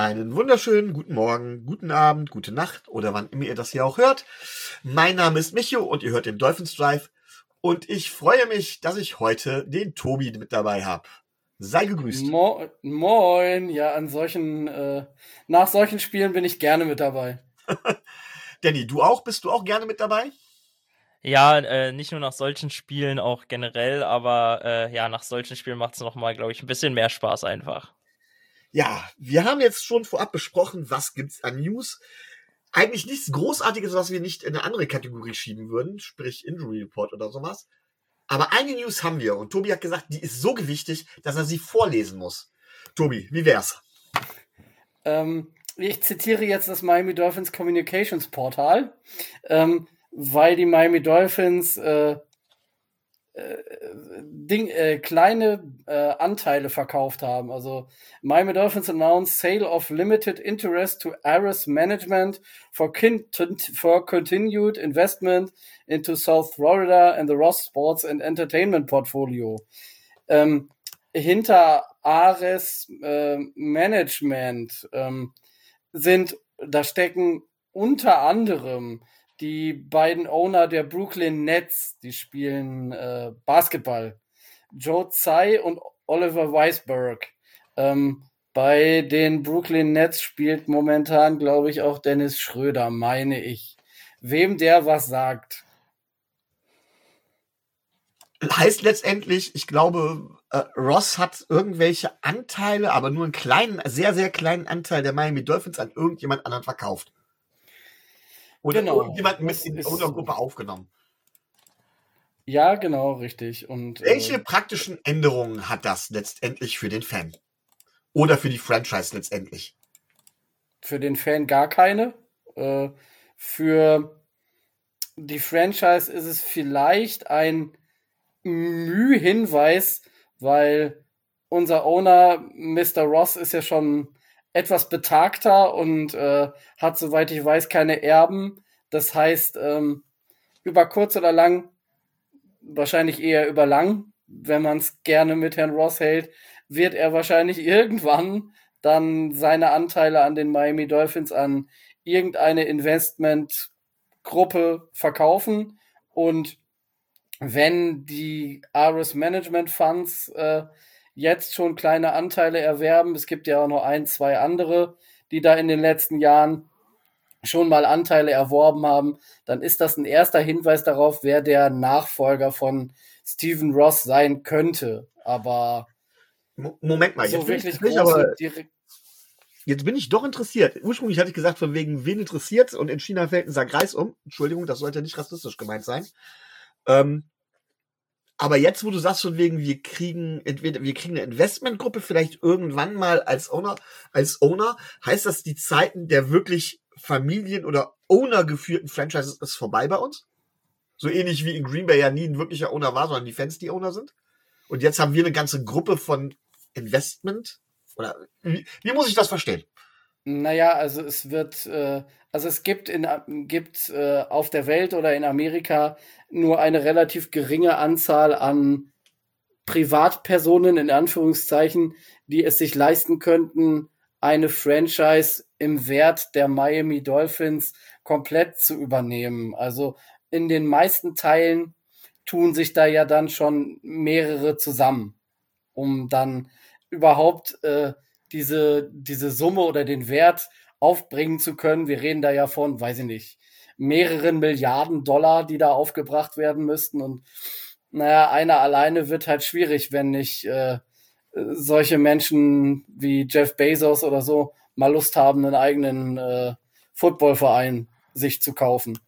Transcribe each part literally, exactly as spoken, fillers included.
Einen wunderschönen guten Morgen, guten Abend, gute Nacht oder wann immer ihr das hier auch hört. Mein Name ist Micho und ihr hört den Dolphins Drive und ich freue mich, dass ich heute den Tobi mit dabei habe. Sei gegrüßt. Mo- Moin, ja, an solchen, äh, nach solchen Spielen bin ich gerne mit dabei. Danny, du auch? Bist du auch gerne mit dabei? Ja, äh, nicht nur nach solchen Spielen, auch generell, aber äh, ja, nach solchen Spielen macht es nochmal, glaube ich, ein bisschen mehr Spaß einfach. Ja, wir haben jetzt schon vorab besprochen, was gibt's an News. Eigentlich nichts Großartiges, was wir nicht in eine andere Kategorie schieben würden, sprich Injury Report oder sowas. Aber eine News haben wir und Tobi hat gesagt, die ist so gewichtig, dass er sie vorlesen muss. Tobi, wie wär's? Ähm, ich zitiere jetzt das Miami Dolphins Communications Portal, ähm, weil die Miami Dolphins äh, äh, Ding, äh, kleine äh, Anteile verkauft haben. Also Miami Dolphins announced sale of limited interest to Aris Management for, kin- for continued investment into South Florida and the Ross Sports and Entertainment Portfolio. Ähm, hinter Ares äh, Management ähm, sind, da stecken unter anderem die beiden Owner der Brooklyn Nets, die spielen äh, Basketball. Joe Tsai und Oliver Weisberg. Ähm, bei den Brooklyn Nets spielt momentan, glaube ich, auch Dennis Schröder, meine ich. Wem der was sagt. Heißt letztendlich, ich glaube, äh, Ross hat irgendwelche Anteile, aber nur einen kleinen, sehr, sehr kleinen Anteil der Miami Dolphins an irgendjemand anderen verkauft. Oder Genau, irgendjemand mit das in die ist Ownergruppe so. aufgenommen. Ja, genau, richtig. Und Welche äh, praktischen Änderungen hat das letztendlich für den Fan? Oder für die Franchise letztendlich? für den Fan gar keine. Äh, für die Franchise ist es vielleicht ein Mühhinweis, weil unser Owner, Mister Ross, ist ja schon etwas betagter und äh, hat, soweit ich weiß, keine Erben. Das heißt, ähm, über kurz oder lang, wahrscheinlich eher über lang, wenn man es gerne mit Herrn Ross hält, wird er wahrscheinlich irgendwann dann seine Anteile an den Miami Dolphins an irgendeine Investmentgruppe verkaufen. Und wenn die Ares Management Funds äh, jetzt schon kleine Anteile erwerben, es gibt ja auch noch ein, zwei andere, die da in den letzten Jahren schon mal Anteile erworben haben, dann ist das ein erster Hinweis darauf, wer der Nachfolger von Stephen Ross sein könnte. Aber Mo- Moment mal, jetzt so bin ich wirklich tatsächlich große aber direkt. jetzt bin ich doch interessiert. Ursprünglich hatte ich gesagt, von wegen wen interessiert und in China fällt ein Sack Reis um. Entschuldigung, das sollte nicht rassistisch gemeint sein. Ähm, aber jetzt, wo du sagst, von wegen, wir kriegen entweder wir kriegen eine Investmentgruppe vielleicht irgendwann mal als Owner, als Owner, heißt das, die Zeiten der wirklich Familien- oder Owner-geführten Franchises ist vorbei bei uns? So ähnlich wie in Green Bay ja nie ein wirklicher Owner war, sondern die Fans die Owner sind. Und jetzt haben wir eine ganze Gruppe von Investment. Oder wie, wie muss ich das verstehen? Naja, also es wird, äh, also es gibt in gibt äh, auf der Welt oder in Amerika nur eine relativ geringe Anzahl an Privatpersonen in Anführungszeichen, die es sich leisten könnten, eine Franchise im Wert der Miami Dolphins komplett zu übernehmen. Also in den meisten Teilen tun sich da ja dann schon mehrere zusammen, um dann überhaupt äh, diese, diese Summe oder den Wert aufbringen zu können. Wir reden da ja von, weiß ich nicht, mehreren Milliarden Dollar, die da aufgebracht werden müssten. Und naja, einer alleine wird halt schwierig, wenn nicht äh, solche Menschen wie Jeff Bezos oder so mal Lust haben, einen eigenen äh, Footballverein sich zu kaufen.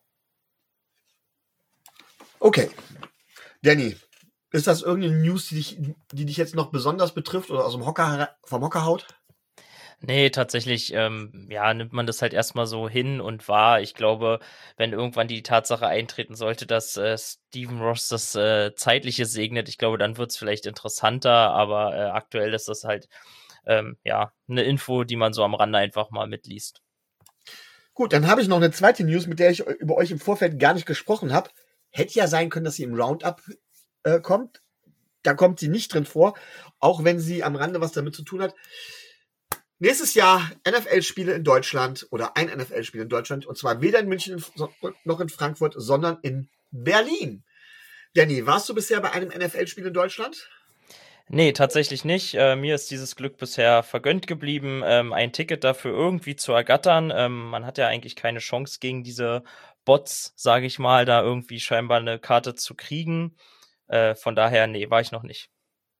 Okay. Danny, ist das irgendeine News, die dich, die dich jetzt noch besonders betrifft oder aus dem Hocker, vom Hocker haut? Nee, tatsächlich, ähm, ja, nimmt man das halt erstmal so hin und wahr. Ich glaube, wenn irgendwann die Tatsache eintreten sollte, dass äh, Stephen Ross das äh, Zeitliche segnet, ich glaube, dann wird es vielleicht interessanter, aber äh, aktuell ist das halt, ähm, ja, eine Info, die man so am Rande einfach mal mitliest. Gut, dann habe ich noch eine zweite News, mit der ich über euch im Vorfeld gar nicht gesprochen habe. Hätte ja sein können, dass sie im Roundup äh, kommt. Da kommt sie nicht drin vor, auch wenn sie am Rande was damit zu tun hat. Nächstes Jahr N F L-Spiele in Deutschland oder ein N F L-Spiel in Deutschland und zwar weder in München noch in Frankfurt, sondern in Berlin. Danny, warst du bisher bei einem N F L-Spiel in Deutschland? Nee, tatsächlich nicht. Äh, mir ist dieses Glück bisher vergönnt geblieben, ähm, ein Ticket dafür irgendwie zu ergattern. Ähm, man hat ja eigentlich keine Chance gegen diese Bots, sage ich mal, da irgendwie scheinbar eine Karte zu kriegen. Äh, von daher, nee, war ich noch nicht.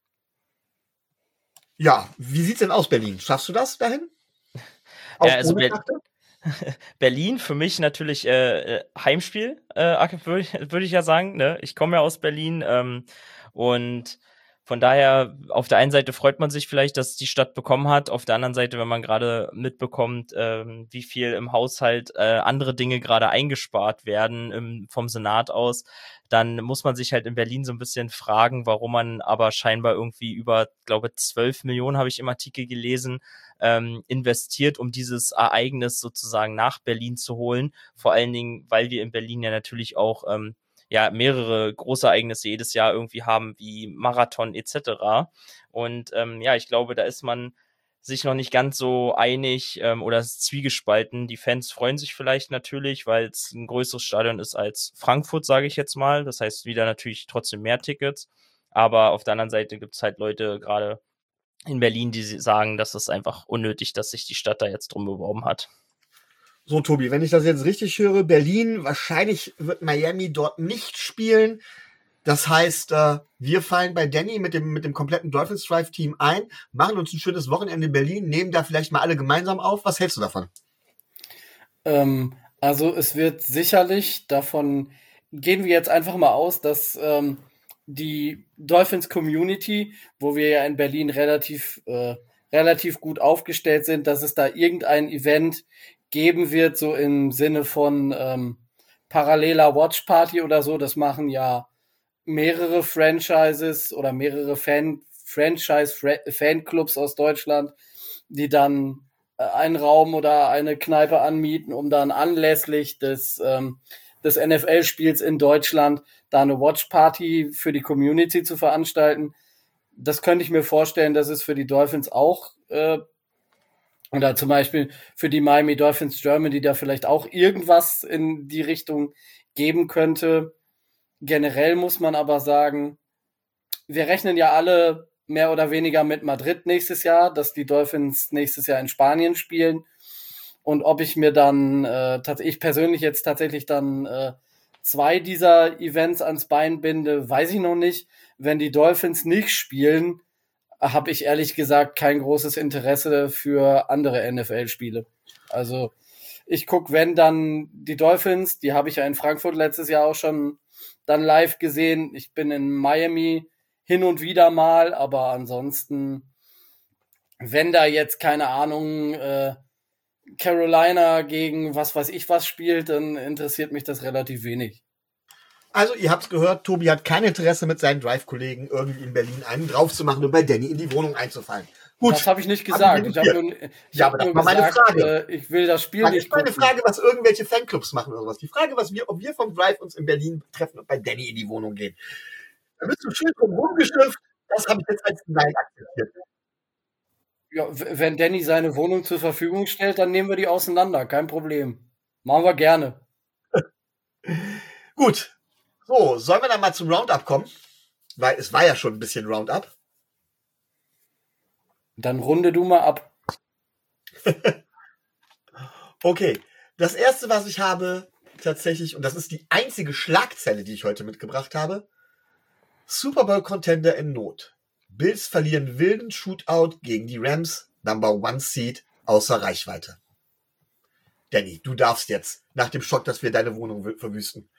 Ja, wie sieht's denn aus, Berlin? Schaffst du das dahin? Ja, also Ber Berlin für mich natürlich äh, Heimspiel, äh, würde ich, würd ich ja sagen. Ne? Ich komme ja aus Berlin ähm, und von daher, auf der einen Seite freut man sich vielleicht, dass die Stadt bekommen hat. Auf der anderen Seite, wenn man gerade mitbekommt, ähm, wie viel im Haushalt äh, andere Dinge gerade eingespart werden im, vom Senat aus, dann muss man sich halt in Berlin so ein bisschen fragen, warum man aber scheinbar irgendwie über, glaube zwölf Millionen, habe ich im Artikel gelesen, ähm, investiert, um dieses Ereignis sozusagen nach Berlin zu holen. Vor allen Dingen, weil wir in Berlin ja natürlich auch ähm, ja mehrere große Ereignisse jedes Jahr irgendwie haben, wie Marathon et cetera. Und ähm, ja, ich glaube, da ist man sich noch nicht ganz so einig ähm, oder ist zwiegespalten. Die Fans freuen sich vielleicht natürlich, weil es ein größeres Stadion ist als Frankfurt, sage ich jetzt mal. Das heißt wieder natürlich trotzdem mehr Tickets. Aber auf der anderen Seite gibt es halt Leute gerade in Berlin, die sagen, dass es einfach unnötig, dass sich die Stadt da jetzt drum beworben hat. So, Tobi, wenn ich das jetzt richtig höre, Berlin, wahrscheinlich wird Miami dort nicht spielen. Das heißt, äh, wir fallen bei Danny mit dem, mit dem kompletten Dolphins Drive Team ein, machen uns ein schönes Wochenende in Berlin, nehmen da vielleicht mal alle gemeinsam auf. Was hältst du davon? Ähm, also es wird sicherlich, davon gehen wir jetzt einfach mal aus, dass ähm, die Dolphins Community, wo wir ja in Berlin relativ, äh, relativ gut aufgestellt sind, dass es da irgendein Event geben wird, so im Sinne von ähm, paralleler Watch Party oder so. Das machen ja mehrere Franchises oder mehrere Fan Franchise-Fanclubs aus Deutschland, die dann äh, einen Raum oder eine Kneipe anmieten, um dann anlässlich des, ähm, des N F L-Spiels in Deutschland da eine Watch-Party für die Community zu veranstalten. Das könnte ich mir vorstellen, dass es für die Dolphins auch äh, oder zum Beispiel für die Miami Dolphins Germany da vielleicht auch irgendwas in die Richtung geben könnte. Generell muss man aber sagen, wir rechnen ja alle mehr oder weniger mit Madrid nächstes Jahr, dass die Dolphins nächstes Jahr in Spanien spielen. Und ob ich mir dann, äh, ich persönlich jetzt tatsächlich dann äh, zwei dieser Events ans Bein binde, weiß ich noch nicht. Wenn die Dolphins nicht spielen, habe ich ehrlich gesagt kein großes Interesse für andere N F L-Spiele. Also ich gucke, wenn dann die Dolphins, die habe ich ja in Frankfurt letztes Jahr auch schon dann live gesehen. Ich bin in Miami hin und wieder mal, aber ansonsten, wenn da jetzt, keine Ahnung, äh, Carolina gegen was weiß ich was spielt, dann interessiert mich das relativ wenig. Also, ihr habt's gehört, Tobi hat kein Interesse, mit seinen Drive-Kollegen irgendwie in Berlin einen drauf zu machen und bei Danny in die Wohnung einzufallen. Gut. Das habe ich nicht gesagt. Ich habe nur, ich ja, hab aber nur das war gesagt, meine Frage. Äh, ich will das Spiel das nicht ist meine gucken. Frage, was irgendwelche Fanclubs machen oder sowas. Die Frage, was wir, ob wir vom Drive uns in Berlin treffen und bei Danny in die Wohnung gehen. Da bist du schön drum rumgeschifft. Das habe ich jetzt als Nein akzeptiert. Ja, w- wenn Danny seine Wohnung zur Verfügung stellt, dann nehmen wir die auseinander. Kein Problem. Machen wir gerne. Gut. So, sollen wir dann mal zum Roundup kommen? Weil es war ja schon ein bisschen Roundup. Dann runde du mal ab. Okay. Das erste, was ich habe, tatsächlich, und das ist die einzige Schlagzeile, die ich heute mitgebracht habe. Super Bowl Contender in Not. Bills verlieren wilden Shootout gegen die Rams, Number One Seed, außer Reichweite. Danny, du darfst jetzt, nach dem Schock, dass wir deine Wohnung verwüsten.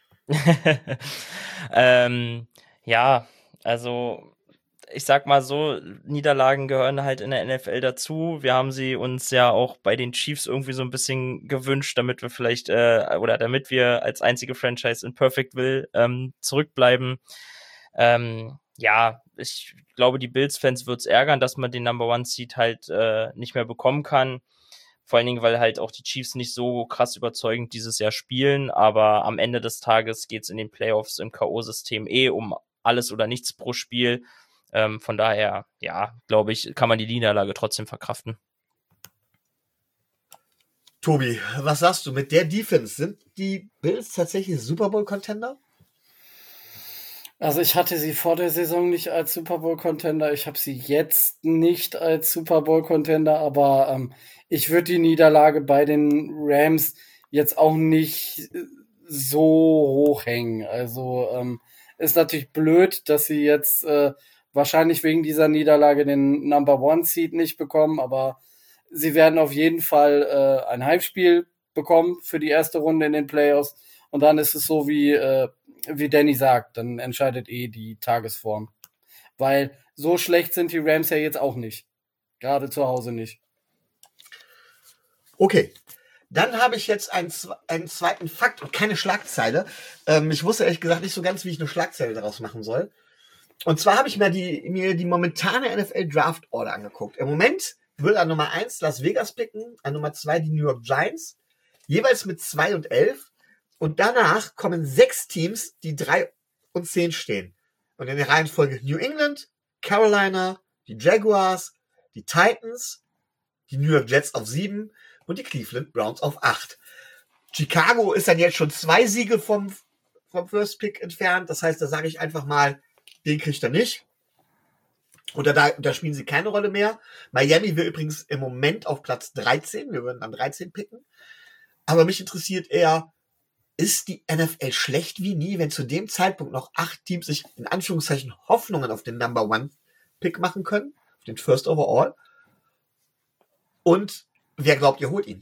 ähm, ja, also ich sag mal so, Niederlagen gehören halt in der N F L dazu. Wir haben sie uns ja auch bei den Chiefs irgendwie so ein bisschen gewünscht, damit wir vielleicht, äh, oder damit wir als einzige Franchise in Perfectville ähm, zurückbleiben. Ähm, ja, ich glaube, die Bills-Fans wird's ärgern, dass man den Number One Seed halt äh, nicht mehr bekommen kann. Vor allen Dingen, weil halt auch die Chiefs nicht so krass überzeugend dieses Jahr spielen. Aber am Ende des Tages geht's in den Playoffs im K O-System eh um alles oder nichts pro Spiel. Ähm, von daher, ja, glaube ich, kann man die Niederlage trotzdem verkraften. Tobi, was sagst du? Mit der Defense sind die Bills tatsächlich Super Bowl-Contender? Also ich hatte sie vor der Saison nicht als Super Bowl-Contender. Ich habe sie jetzt nicht als Super Bowl-Contender, aber ähm, ich würde die Niederlage bei den Rams jetzt auch nicht so hoch hängen. Also ähm, ist natürlich blöd, dass sie jetzt äh, wahrscheinlich wegen dieser Niederlage den Number One Seed nicht bekommen, aber sie werden auf jeden Fall äh, ein Heimspiel bekommen für die erste Runde in den Playoffs. Und dann ist es so, wie, äh, wie Danny sagt, dann entscheidet eh die Tagesform. Weil so schlecht sind die Rams ja jetzt auch nicht. Gerade zu Hause nicht. Okay. Dann habe ich jetzt einen, einen zweiten Fakt und keine Schlagzeile. Ähm, ich wusste ehrlich gesagt nicht so ganz, wie ich eine Schlagzeile daraus machen soll. Und zwar habe ich mir die, mir die momentane N F L Draft Order angeguckt. Im Moment will an Nummer eins Las Vegas picken, an Nummer zwei die New York Giants, jeweils mit zwei und elf. Und danach kommen sechs Teams, die drei und zehn stehen. Und in der Reihenfolge New England, Carolina, die Jaguars, die Titans, die New York Jets auf sieben und die Cleveland Browns auf acht. Chicago ist dann jetzt schon zwei Siege vom, vom First Pick entfernt. Das heißt, da sage ich einfach mal, den kriegt er nicht. Oder da, da spielen sie keine Rolle mehr. Miami will übrigens im Moment auf Platz dreizehn. Wir würden an dreizehn picken. Aber mich interessiert eher, ist die N F L schlecht wie nie, wenn zu dem Zeitpunkt noch acht Teams sich in Anführungszeichen Hoffnungen auf den Number One Pick machen können? Auf den First Overall? Und wer glaubt, ihr holt ihn?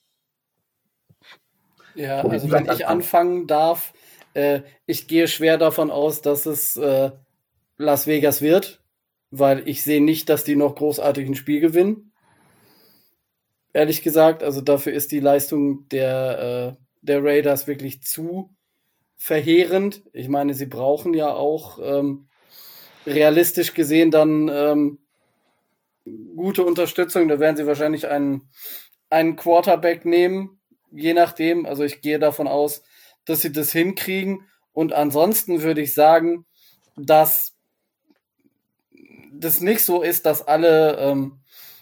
Ja, also wenn ich anfangen darf, äh, ich gehe schwer davon aus, dass es äh, Las Vegas wird, weil ich sehe nicht, dass die noch großartig ein Spiel gewinnen. Ehrlich gesagt, also dafür ist die Leistung der, äh, der Raiders wirklich zu verheerend. Ich meine, sie brauchen ja auch ähm, realistisch gesehen dann ähm, gute Unterstützung. Da werden sie wahrscheinlich einen, einen Quarterback nehmen, je nachdem. Also ich gehe davon aus, dass sie das hinkriegen. Und ansonsten würde ich sagen, dass das nicht so ist, dass alle, ähm,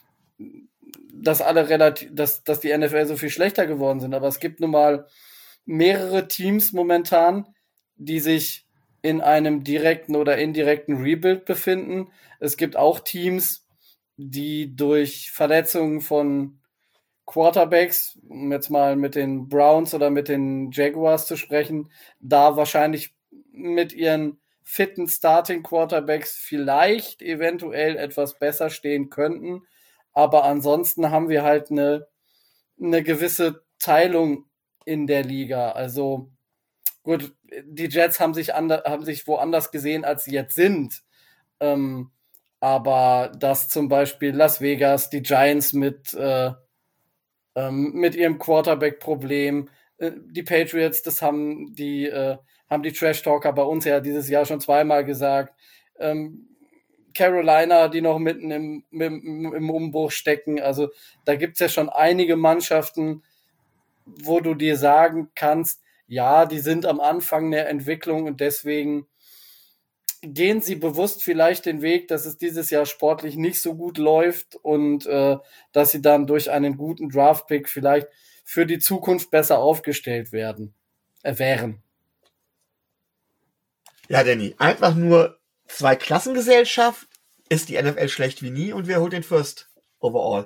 dass alle relativ, dass, dass die N F L so viel schlechter geworden sind. Aber es gibt nun mal mehrere Teams momentan, die sich in einem direkten oder indirekten Rebuild befinden. Es gibt auch Teams, die durch Verletzungen von Quarterbacks, um jetzt mal mit den Browns oder mit den Jaguars zu sprechen, da wahrscheinlich mit ihren fitten Starting Quarterbacks vielleicht eventuell etwas besser stehen könnten. Aber ansonsten haben wir halt eine, eine gewisse Teilung in der Liga. Also gut, die Jets haben sich, ander, haben sich woanders gesehen, als sie jetzt sind. Ähm, aber dass zum Beispiel Las Vegas, die Giants mit, äh, ähm, mit ihrem Quarterback-Problem, äh, die Patriots, das haben die, äh, haben die Trash-Talker bei uns ja dieses Jahr schon zweimal gesagt. Ähm, Carolina, die noch mitten im, im, im Umbruch stecken. Also da gibt's ja schon einige Mannschaften, wo du dir sagen kannst, ja, die sind am Anfang der Entwicklung und deswegen gehen sie bewusst vielleicht den Weg, dass es dieses Jahr sportlich nicht so gut läuft und äh, dass sie dann durch einen guten Draft-Pick vielleicht für die Zukunft besser aufgestellt werden, äh, wären. Ja, Danny, einfach nur zwei Klassengesellschaft, ist die N F L schlecht wie nie und wer holt den First Overall?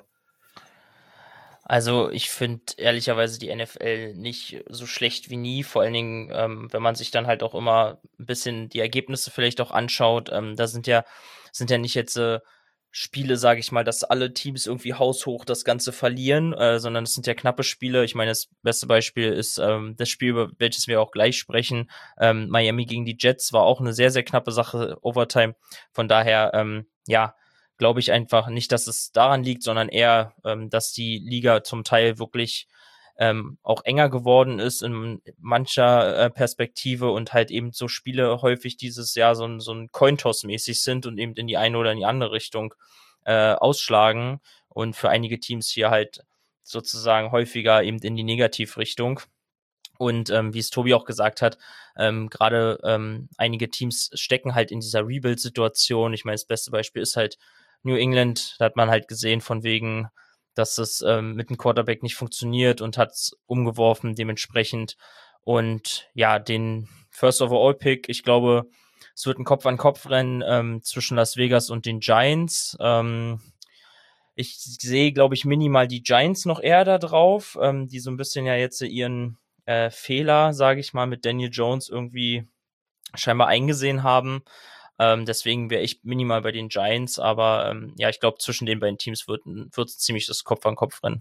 Also ich finde ehrlicherweise die N F L nicht so schlecht wie nie, vor allen Dingen, ähm, wenn man sich dann halt auch immer ein bisschen die Ergebnisse vielleicht auch anschaut. Ähm, da sind ja, sind ja nicht jetzt äh, Spiele, sage ich mal, dass alle Teams irgendwie haushoch das Ganze verlieren, äh, sondern es sind ja knappe Spiele. Ich meine, das beste Beispiel ist ähm, das Spiel, über welches wir auch gleich sprechen. Ähm, Miami gegen die Jets war auch eine sehr, sehr knappe Sache, Overtime. Von daher, ähm, ja, glaube ich einfach nicht, dass es daran liegt, sondern eher, ähm, dass die Liga zum Teil wirklich ähm, auch enger geworden ist in mancher äh, Perspektive und halt eben so Spiele häufig dieses Jahr so ein, so ein Cointoss-mäßig sind und eben in die eine oder in die andere Richtung äh, ausschlagen und für einige Teams hier halt sozusagen häufiger eben in die Negativrichtung. Und ähm, wie es Tobi auch gesagt hat, ähm, gerade ähm, einige Teams stecken halt in dieser Rebuild-Situation. Ich meine, das beste Beispiel ist halt New England. Da hat man halt gesehen, von wegen, dass es ähm, mit dem Quarterback nicht funktioniert und hat es umgeworfen dementsprechend. Und ja, den First Overall Pick, ich glaube, es wird ein Kopf-an-Kopf-Rennen ähm, zwischen Las Vegas und den Giants. Ähm, ich sehe, glaube ich, minimal die Giants noch eher da drauf, ähm, die so ein bisschen ja jetzt ihren äh, Fehler, sage ich mal, mit Daniel Jones irgendwie scheinbar eingesehen haben. Ähm, deswegen wäre ich minimal bei den Giants, aber ähm, ja, ich glaube, zwischen den beiden Teams wird wird ziemlich das Kopf-an-Kopf-Rennen.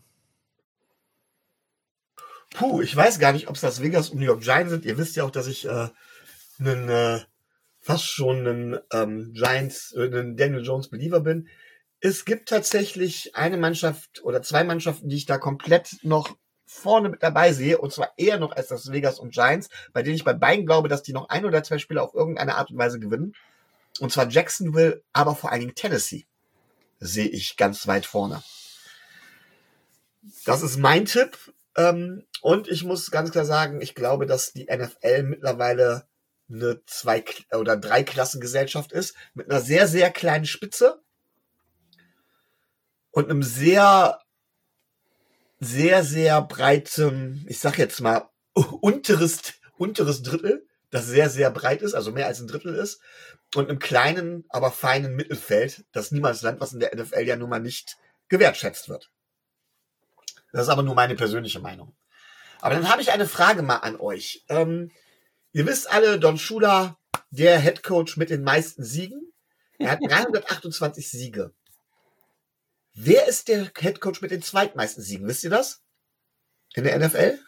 Puh, ich weiß gar nicht, ob es Las Vegas und New York Giants sind. Ihr wisst ja auch, dass ich äh, einen äh, fast schon einen ähm, Giants, äh, einen Daniel Jones Believer bin. Es gibt tatsächlich eine Mannschaft oder zwei Mannschaften, die ich da komplett noch vorne mit dabei sehe, und zwar eher noch als Las Vegas und Giants, bei denen ich bei beiden glaube, dass die noch ein oder zwei Spiele auf irgendeine Art und Weise gewinnen. Und zwar Jacksonville, aber vor allen Dingen Tennessee sehe ich ganz weit vorne. Das ist mein Tipp. Ähm, und ich muss ganz klar sagen, ich glaube, dass die N F L mittlerweile eine zwei- oder drei-Klassengesellschaft ist, mit einer sehr, sehr kleinen Spitze und einem sehr, sehr, sehr breiten, ich sag jetzt mal, unteres, unteres Drittel, das sehr, sehr breit ist, also mehr als ein Drittel ist, und einem kleinen, aber feinen Mittelfeld, das Niemandsland, was in der N F L ja nun mal nicht gewertschätzt wird. Das ist aber nur meine persönliche Meinung. Aber dann habe ich eine Frage mal an euch. Ähm, ihr wisst alle, Don Shula, der Headcoach mit den meisten Siegen. Er hat dreihundertachtundzwanzig Siege. Wer ist der Headcoach mit den zweitmeisten Siegen? Wisst ihr das? In der N F L?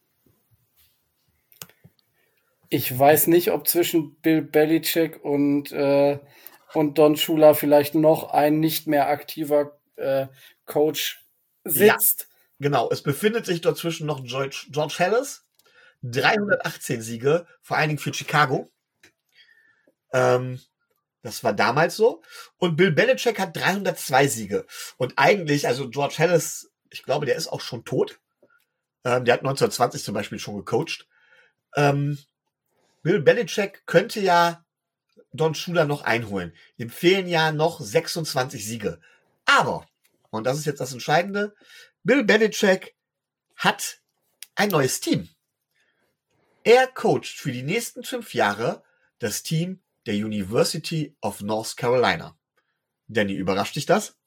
Ich weiß nicht, ob zwischen Bill Belichick und, äh, und Don Shula vielleicht noch ein nicht mehr aktiver äh, Coach sitzt. Ja, genau. Es befindet sich dort zwischen noch George, George Halas, dreihundertachtzehn Siege, vor allen Dingen für Chicago. Ähm, das war damals so. Und Bill Belichick hat dreihundertzwei Siege. Und eigentlich, also George Halas, ich glaube, der ist auch schon tot. Ähm, der hat neunzehnhundertzwanzig zum Beispiel schon gecoacht. Ähm, Bill Belichick könnte ja Don Shula noch einholen. Ihm fehlen ja noch sechsundzwanzig Siege. Aber, und das ist jetzt das Entscheidende, Bill Belichick hat ein neues Team. Er coacht für die nächsten fünf Jahre das Team der University of North Carolina. Danny, überrascht dich das?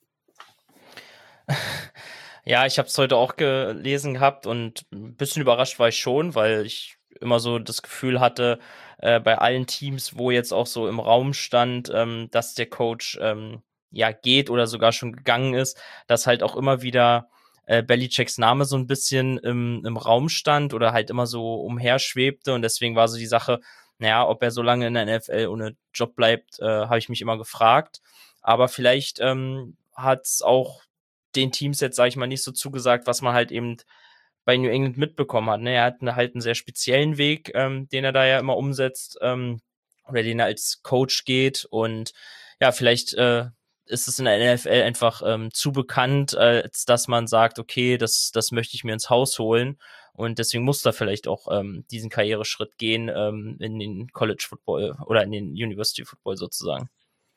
Ja, ich habe es heute auch gelesen gehabt und ein bisschen überrascht war ich schon, weil ich immer so das Gefühl hatte, äh, bei allen Teams, wo jetzt auch so im Raum stand, ähm, dass der Coach ähm, ja geht oder sogar schon gegangen ist, dass halt auch immer wieder äh, Belichicks Name so ein bisschen im, im Raum stand oder halt immer so umherschwebte, und deswegen war so die Sache, naja, ob er so lange in der N F L ohne Job bleibt, äh, habe ich mich immer gefragt. Aber vielleicht ähm, hat es auch den Teams jetzt, sage ich mal, nicht so zugesagt, was man halt eben bei New England mitbekommen hat. Ne? Er hat halt einen sehr speziellen Weg, ähm, den er da ja immer umsetzt, ähm, oder den er als Coach geht. Und ja, vielleicht äh, ist es in der N F L einfach ähm, zu bekannt, äh, als dass man sagt, okay, das, das möchte ich mir ins Haus holen. Und deswegen muss er vielleicht auch ähm, diesen Karriereschritt gehen ähm, in den College Football oder in den University Football sozusagen.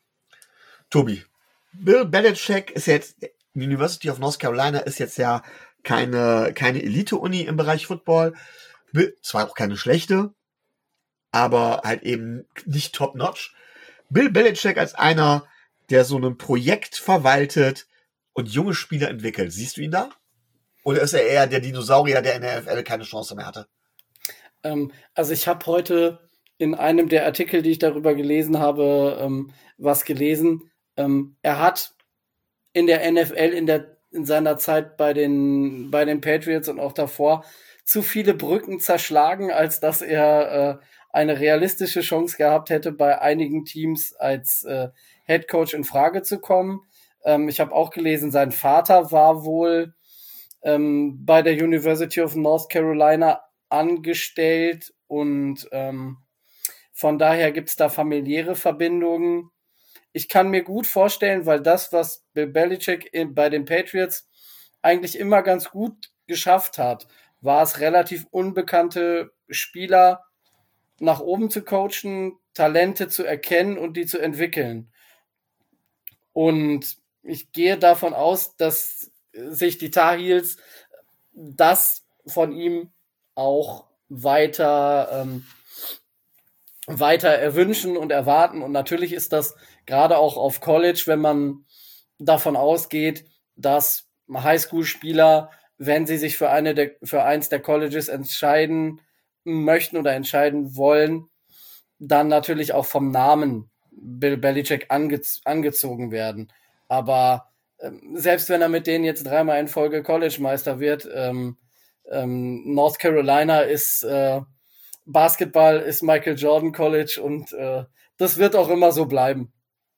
Tobi, Bill Belichick ist jetzt, University of North Carolina ist jetzt ja keine, keine Elite-Uni im Bereich Football. Zwar auch keine schlechte, aber halt eben nicht top-notch. Bill Belichick als einer, der so ein Projekt verwaltet und junge Spieler entwickelt. Siehst du ihn da? Oder ist er eher der Dinosaurier, der in der N F L keine Chance mehr hatte? Ähm, also ich habe heute in einem der Artikel, die ich darüber gelesen habe, ähm, was gelesen. Ähm, er hat in der N F L in der in seiner Zeit bei den bei den Patriots und auch davor zu viele Brücken zerschlagen, als dass er äh, eine realistische Chance gehabt hätte, bei einigen Teams als äh, Head Coach in Frage zu kommen. Ähm, ich habe auch gelesen, sein Vater war wohl ähm, bei der University of North Carolina angestellt, und ähm, von daher gibt's da familiäre Verbindungen. Ich kann mir gut vorstellen, weil das, was Bill Belichick in, bei den Patriots eigentlich immer ganz gut geschafft hat, war es, relativ unbekannte Spieler nach oben zu coachen, Talente zu erkennen und die zu entwickeln. Und ich gehe davon aus, dass sich die Tar Heels das von ihm auch weiter, ähm, weiter erwünschen und erwarten. Und natürlich ist das gerade auch auf College, wenn man davon ausgeht, dass Highschool-Spieler, wenn sie sich für eine der, für eins der Colleges entscheiden möchten oder entscheiden wollen, dann natürlich auch vom Namen Bill Belichick ange- angezogen werden. Aber ähm, selbst wenn er mit denen jetzt dreimal in Folge College-Meister wird, ähm, ähm, North Carolina ist äh, Basketball, ist Michael Jordan College und äh, das wird auch immer so bleiben.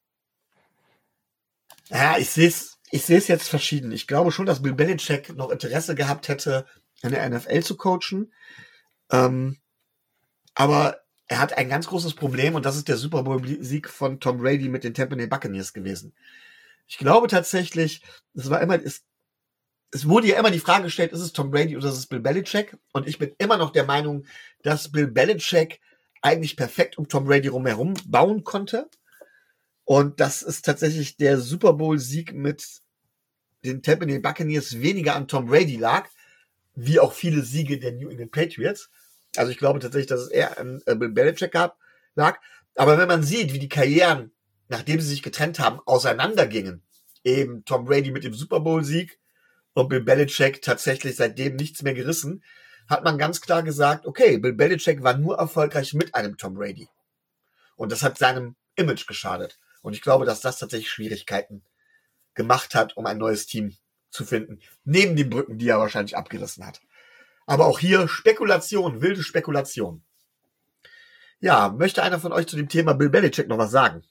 Ja, ich sehe es ich sehe es jetzt verschieden. Ich glaube schon, dass Bill Belichick noch Interesse gehabt hätte, in der N F L zu coachen. Ähm, aber er hat ein ganz großes Problem und das ist der Super Bowl-Sieg von Tom Brady mit den Tampa Bay Buccaneers gewesen. Ich glaube tatsächlich, es war immer, es, es wurde ja immer die Frage gestellt, ist es Tom Brady oder ist es Bill Belichick? Und ich bin immer noch der Meinung, dass Bill Belichick eigentlich perfekt um Tom Brady rumherum bauen konnte. Und das ist tatsächlich der Super Bowl-Sieg mit den Tampa Bay Buccaneers weniger an Tom Brady lag, wie auch viele Siege der New England Patriots. Also ich glaube tatsächlich, dass es eher an äh, Bill Belichick gab, lag. Aber wenn man sieht, wie die Karrieren, nachdem sie sich getrennt haben, auseinandergingen, eben Tom Brady mit dem Super Bowl-Sieg und Bill Belichick tatsächlich seitdem nichts mehr gerissen, hat man ganz klar gesagt, okay, Bill Belichick war nur erfolgreich mit einem Tom Brady. Und das hat seinem Image geschadet. Und ich glaube, dass das tatsächlich Schwierigkeiten gemacht hat, um ein neues Team zu finden. Neben den Brücken, die er wahrscheinlich abgerissen hat. Aber auch hier Spekulation, wilde Spekulation. Ja, möchte einer von euch zu dem Thema Bill Belichick noch was sagen?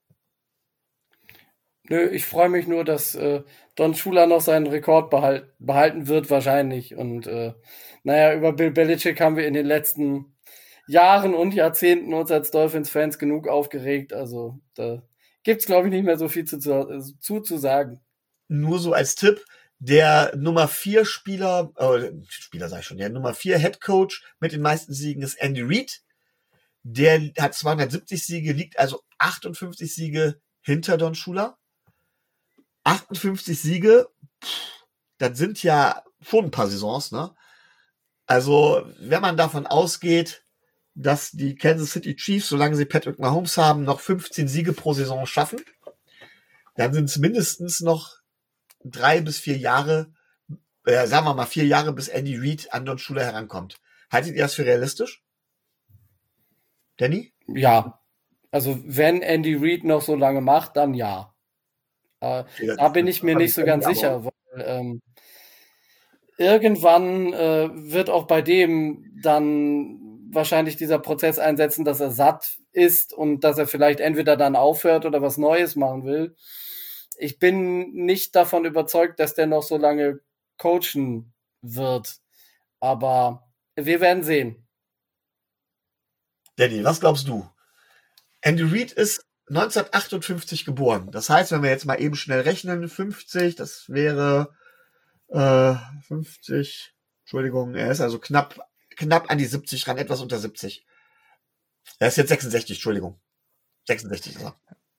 Nö, ich freue mich nur, dass äh, Don Shula noch seinen Rekord behal- behalten wird, wahrscheinlich. Und äh, naja, über Bill Belichick haben wir in den letzten Jahren und Jahrzehnten uns als Dolphins-Fans genug aufgeregt. Also da gibt's, glaube ich, nicht mehr so viel zu, zu, zu, zu sagen. Nur so als Tipp, der Nummer vier Spieler, äh, Spieler sag ich schon, der Nummer vier Head Coach mit den meisten Siegen ist Andy Reid. Der hat zweihundertsiebzig Siege, liegt also achtundfünfzig Siege hinter Don Shula. achtundfünfzig Siege, pff, das sind ja schon ein paar Saisons, ne? Also, wenn man davon ausgeht, dass die Kansas City Chiefs, solange sie Patrick Mahomes haben, noch fünfzehn Siege pro Saison schaffen, dann sind es mindestens noch drei bis vier Jahre, äh, sagen wir mal vier Jahre, bis Andy Reid an Don Shula herankommt. Haltet ihr das für realistisch? Danny? Ja, also wenn Andy Reid noch so lange macht, dann ja. Äh, Ja, da bin ich mir nicht so ganz aber- sicher, weil ähm, irgendwann äh, wird auch bei dem dann wahrscheinlich dieser Prozess einsetzen, dass er satt ist und dass er vielleicht entweder dann aufhört oder was Neues machen will. Ich bin nicht davon überzeugt, dass der noch so lange coachen wird. Aber wir werden sehen. Danny, was glaubst du? Andy Reid ist neunzehnhundertachtundfünfzig geboren. Das heißt, wenn wir jetzt mal eben schnell rechnen, fünfzig, das wäre äh, fünfzig, Entschuldigung, er ist also knapp, knapp an die siebzig ran, etwas unter siebzig. Er ist jetzt sechsundsechzig, Entschuldigung. sechsundsechzig ist er.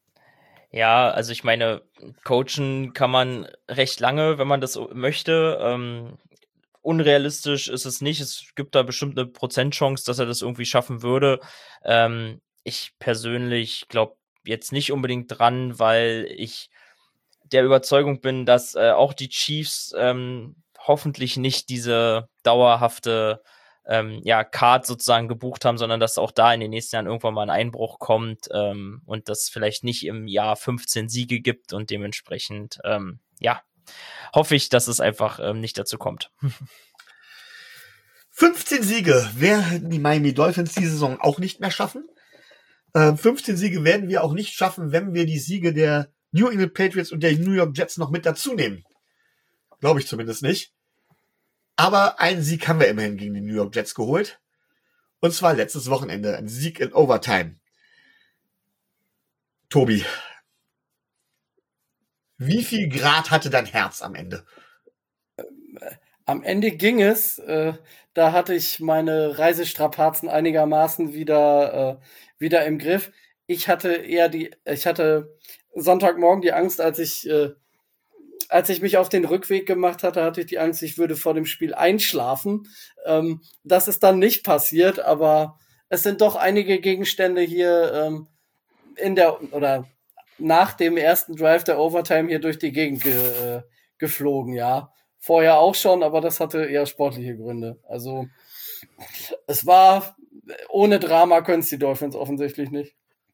Ja, also ich meine, coachen kann man recht lange, wenn man das so möchte. Ähm, unrealistisch ist es nicht. Es gibt da bestimmt eine Prozentchance, dass er das irgendwie schaffen würde. Ähm, ich persönlich glaube jetzt nicht unbedingt dran, weil ich der Überzeugung bin, dass äh, auch die Chiefs ähm, hoffentlich nicht diese dauerhafte ähm, ja, Card sozusagen gebucht haben, sondern dass auch da in den nächsten Jahren irgendwann mal ein Einbruch kommt ähm, und das vielleicht nicht im Jahr fünfzehn Siege gibt und dementsprechend, ähm, ja, hoffe ich, dass es einfach ähm, nicht dazu kommt. fünfzehn Siege werden die Miami Dolphins die Saison auch nicht mehr schaffen. Ähm, fünfzehn Siege werden wir auch nicht schaffen, wenn wir die Siege der New England Patriots und der New York Jets noch mit dazu nehmen. Glaube ich zumindest nicht. Aber einen Sieg haben wir immerhin gegen die New York Jets geholt. Und zwar letztes Wochenende. Ein Sieg in Overtime. Tobi, wie viel Grad hatte dein Herz am Ende? Am Ende ging es. Äh, da hatte ich meine Reisestrapazen einigermaßen wieder, äh, wieder im Griff. Ich hatte eher die, ich hatte Sonntagmorgen die Angst, als ich äh, als ich mich auf den Rückweg gemacht hatte, hatte ich die Angst, ich würde vor dem Spiel einschlafen. Ähm, das ist dann nicht passiert, aber es sind doch einige Gegenstände hier ähm, in der oder nach dem ersten Drive der Overtime hier durch die Gegend ge, äh, geflogen, ja. Vorher auch schon, aber das hatte eher sportliche Gründe. Also es war, ohne Drama können es die Dolphins offensichtlich nicht.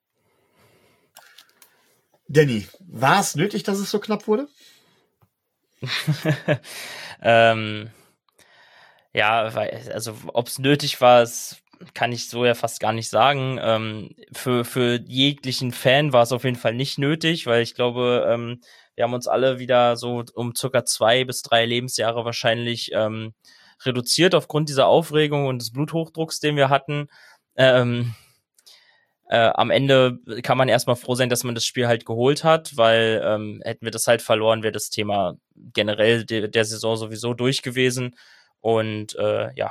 Danny, war es nötig, dass es so knapp wurde? ähm, ja, weil, also ob es nötig war, es kann ich so ja fast gar nicht sagen. Ähm, für, für jeglichen Fan war es auf jeden Fall nicht nötig, weil ich glaube, ähm, wir haben uns alle wieder so um circa zwei bis drei Lebensjahre wahrscheinlich ähm, reduziert aufgrund dieser Aufregung und des Bluthochdrucks, den wir hatten. Ähm, äh, am Ende kann man erstmal froh sein, dass man das Spiel halt geholt hat, weil ähm, hätten wir das halt verloren, wäre das Thema generell de- der Saison sowieso durch gewesen. Und äh, ja.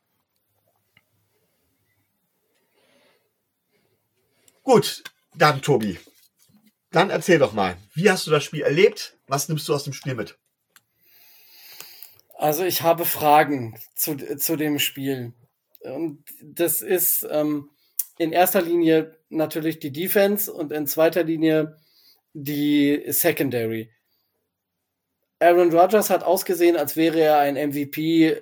Gut, dann Tobi. Dann erzähl doch mal, wie hast du das Spiel erlebt? Was nimmst du aus dem Spiel mit? Also ich habe Fragen zu, zu dem Spiel. Und das ist ähm, in erster Linie natürlich die Defense und in zweiter Linie die Secondary. Aaron Rodgers hat ausgesehen, als wäre er ein M V P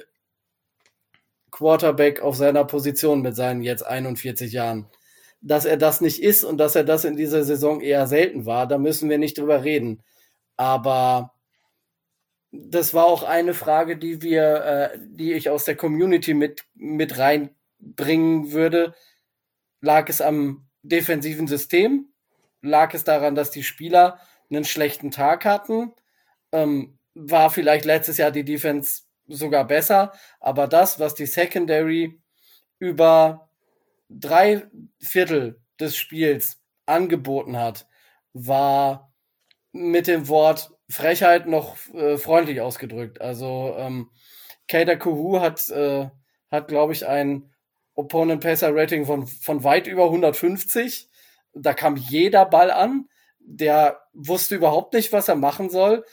Quarterback auf seiner Position mit seinen jetzt einundvierzig Jahren. Dass er das nicht ist und dass er das in dieser Saison eher selten war, da müssen wir nicht drüber reden. Aber das war auch eine Frage, die wir, äh, die ich aus der Community mit, mit reinbringen würde. Lag es am defensiven System? Lag es daran, dass die Spieler einen schlechten Tag hatten? Ähm, war vielleicht letztes Jahr die Defense sogar besser, aber das, was die Secondary über drei Viertel des Spiels angeboten hat, war mit dem Wort Frechheit noch äh, freundlich ausgedrückt. Also ähm, Kader Kuhu hat, äh, hat glaube ich, ein Opponent Passer Rating von, von weit über hundertfünfzig. Da kam jeder Ball an. Der wusste überhaupt nicht, was er machen soll.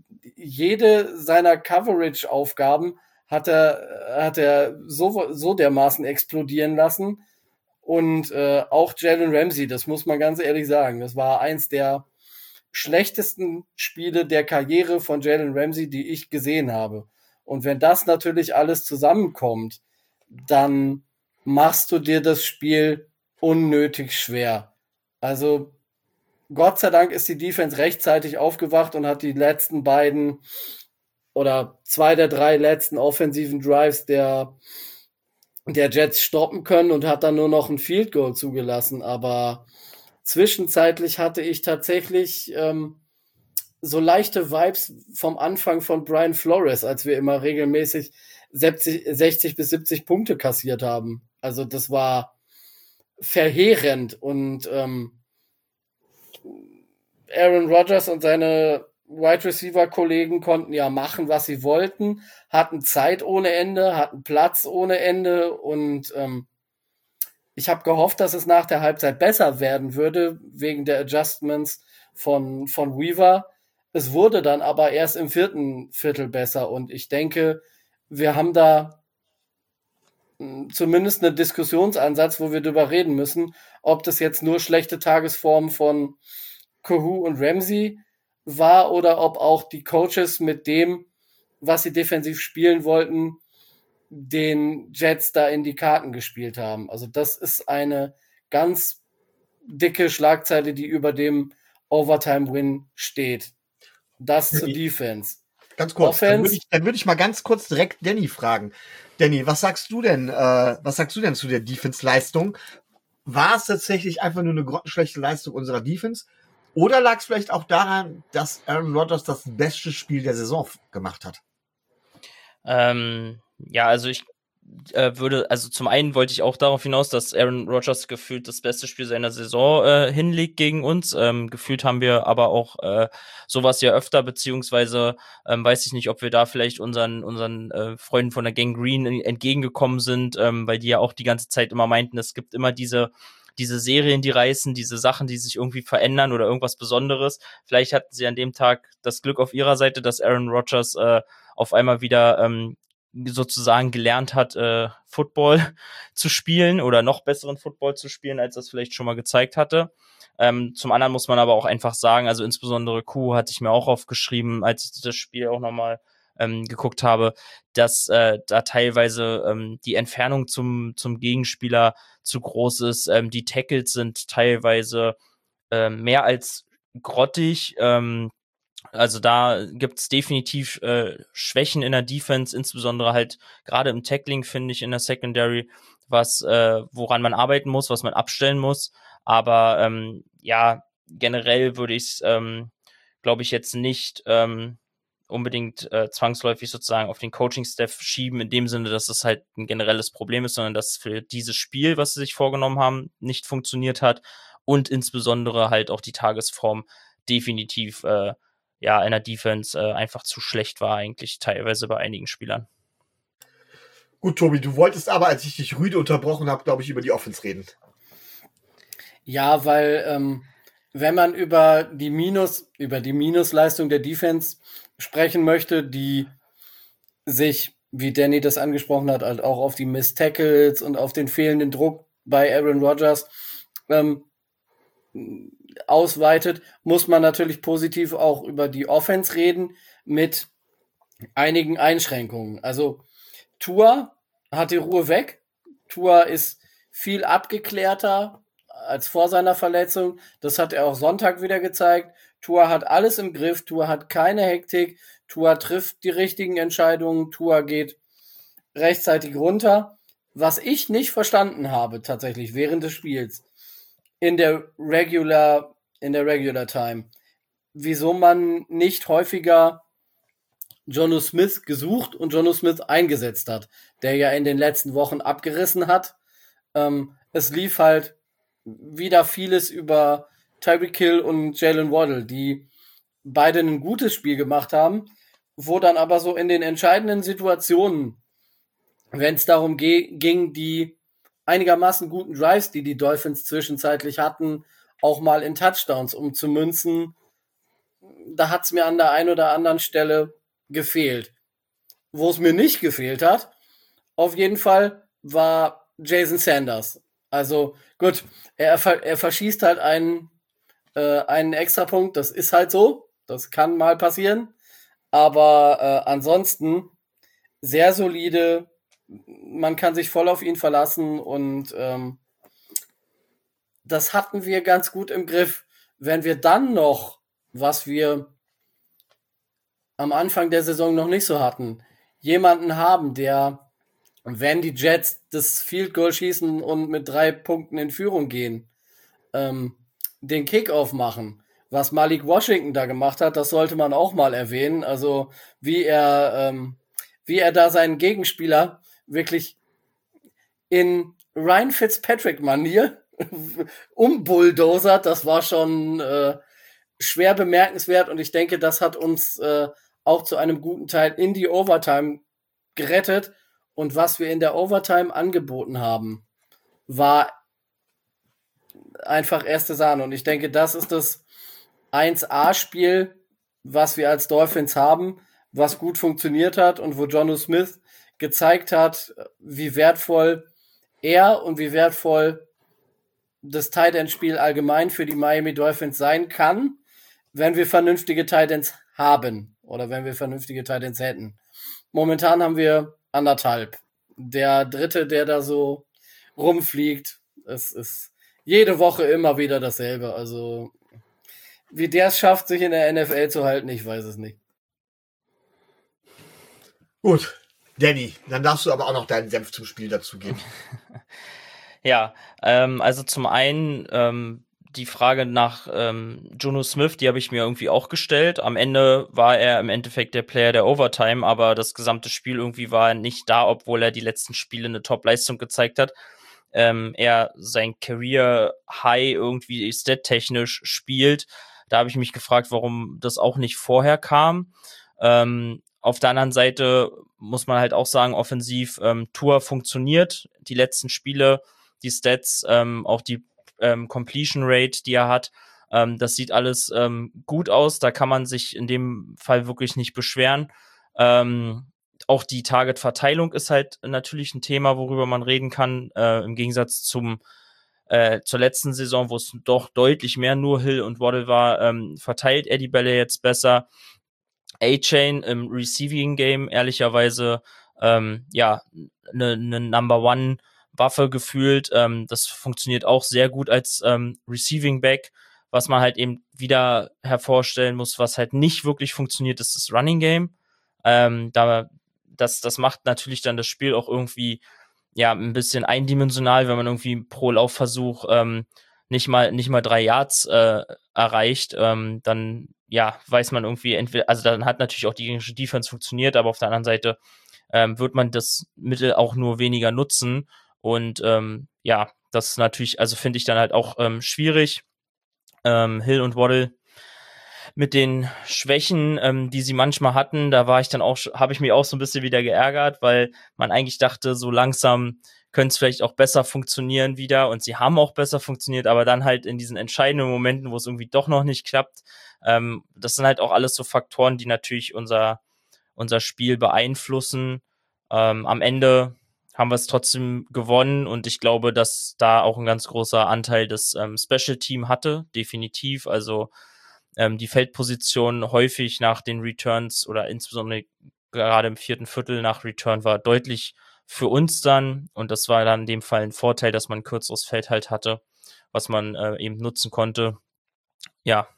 Jede seiner Coverage-Aufgaben hat er, hat er so, so dermaßen explodieren lassen. Und äh, auch Jalen Ramsey, das muss man ganz ehrlich sagen, das war eins der schlechtesten Spiele der Karriere von Jalen Ramsey, die ich gesehen habe. Und wenn das natürlich alles zusammenkommt, dann machst du dir das Spiel unnötig schwer. Also Gott sei Dank ist die Defense rechtzeitig aufgewacht und hat die letzten beiden oder zwei der drei letzten offensiven Drives der, der Jets stoppen können und hat dann nur noch ein Field Goal zugelassen. Aber zwischenzeitlich hatte ich tatsächlich ähm, so leichte Vibes vom Anfang von Brian Flores, als wir immer regelmäßig siebzig, sechzig bis siebzig Punkte kassiert haben. Also das war verheerend und ähm, Aaron Rodgers und seine Wide Receiver Kollegen konnten ja machen, was sie wollten, hatten Zeit ohne Ende, hatten Platz ohne Ende und ähm, ich habe gehofft, dass es nach der Halbzeit besser werden würde, wegen der Adjustments von, von Weaver. Es wurde dann aber erst im vierten Viertel besser und ich denke, wir haben da zumindest einen Diskussionsansatz, wo wir drüber reden müssen, ob das jetzt nur schlechte Tagesform von Kuhu und Ramsey war oder ob auch die Coaches mit dem, was sie defensiv spielen wollten, den Jets da in die Karten gespielt haben. Also das ist eine ganz dicke Schlagzeile, die über dem Overtime-Win steht. Das zur Defense. Ganz kurz, dann würde ich, dann würde ich mal ganz kurz direkt Danny fragen. Danny, was sagst du denn, äh, was sagst du denn zu der Defense-Leistung? War es tatsächlich einfach nur eine grottenschlechte Leistung unserer Defense? Oder lag es vielleicht auch daran, dass Aaron Rodgers das beste Spiel der Saison gemacht hat? Ähm, ja, also ich äh, würde, also zum einen wollte ich auch darauf hinaus, dass Aaron Rodgers gefühlt das beste Spiel seiner Saison äh, hinlegt gegen uns. Ähm, gefühlt haben wir aber auch äh, sowas ja öfter, beziehungsweise ähm, weiß ich nicht, ob wir da vielleicht unseren unseren äh, Freunden von der Gang Green entgegengekommen sind, ähm, weil die ja auch die ganze Zeit immer meinten, es gibt immer diese diese Serien, die reißen, diese Sachen, die sich irgendwie verändern oder irgendwas Besonderes. Vielleicht hatten sie an dem Tag das Glück auf ihrer Seite, dass Aaron Rodgers äh, auf einmal wieder ähm, sozusagen gelernt hat, äh, Football zu spielen oder noch besseren Football zu spielen, als das vielleicht schon mal gezeigt hatte. Ähm, zum anderen muss man aber auch einfach sagen, also insbesondere Q hatte ich mir auch aufgeschrieben, als ich das Spiel auch nochmal ähm, geguckt habe, dass äh, da teilweise ähm, die Entfernung zum, zum Gegenspieler zu groß ist. Ähm, die Tackles sind teilweise äh, mehr als grottig. Ähm, also da gibt's definitiv äh, Schwächen in der Defense, insbesondere halt gerade im Tackling, finde ich, in der Secondary, was äh, woran man arbeiten muss, was man abstellen muss. Aber ähm, ja, generell würde ich es, ähm, glaube ich, jetzt nicht ähm, unbedingt äh, zwangsläufig sozusagen auf den Coaching-Staff schieben, in dem Sinne, dass es halt ein generelles Problem ist, sondern dass für dieses Spiel, was sie sich vorgenommen haben, nicht funktioniert hat und insbesondere halt auch die Tagesform definitiv äh, ja in der Defense äh, einfach zu schlecht war, eigentlich teilweise bei einigen Spielern. Gut, Tobi, du wolltest aber, als ich dich rüde unterbrochen habe, glaube ich, über die Offense reden. Ja, weil ähm, wenn man über die Minus, über die Minusleistung der Defense sprechen möchte, die sich, wie Danny das angesprochen hat, halt auch auf die Missed Tackles und auf den fehlenden Druck bei Aaron Rodgers ähm, ausweitet, muss man natürlich positiv auch über die Offense reden mit einigen Einschränkungen. Also Tua hat die Ruhe weg. Tua ist viel abgeklärter als vor seiner Verletzung. Das hat er auch Sonntag wieder gezeigt. Tua hat alles im Griff. Tua hat keine Hektik. Tua trifft die richtigen Entscheidungen. Tua geht rechtzeitig runter. Was ich nicht verstanden habe tatsächlich während des Spiels in der Regular, in der Regular Time, wieso man nicht häufiger Jonnu Smith gesucht und Jonnu Smith eingesetzt hat, der ja in den letzten Wochen abgerissen hat. Ähm, es lief halt wieder vieles über Tyreek Hill und Jalen Waddle, die beide ein gutes Spiel gemacht haben, wo dann aber so in den entscheidenden Situationen, wenn es darum ge- ging, die einigermaßen guten Drives, die die Dolphins zwischenzeitlich hatten, auch mal in Touchdowns umzumünzen, da hat es mir an der einen oder anderen Stelle gefehlt. Wo es mir nicht gefehlt hat, auf jeden Fall, war Jason Sanders. Also gut, er, er verschießt halt einen, äh, einen Extrapunkt, das ist halt so, das kann mal passieren, aber äh, ansonsten sehr solide, man kann sich voll auf ihn verlassen und ähm, das hatten wir ganz gut im Griff. Wenn wir dann noch, was wir am Anfang der Saison noch nicht so hatten, jemanden haben, der, wenn die Jets das Field Goal schießen und mit drei Punkten in Führung gehen, ähm, den Kickoff machen. Was Malik Washington da gemacht hat, das sollte man auch mal erwähnen. Also wie er, ähm, wie er da seinen Gegenspieler wirklich in Ryan Fitzpatrick-Manier umbulldozert, das war schon äh, schwer bemerkenswert und ich denke, das hat uns äh, auch zu einem guten Teil in die Overtime gerettet. Und was wir in der Overtime angeboten haben, war einfach erste Sahne. Und ich denke, das ist das eins A-Spiel, was wir als Dolphins haben, was gut funktioniert hat und wo Jonnu Smith gezeigt hat, wie wertvoll er und wie wertvoll das Tight End Spiel allgemein für die Miami Dolphins sein kann, wenn wir vernünftige Tight Ends haben oder wenn wir vernünftige Tight Ends hätten. Momentan haben wir anderthalb. Der dritte, der da so rumfliegt, es ist jede Woche immer wieder dasselbe. Also wie der es schafft, sich in der N F L zu halten, ich weiß es nicht. Gut, Danny, dann darfst du aber auch noch deinen Senf zum Spiel dazugeben. Ja, ähm, also zum einen ähm, die Frage nach ähm, Jonnu Smith, die habe ich mir irgendwie auch gestellt. Am Ende war er im Endeffekt der Player der Overtime, aber das gesamte Spiel irgendwie war nicht da, obwohl er die letzten Spiele eine Top-Leistung gezeigt hat. Ähm, er sein Career-High irgendwie stat-technisch spielt. Da habe ich mich gefragt, warum das auch nicht vorher kam. Ähm, auf der anderen Seite muss man halt auch sagen, offensiv, ähm, Tua funktioniert. Die letzten Spiele, die Stats, ähm, auch die ähm, Completion Rate, die er hat. Ähm, das sieht alles ähm, gut aus. Da kann man sich in dem Fall wirklich nicht beschweren. Ähm, auch die Target-Verteilung ist halt natürlich ein Thema, worüber man reden kann. Äh, im Gegensatz zum äh, zur letzten Saison, wo es doch deutlich mehr nur Hill und Waddle war, ähm, verteilt er die Bälle jetzt besser. A-Chain im Receiving Game ehrlicherweise ähm, ja eine ne Number One Waffe gefühlt. Ähm, das funktioniert auch sehr gut als ähm, Receiving Back. Was man halt eben wieder hervorstellen muss, was halt nicht wirklich funktioniert, ist das Running Game. Ähm, da das das macht natürlich dann das Spiel auch irgendwie ja ein bisschen eindimensional, wenn man irgendwie pro Laufversuch ähm, nicht mal nicht mal drei Yards äh, erreicht, ähm, dann ja weiß man irgendwie entweder, also dann hat natürlich auch die gegnerische Defense funktioniert, aber auf der anderen Seite ähm, wird man das Mittel auch nur weniger nutzen und ähm, ja, das ist natürlich, also finde ich dann halt auch ähm, schwierig. Ähm, Hill und Waddle mit den Schwächen, ähm, die sie manchmal hatten, da war ich dann auch, habe ich mich auch so ein bisschen wieder geärgert, weil man eigentlich dachte, so langsam könnte es vielleicht auch besser funktionieren wieder und sie haben auch besser funktioniert, aber dann halt in diesen entscheidenden Momenten, wo es irgendwie doch noch nicht klappt, ähm, das sind halt auch alles so Faktoren, die natürlich unser, unser Spiel beeinflussen. Ähm, am Ende haben wir es trotzdem gewonnen und ich glaube, dass da auch ein ganz großer Anteil des ähm, Special Team hatte, definitiv, also ähm, die Feldposition häufig nach den Returns oder insbesondere gerade im vierten Viertel nach Return war deutlich für uns dann und das war dann in dem Fall ein Vorteil, dass man ein kürzeres Feld halt hatte, was man äh, eben nutzen konnte. Ja.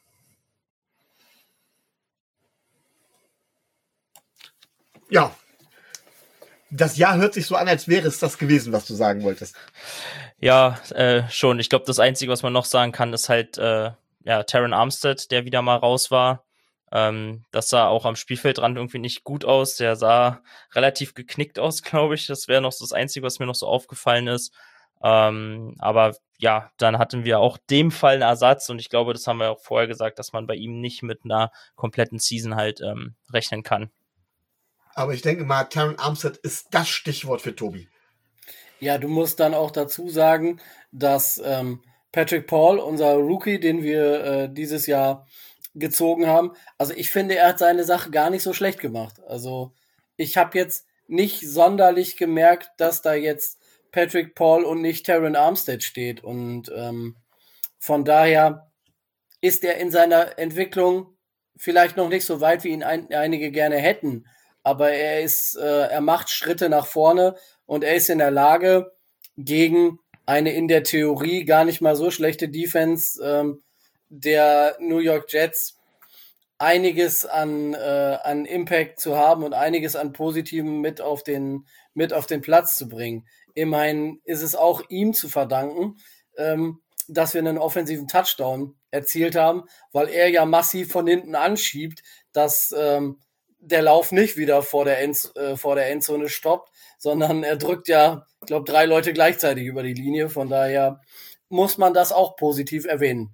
Ja. Das Jahr hört sich so an, als wäre es das gewesen, was du sagen wolltest. Ja, äh, schon. Ich glaube, das Einzige, was man noch sagen kann, ist halt äh, ja, Terron Armstead, der wieder mal raus war. Ähm, das sah auch am Spielfeldrand irgendwie nicht gut aus. Der sah relativ geknickt aus, glaube ich. Das wäre noch so das Einzige, was mir noch so aufgefallen ist. Ähm, aber ja, dann hatten wir auch dem Fall einen Ersatz und ich glaube, das haben wir auch vorher gesagt, dass man bei ihm nicht mit einer kompletten Season halt ähm, rechnen kann. Aber ich denke mal, Terron Armstead ist das Stichwort für Tobi. Ja, du musst dann auch dazu sagen, dass ähm, Patrick Paul, unser Rookie, den wir äh, dieses Jahr gezogen haben, also ich finde, er hat seine Sache gar nicht so schlecht gemacht. Also ich habe jetzt nicht sonderlich gemerkt, dass da jetzt Patrick Paul und nicht Terron Armstead steht. Und ähm, von daher ist er in seiner Entwicklung vielleicht noch nicht so weit, wie ihn ein, einige gerne hätten. Aber er ist, äh, er macht Schritte nach vorne und er ist in der Lage, gegen eine in der Theorie gar nicht mal so schlechte Defense ähm, der New York Jets einiges an, äh, an Impact zu haben und einiges an Positivem mit auf den, mit auf den Platz zu bringen. Immerhin ist es auch ihm zu verdanken, ähm, dass wir einen offensiven Touchdown erzielt haben, weil er ja massiv von hinten anschiebt, dass ähm, der Lauf nicht wieder vor der, End, äh, vor der Endzone stoppt, sondern er drückt ja, ich glaube, drei Leute gleichzeitig über die Linie. Von daher muss man das auch positiv erwähnen.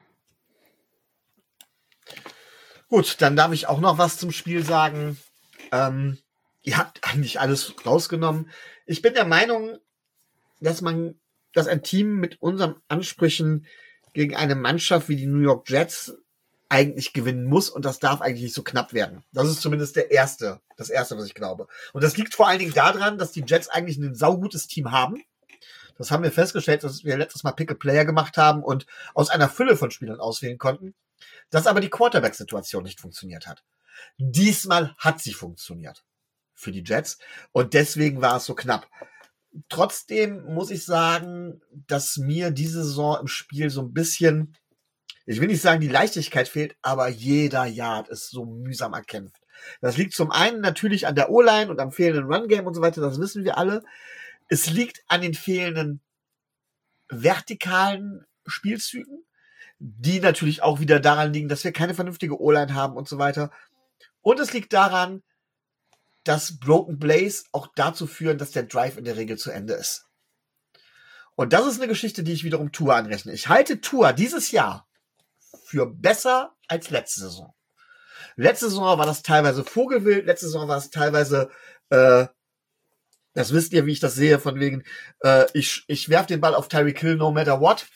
Gut, dann darf ich auch noch was zum Spiel sagen. Ähm, ihr habt eigentlich alles rausgenommen. Ich bin der Meinung, dass man, dass ein Team mit unseren Ansprüchen gegen eine Mannschaft wie die New York Jets eigentlich gewinnen muss und das darf eigentlich nicht so knapp werden. Das ist zumindest der erste, das erste, was ich glaube. Und das liegt vor allen Dingen daran, dass die Jets eigentlich ein saugutes Team haben. Das haben wir festgestellt, dass wir letztes Mal Pick-a-Player gemacht haben und aus einer Fülle von Spielern auswählen konnten, dass aber die Quarterback-Situation nicht funktioniert hat. Diesmal hat sie funktioniert für die Jets und deswegen war es so knapp. Trotzdem muss ich sagen, dass mir diese Saison im Spiel so ein bisschen, ich will nicht sagen, die Leichtigkeit fehlt, aber jeder Yard ist so mühsam erkämpft. Das liegt zum einen natürlich an der O-Line und am fehlenden Run-Game und so weiter, das wissen wir alle. Es liegt an den fehlenden vertikalen Spielzügen, die natürlich auch wieder daran liegen, dass wir keine vernünftige O-Line haben und so weiter. Und es liegt daran, dass Broken Plays auch dazu führen, dass der Drive in der Regel zu Ende ist. Und das ist eine Geschichte, die ich wiederum Tua anrechne. Ich halte Tua dieses Jahr für besser als letzte Saison. Letzte Saison war das teilweise Vogelwild, letzte Saison war es teilweise, äh, das wisst ihr, wie ich das sehe, von wegen, äh, ich, ich werf den Ball auf Tyreek Hill no matter what.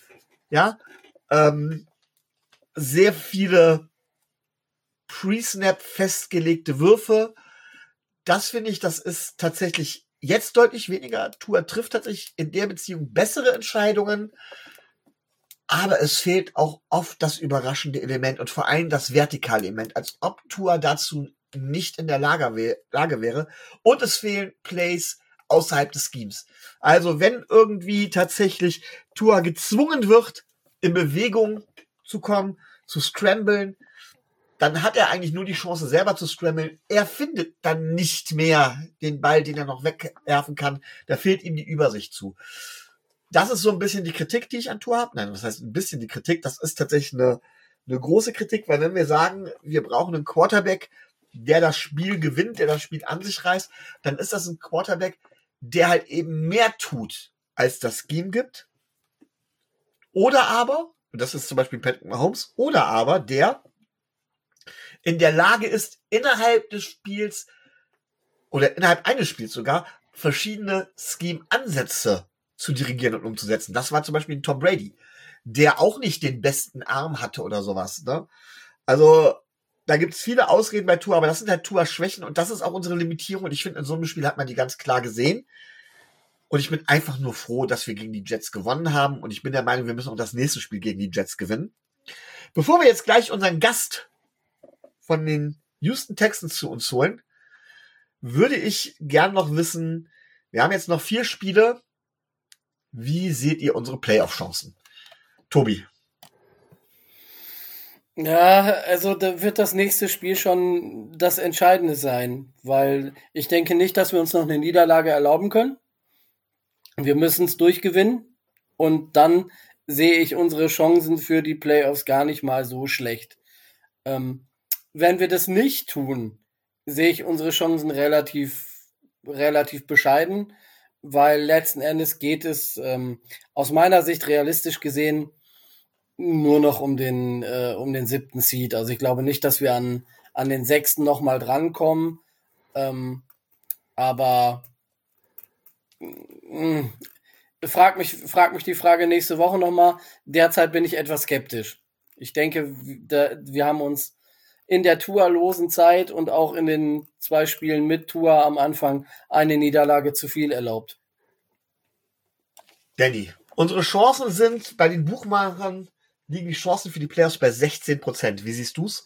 ja, ähm, sehr viele Pre-Snap festgelegte Würfe. Das finde ich, das ist tatsächlich jetzt deutlich weniger. Tua trifft tatsächlich in der Beziehung bessere Entscheidungen, aber es fehlt auch oft das überraschende Element und vor allem das vertikale Element, als ob Tua dazu nicht in der Lage, wär, Lage wäre. Und es fehlen Plays außerhalb des Schemes. Also wenn irgendwie tatsächlich Tua gezwungen wird, in Bewegung zu kommen, zu scramblen, dann hat er eigentlich nur die Chance, selber zu scramblen. Er findet dann nicht mehr den Ball, den er noch wegwerfen kann. Da fehlt ihm die Übersicht zu. Das ist so ein bisschen die Kritik, die ich an Tua habe. Nein, das heißt ein bisschen die Kritik. Das ist tatsächlich eine, eine große Kritik, weil wenn wir sagen, wir brauchen einen Quarterback, der das Spiel gewinnt, der das Spiel an sich reißt, dann ist das ein Quarterback, der halt eben mehr tut, als das Scheme gibt. Oder aber, und das ist zum Beispiel Patrick Mahomes, oder aber der in der Lage ist, innerhalb des Spiels oder innerhalb eines Spiels sogar verschiedene Scheme-Ansätze zu dirigieren und umzusetzen. Das war zum Beispiel ein Tom Brady, der auch nicht den besten Arm hatte oder sowas. Ne? Also da gibt es viele Ausreden bei Tua, aber das sind halt Tuas Schwächen und das ist auch unsere Limitierung und ich finde, in so einem Spiel hat man die ganz klar gesehen. Und ich bin einfach nur froh, dass wir gegen die Jets gewonnen haben und ich bin der Meinung, wir müssen auch das nächste Spiel gegen die Jets gewinnen. Bevor wir jetzt gleich unseren Gast von den Houston Texans zu uns holen, würde ich gern noch wissen, wir haben jetzt noch vier Spiele. Wie seht ihr unsere Playoff-Chancen? Tobi. Ja, also da wird das nächste Spiel schon das Entscheidende sein, weil ich denke nicht, dass wir uns noch eine Niederlage erlauben können. Wir müssen es durchgewinnen und dann sehe ich unsere Chancen für die Playoffs gar nicht mal so schlecht. Ähm, wenn wir das nicht tun, sehe ich unsere Chancen relativ, relativ bescheiden, weil letzten Endes geht es ähm, aus meiner Sicht realistisch gesehen nur noch um den, äh, um den siebten Seed. Also ich glaube nicht, dass wir an, an den sechsten nochmal drankommen. Ähm, aber mh, frag mich, frag mich die Frage nächste Woche nochmal. Derzeit bin ich etwas skeptisch. Ich denke, da, wir haben uns in der Tua-losen Zeit und auch in den zwei Spielen mit Tua am Anfang eine Niederlage zu viel erlaubt. Danny, unsere Chancen sind bei den Buchmachern, liegen die Chancen für die Playoffs bei sechzehn Prozent. Wie siehst du's?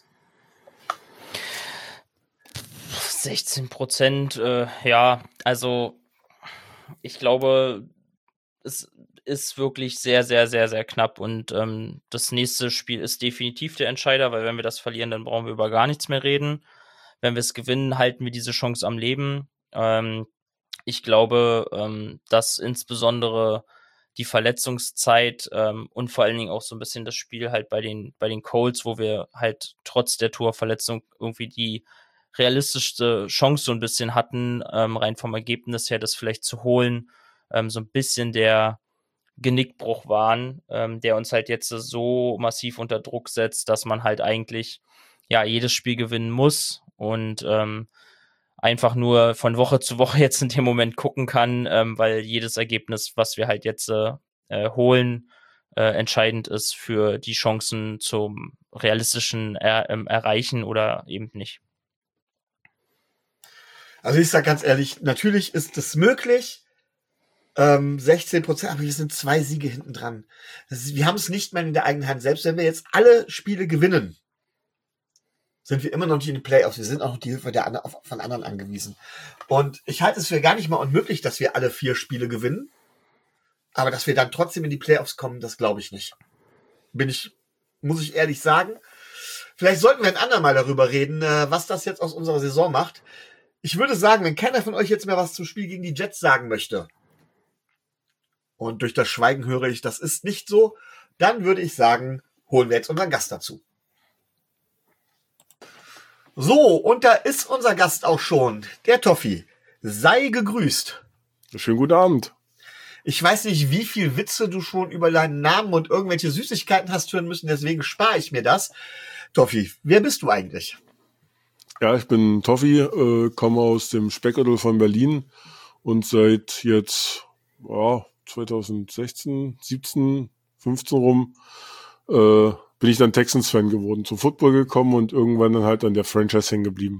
sechzehn Prozent, äh, ja, also ich glaube, es ist wirklich sehr, sehr, sehr, sehr knapp und ähm, das nächste Spiel ist definitiv der Entscheider, weil wenn wir das verlieren, dann brauchen wir über gar nichts mehr reden. Wenn wir es gewinnen, halten wir diese Chance am Leben. Ähm, ich glaube, ähm, dass insbesondere die Verletzungszeit ähm, und vor allen Dingen auch so ein bisschen das Spiel halt bei den bei den Colts, wo wir halt trotz der Torverletzung irgendwie die realistischste Chance so ein bisschen hatten, ähm, rein vom Ergebnis her, das vielleicht zu holen, ähm, so ein bisschen der Genickbruch waren, ähm, der uns halt jetzt so massiv unter Druck setzt, dass man halt eigentlich ja jedes Spiel gewinnen muss und ähm, einfach nur von Woche zu Woche jetzt in dem Moment gucken kann, ähm, weil jedes Ergebnis, was wir halt jetzt äh, äh, holen, äh, entscheidend ist für die Chancen zum realistischen er- ähm, Erreichen oder eben nicht. Also ich sage ganz ehrlich, natürlich ist es möglich, ähm, sechzehn Prozent, aber wir sind zwei Siege hinten dran. Das ist, wir haben es nicht mehr in der eigenen Hand. Selbst wenn wir jetzt alle Spiele gewinnen, sind wir immer noch nicht in den Playoffs. Wir sind auch noch die Hilfe der, von anderen angewiesen. Und ich halte es für gar nicht mal unmöglich, dass wir alle vier Spiele gewinnen. Aber dass wir dann trotzdem in die Playoffs kommen, das glaube ich nicht. Bin ich, muss ich ehrlich sagen. Vielleicht sollten wir ein andermal darüber reden, was das jetzt aus unserer Saison macht. Ich würde sagen, wenn keiner von euch jetzt mehr was zum Spiel gegen die Jets sagen möchte, und durch das Schweigen höre ich, das ist nicht so, dann würde ich sagen, holen wir jetzt unseren Gast dazu. So, und da ist unser Gast auch schon, der Toffi. Sei gegrüßt. Schönen guten Abend. Ich weiß nicht, wie viel Witze du schon über deinen Namen und irgendwelche Süßigkeiten hast hören müssen, deswegen spare ich mir das. Toffi, wer bist du eigentlich? Ja, ich bin Toffi, äh, komme aus dem Speckgürtel von Berlin und seit jetzt ja, zwanzig sechzehn, siebzehn fünfzehn rum, äh, bin ich dann Texans-Fan geworden, zum Football gekommen und irgendwann dann halt an der Franchise hängen geblieben.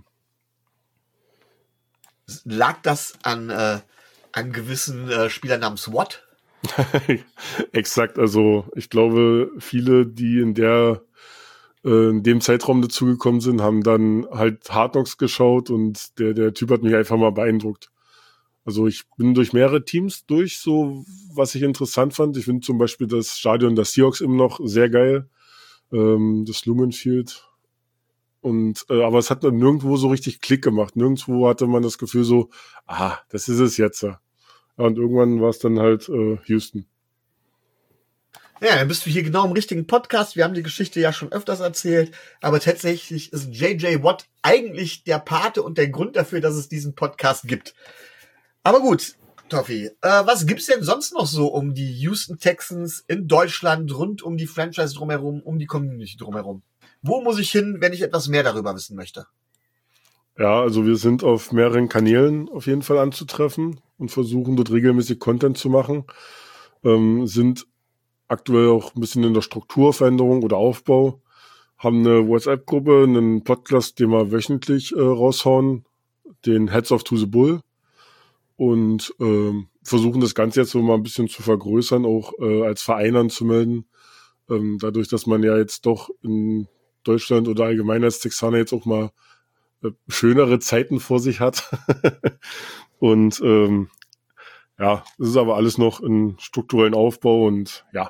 Lag das an, äh, an gewissen äh, Spielern namens Watt? Exakt, also ich glaube, viele, die in der äh, in dem Zeitraum dazugekommen sind, haben dann halt Hard Knocks geschaut und der, der Typ hat mich einfach mal beeindruckt. Also ich bin durch mehrere Teams durch, so was ich interessant fand. Ich finde zum Beispiel das Stadion der Seahawks immer noch sehr geil, ähm, das Lumen Field. Und äh, aber es hat dann nirgendwo so richtig Klick gemacht. Nirgendwo hatte man das Gefühl so, ah, das ist es jetzt. Ja, und irgendwann war es dann halt äh, Houston. Ja, dann bist du hier genau im richtigen Podcast. Wir haben die Geschichte ja schon öfters erzählt, aber tatsächlich ist J J Watt eigentlich der Pate und der Grund dafür, dass es diesen Podcast gibt. Aber gut, Toffi, äh, was gibt's denn sonst noch so um die Houston Texans in Deutschland, rund um die Franchise drumherum, um die Community drumherum? Wo muss ich hin, wenn ich etwas mehr darüber wissen möchte? Ja, also wir sind auf mehreren Kanälen auf jeden Fall anzutreffen und versuchen dort regelmäßig Content zu machen. Ähm, sind aktuell auch ein bisschen in der Strukturveränderung oder Aufbau. Haben eine WhatsApp-Gruppe, einen Podcast, den wir wöchentlich äh, raushauen, den Heads of to the Bull. Und ähm, versuchen das Ganze jetzt so mal ein bisschen zu vergrößern, auch äh, als Verein anzumelden. Ähm, dadurch, dass man ja jetzt doch in Deutschland oder allgemein als Texaner jetzt auch mal äh, schönere Zeiten vor sich hat. Und ähm, ja, es ist aber alles noch in strukturellen Aufbau und ja.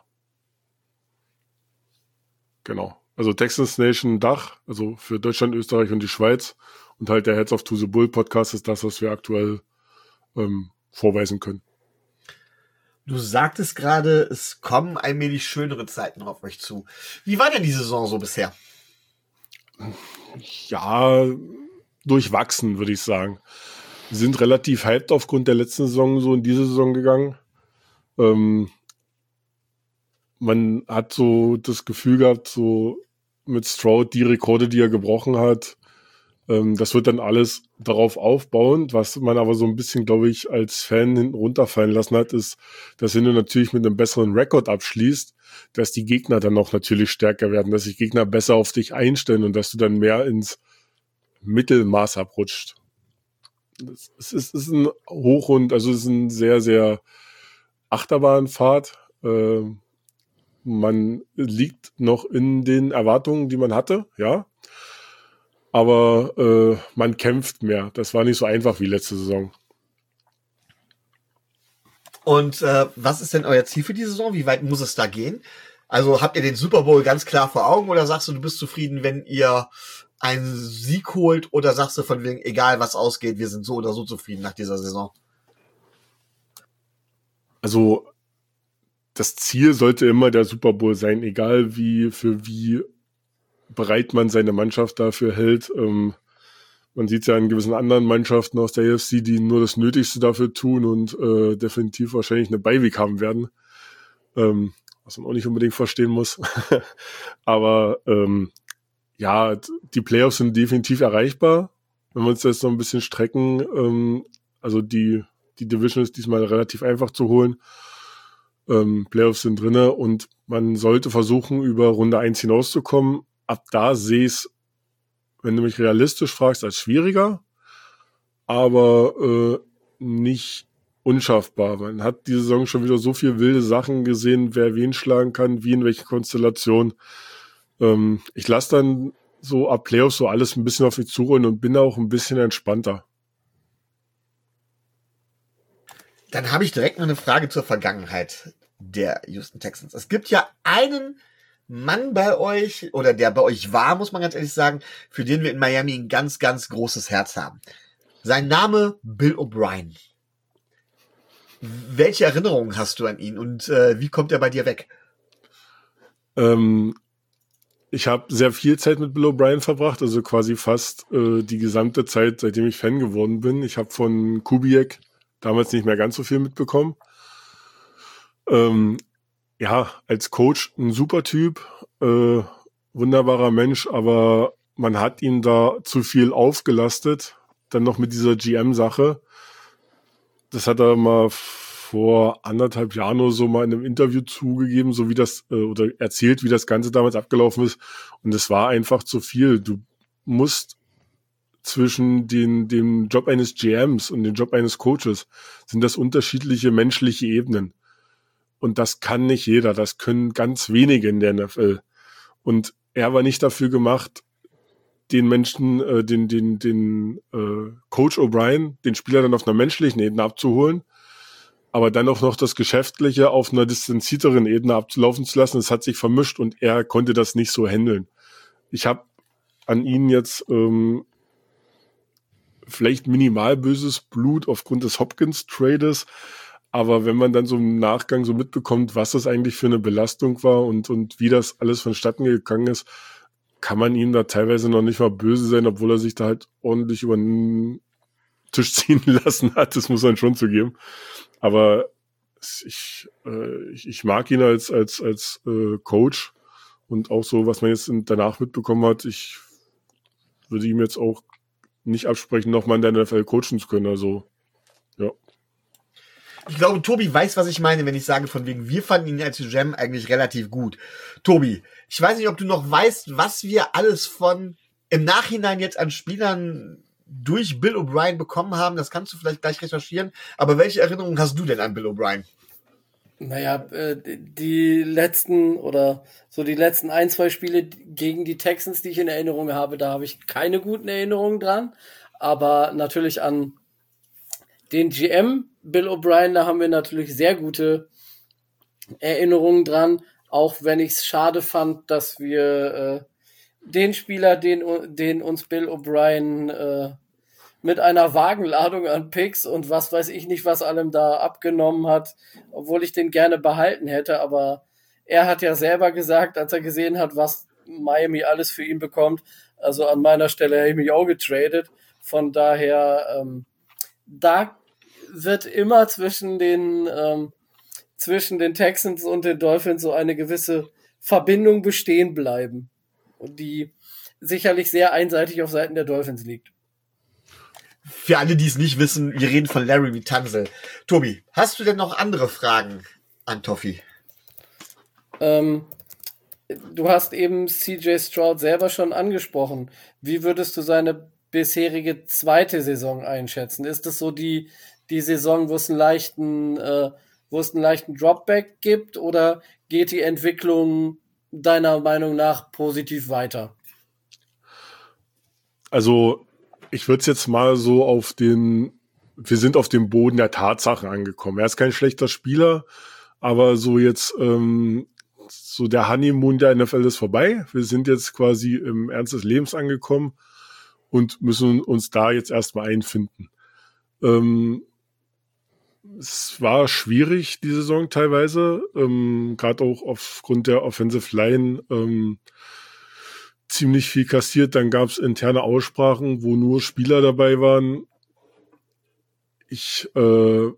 Genau. Also Texans Nation Dach, also für Deutschland, Österreich und die Schweiz. Und halt der Heads of to the Bull Podcast ist das, was wir aktuell ähm, vorweisen können. Du sagtest gerade, es kommen allmählich schönere Zeiten auf euch zu. Wie war denn die Saison so bisher? Ja, durchwachsen, würde ich sagen. Wir sind relativ hyped aufgrund der letzten Saison so in diese Saison gegangen. Ähm, man hat so das Gefühl gehabt, so mit Stroud die Rekorde, die er gebrochen hat, ähm, das wird dann alles darauf aufbauen. Was man aber so ein bisschen, glaube ich, als Fan hinten runterfallen lassen hat, ist, dass wenn du natürlich mit einem besseren Rekord abschließt, dass die Gegner dann auch natürlich stärker werden, dass sich Gegner besser auf dich einstellen und dass du dann mehr ins Mittelmaß abrutscht. Es ist, es ist ein Hoch und, also es ist ein sehr, sehr Achterbahnfahrt. Äh, man liegt noch in den Erwartungen, die man hatte, ja. Aber äh, man kämpft mehr. Das war nicht so einfach wie letzte Saison. Und äh, was ist denn euer Ziel für die Saison? Wie weit muss es da gehen? Also habt ihr den Super Bowl ganz klar vor Augen oder sagst du, du bist zufrieden, wenn ihr einen Sieg holt, oder sagst du von wegen, egal was ausgeht, wir sind so oder so zufrieden nach dieser Saison? Also das Ziel sollte immer der Super Bowl sein, egal wie für wie bereit man seine Mannschaft dafür hält. Ähm, man sieht ja in gewissen anderen Mannschaften aus der A F C, die nur das Nötigste dafür tun und äh, definitiv wahrscheinlich eine Bye-Week haben werden. Ähm, was man auch nicht unbedingt verstehen muss. Aber ähm, ja, die Playoffs sind definitiv erreichbar, wenn wir uns jetzt noch ein bisschen strecken. Ähm, also die, die Division ist diesmal relativ einfach zu holen. Ähm, Playoffs sind drinne und man sollte versuchen, über Runde eins hinauszukommen. Ab da sehe ich es, wenn du mich realistisch fragst, als schwieriger, aber äh, nicht unschaffbar. Man hat diese Saison schon wieder so viele wilde Sachen gesehen, wer wen schlagen kann, wie in welche Konstellation. Ähm, ich lasse dann so ab Playoffs so alles ein bisschen auf mich zurollen und bin auch ein bisschen entspannter. Dann habe ich direkt mal eine Frage zur Vergangenheit der Houston Texans. Es gibt ja einen Mann bei euch, oder der bei euch war, muss man ganz ehrlich sagen, für den wir in Miami ein ganz, ganz großes Herz haben. Sein Name Bill O'Brien. Welche Erinnerungen hast du an ihn und äh, wie kommt er bei dir weg? Ähm, ich habe sehr viel Zeit mit Bill O'Brien verbracht, also quasi fast äh, die gesamte Zeit, seitdem ich Fan geworden bin. Ich habe von Kubiak damals nicht mehr ganz so viel mitbekommen. Ähm, ja, als Coach ein super Typ, äh, wunderbarer Mensch, aber man hat ihn da zu viel aufgelastet. Dann noch mit dieser G M-Sache. Das hat er mal vor anderthalb Jahren oder so mal in einem Interview zugegeben, so wie das, äh, oder erzählt, wie das Ganze damals abgelaufen ist. Und es war einfach zu viel. Du musst zwischen den, dem Job eines G Ms und dem Job eines Coaches sind das unterschiedliche menschliche Ebenen. Und das kann nicht jeder. Das können ganz wenige in der N F L. Und er war nicht dafür gemacht, den Menschen, äh, den, den, den äh, Coach O'Brien, den Spieler dann auf einer menschlichen Ebene abzuholen, aber dann auch noch das Geschäftliche auf einer distanzierteren Ebene abzulaufen zu lassen. Es hat sich vermischt und er konnte das nicht so handeln. Ich habe an ihn jetzt ähm, vielleicht minimal böses Blut aufgrund des Hopkins-Trades, aber wenn man dann so im Nachgang so mitbekommt, was das eigentlich für eine Belastung war und, und wie das alles vonstatten gegangen ist, kann man ihm da teilweise noch nicht mal böse sein, obwohl er sich da halt ordentlich über den Tisch ziehen lassen hat. Das muss man schon zugeben. Aber ich, äh, ich, ich mag ihn als, als, als äh, Coach und auch so, was man jetzt danach mitbekommen hat. Ich würde ihm jetzt auch nicht absprechen, nochmal in der N F L coachen zu können. Also, ja. Ich glaube, Tobi weiß, was ich meine, wenn ich sage, von wegen, wir fanden ihn als G M eigentlich relativ gut. Tobi, ich weiß nicht, ob du noch weißt, was wir alles von im Nachhinein jetzt an Spielern durch Bill O'Brien bekommen haben. Das kannst du vielleicht gleich recherchieren. Aber welche Erinnerungen hast du denn an Bill O'Brien? Naja, äh, die letzten oder so die letzten ein, zwei Spiele gegen die Texans, die ich in Erinnerung habe, da habe ich keine guten Erinnerungen dran. Aber natürlich an den G M Bill O'Brien, da haben wir natürlich sehr gute Erinnerungen dran, auch wenn ich es schade fand, dass wir äh, den Spieler, den, den uns Bill O'Brien äh, mit einer Wagenladung an Picks und was weiß ich nicht, was allem da abgenommen hat, obwohl ich den gerne behalten hätte, aber er hat ja selber gesagt, als er gesehen hat, was Miami alles für ihn bekommt, also an meiner Stelle hätte ich mich auch getradet, von daher ähm, da wird immer zwischen den ähm, zwischen den Texans und den Dolphins so eine gewisse Verbindung bestehen bleiben, die sicherlich sehr einseitig auf Seiten der Dolphins liegt. Für alle, die es nicht wissen, wir reden von Laremy Tunsil. Tobi, hast du denn noch andere Fragen an Toffi? Ähm, du hast eben C J Stroud selber schon angesprochen. Wie würdest du seine bisherige zweite Saison einschätzen? Ist es so die die Saison, wo es einen leichten, äh, wo es einen leichten Dropback gibt, oder geht die Entwicklung deiner Meinung nach positiv weiter? Also ich würde es jetzt mal so auf den, wir sind auf dem Boden der Tatsachen angekommen. Er ist kein schlechter Spieler, aber so jetzt, ähm, so der Honeymoon der N F L ist vorbei. Wir sind jetzt quasi im Ernst des Lebens angekommen und müssen uns da jetzt erstmal einfinden. Ähm, es war schwierig, die Saison teilweise, ähm, gerade auch aufgrund der Offensive Line, ähm, ziemlich viel kassiert. Dann gab es interne Aussprachen, wo nur Spieler dabei waren. Ich äh,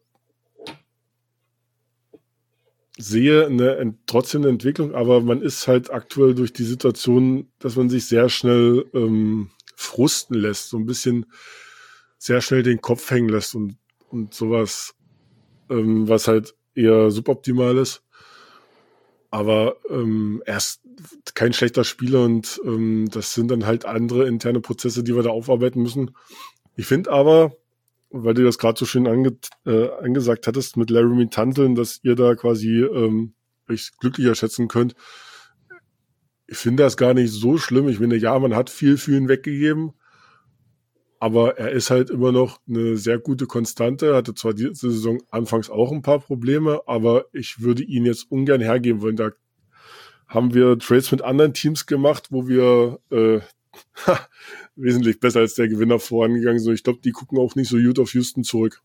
sehe eine, trotzdem eine Entwicklung, aber man ist halt aktuell durch die Situation, dass man sich sehr schnell ähm, frusten lässt, so ein bisschen sehr schnell den Kopf hängen lässt und, und sowas, ähm, was halt eher suboptimal ist. Aber ähm, er ist kein schlechter Spieler und ähm, das sind dann halt andere interne Prozesse, die wir da aufarbeiten müssen. Ich finde aber, weil du das gerade so schön ange äh, angesagt hattest mit Laremy Tunsil, dass ihr da quasi ähm, euch glücklicher schätzen könnt. Ich finde das gar nicht so schlimm. Ich finde, ja, man hat viel für ihn weggegeben, aber er ist halt immer noch eine sehr gute Konstante. Hatte zwar diese Saison anfangs auch ein paar Probleme, aber ich würde ihn jetzt ungern hergeben wollen. Da haben wir Trades mit anderen Teams gemacht, wo wir äh, wesentlich besser als der Gewinner vorangegangen sind. Ich glaube, die gucken auch nicht so gut auf Houston zurück.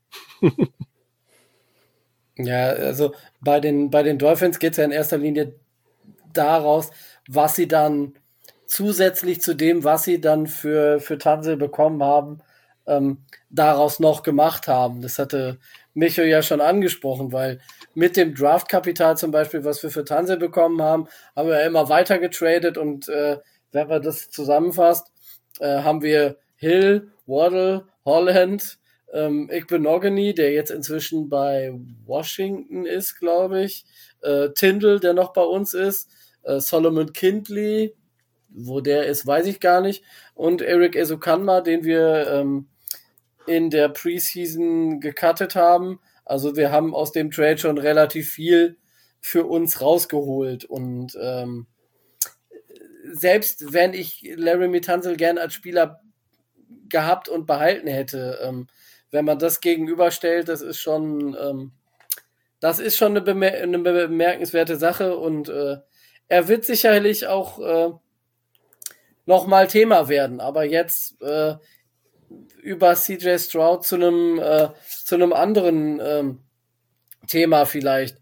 Ja, also bei den, bei den Dolphins geht es ja in erster Linie daraus, was sie dann zusätzlich zu dem, was sie dann für, für Tunsil bekommen haben, ähm, daraus noch gemacht haben. Das hatte Micho ja schon angesprochen, weil mit dem Draftkapital zum Beispiel, was wir für Tunsil bekommen haben, haben wir ja immer weiter getradet und äh, wenn man das zusammenfasst, äh, haben wir Hill, Waddle, Holland, ähm, Igbenogany, der jetzt inzwischen bei Washington ist, glaube ich, äh, Tindall, der noch bei uns ist, äh, Solomon Kindley, wo der ist, weiß ich gar nicht, und Eric Ezukanma, den wir ähm, in der Preseason gecuttet haben. Also wir haben aus dem Trade schon relativ viel für uns rausgeholt und ähm, selbst wenn ich Laremy Tunsil gern als Spieler gehabt und behalten hätte, ähm, wenn man das gegenüberstellt, das ist schon ähm, das ist schon eine, bemer- eine bemerkenswerte Sache und äh, er wird sicherlich auch äh, nochmal Thema werden, aber jetzt äh, über C J Stroud zu einem äh, zu einem anderen ähm, Thema vielleicht.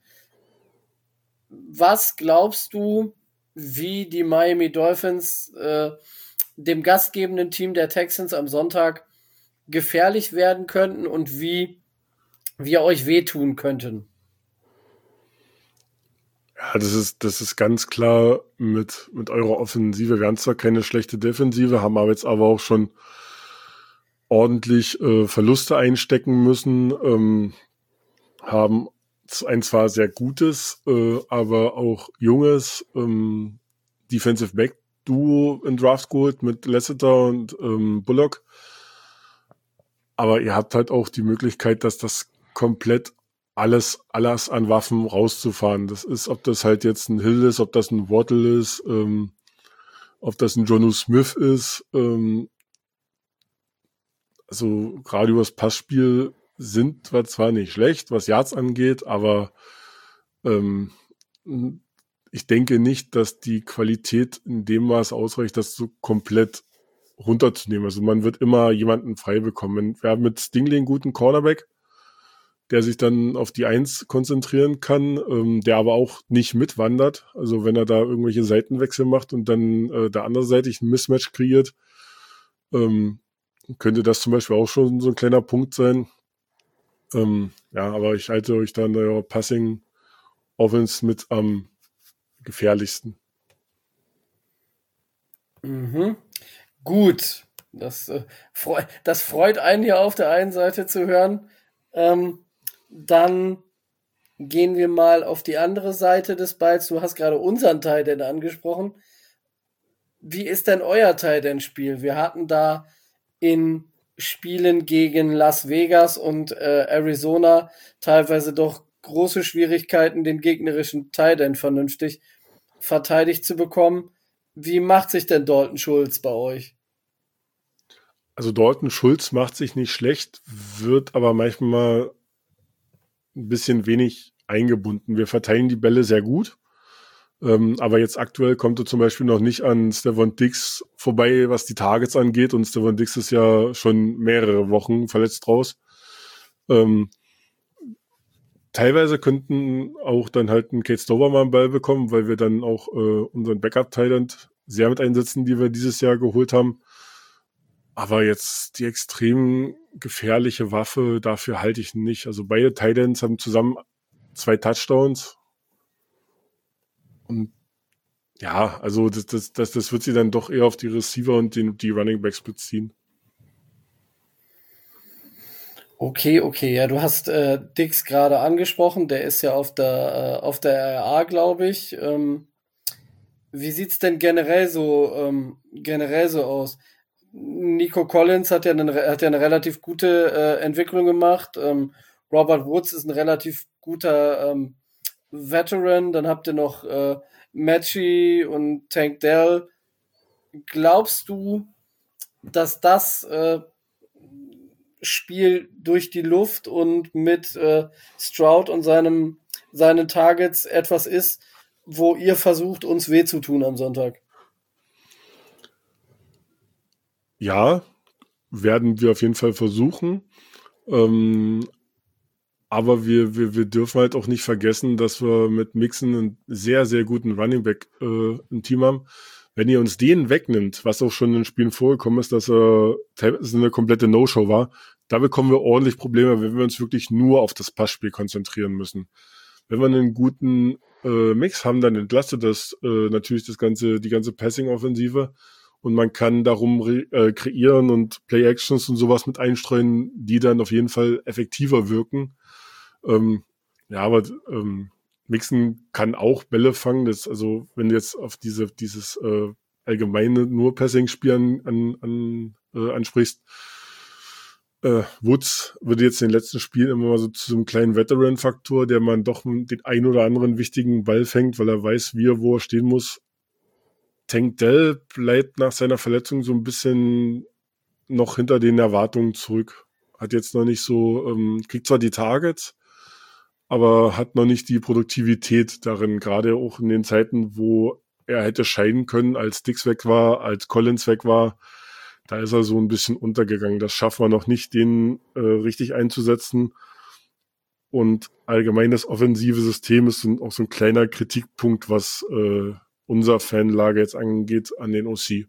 Was glaubst du, wie die Miami Dolphins äh, dem gastgebenden Team der Texans am Sonntag gefährlich werden könnten und wie wir euch wehtun könnten? Ja, das ist, das ist ganz klar mit, mit eurer Offensive. Wir haben zwar keine schlechte Defensive, haben aber jetzt aber auch schon ordentlich äh, Verluste einstecken müssen, ähm, haben ein zwar sehr gutes, äh, aber auch junges ähm, Defensive Back Duo in Draft geholt mit Lasseter und ähm, Bullock. Aber ihr habt halt auch die Möglichkeit, dass das komplett alles, alles an Waffen rauszufahren. Das ist, ob das halt jetzt ein Hill ist, ob das ein Waddle ist, ähm, ob das ein Jonnu Smith ist. Ähm, also gerade über das Passspiel sind wir zwar nicht schlecht, was Yards angeht, aber ähm, ich denke nicht, dass die Qualität in dem Maß ausreicht, das so komplett runterzunehmen. Also man wird immer jemanden frei bekommen. Wir haben mit Stingley einen guten Cornerback, der sich dann auf die Eins konzentrieren kann, ähm, der aber auch nicht mitwandert. Also wenn er da irgendwelche Seitenwechsel macht und dann äh, der anderseitig ein Mismatch kreiert, ähm, könnte das zum Beispiel auch schon so ein kleiner Punkt sein. Ähm, ja, aber ich halte euch da in der Passing Offense mit am gefährlichsten. Mhm. Gut, das, äh, freu- das freut einen hier auf der einen Seite zu hören. Ähm, dann gehen wir mal auf die andere Seite des Balls. Du hast gerade unseren Tight End angesprochen. Wie ist denn euer Tight End Spiel? Wir hatten da in Spielen gegen Las Vegas und äh, Arizona teilweise doch große Schwierigkeiten, den gegnerischen Tight End vernünftig verteidigt zu bekommen. Wie macht sich denn Dalton Schulz bei euch? Also Dalton Schulz macht sich nicht schlecht, wird aber manchmal ein bisschen wenig eingebunden. Wir verteilen die Bälle sehr gut, ähm, aber jetzt aktuell kommt er zum Beispiel noch nicht an Stefon Diggs vorbei, was die Targets angeht, und Stefon Diggs ist ja schon mehrere Wochen verletzt raus. Ähm, teilweise könnten auch dann halt ein Kate Stover mal einen Ball bekommen, weil wir dann auch äh, unseren Backup-Thailand sehr mit einsetzen, die wir dieses Jahr geholt haben. Aber jetzt die extrem gefährliche Waffe, dafür halte ich nicht. Also beide Titans haben zusammen zwei Touchdowns. Und ja, also das, das, das, das wird sie dann doch eher auf die Receiver und den, die Running Backs beziehen. Okay, okay, ja, du hast äh, Dix gerade angesprochen, der ist ja auf der äh, auf der R A, glaube ich. Ähm, wie sieht's denn generell so ähm, generell so aus? Nico Collins hat ja, einen, hat ja eine relativ gute äh, Entwicklung gemacht. Ähm, Robert Woods ist ein relativ guter ähm, Veteran. Dann habt ihr noch äh, Matchy und Tank Dell. Glaubst du, dass das äh, Spiel durch die Luft und mit äh, Stroud und seinem, seinen Targets etwas ist, wo ihr versucht, uns weh zu tun am Sonntag? Ja, werden wir auf jeden Fall versuchen. Ähm, aber wir, wir, wir dürfen halt auch nicht vergessen, dass wir mit Mixon einen sehr, sehr guten Running Back äh, im Team haben. Wenn ihr uns den wegnimmt, was auch schon in Spielen vorgekommen ist, dass er teilweise eine komplette No-Show war, da bekommen wir ordentlich Probleme, wenn wir uns wirklich nur auf das Passspiel konzentrieren müssen. Wenn wir einen guten äh, Mix haben, dann entlastet das äh, natürlich das ganze, die ganze Passing-Offensive. und man kann darum re- äh, kreieren und Play-Actions und sowas mit einstreuen, die dann auf jeden Fall effektiver wirken. Ähm, ja, aber ähm, Mixon kann auch Bälle fangen. Das, also wenn du jetzt auf diese dieses äh, allgemeine nur Passing-Spiel an, an, an, äh, ansprichst, äh, Woods würde jetzt in den letzten Spielen immer mal so zu so einem kleinen Veteran-Faktor, der man doch den ein oder anderen wichtigen Ball fängt, weil er weiß, wie er, wo er stehen muss. Tank Dell bleibt nach seiner Verletzung so ein bisschen noch hinter den Erwartungen zurück. Hat jetzt noch nicht so, ähm, kriegt zwar die Targets, aber hat noch nicht die Produktivität darin, gerade auch in den Zeiten, wo er hätte scheinen können, als Dix weg war, als Collins weg war. Da ist er so ein bisschen untergegangen. Das schaffen wir noch nicht, den äh, richtig einzusetzen. Und allgemein das offensive System ist so, auch so ein kleiner Kritikpunkt, was äh, unser Fanlager jetzt angeht an den O C.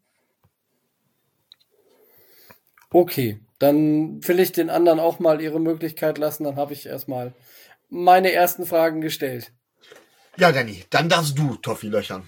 Okay, dann will ich den anderen auch mal ihre Möglichkeit lassen. Dann habe ich erstmal meine ersten Fragen gestellt. Ja, Danny, dann darfst du Toffi löchern.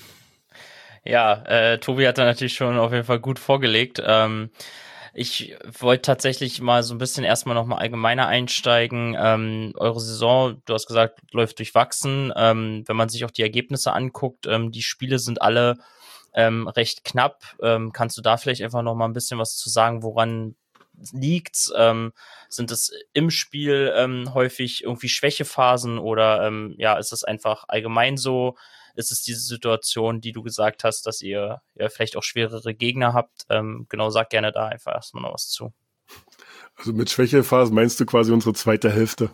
Ja, äh, Tobi hat da natürlich schon auf jeden Fall gut vorgelegt. Ähm, ich wollte tatsächlich mal so ein bisschen erstmal nochmal allgemeiner einsteigen. Ähm, eure Saison, du hast gesagt, läuft durchwachsen. Ähm, wenn man sich auch die Ergebnisse anguckt, ähm, die Spiele sind alle ähm, recht knapp. Ähm, kannst du da vielleicht einfach nochmal ein bisschen was zu sagen, woran liegt's? Ähm, sind es im Spiel ähm, häufig irgendwie Schwächephasen oder ähm, ja, ist es einfach allgemein so? Ist es diese Situation, die du gesagt hast, dass ihr ja vielleicht auch schwerere Gegner habt? Ähm, genau, sag gerne da einfach erstmal noch was zu. Also mit Schwächephasen meinst du quasi unsere zweite Hälfte.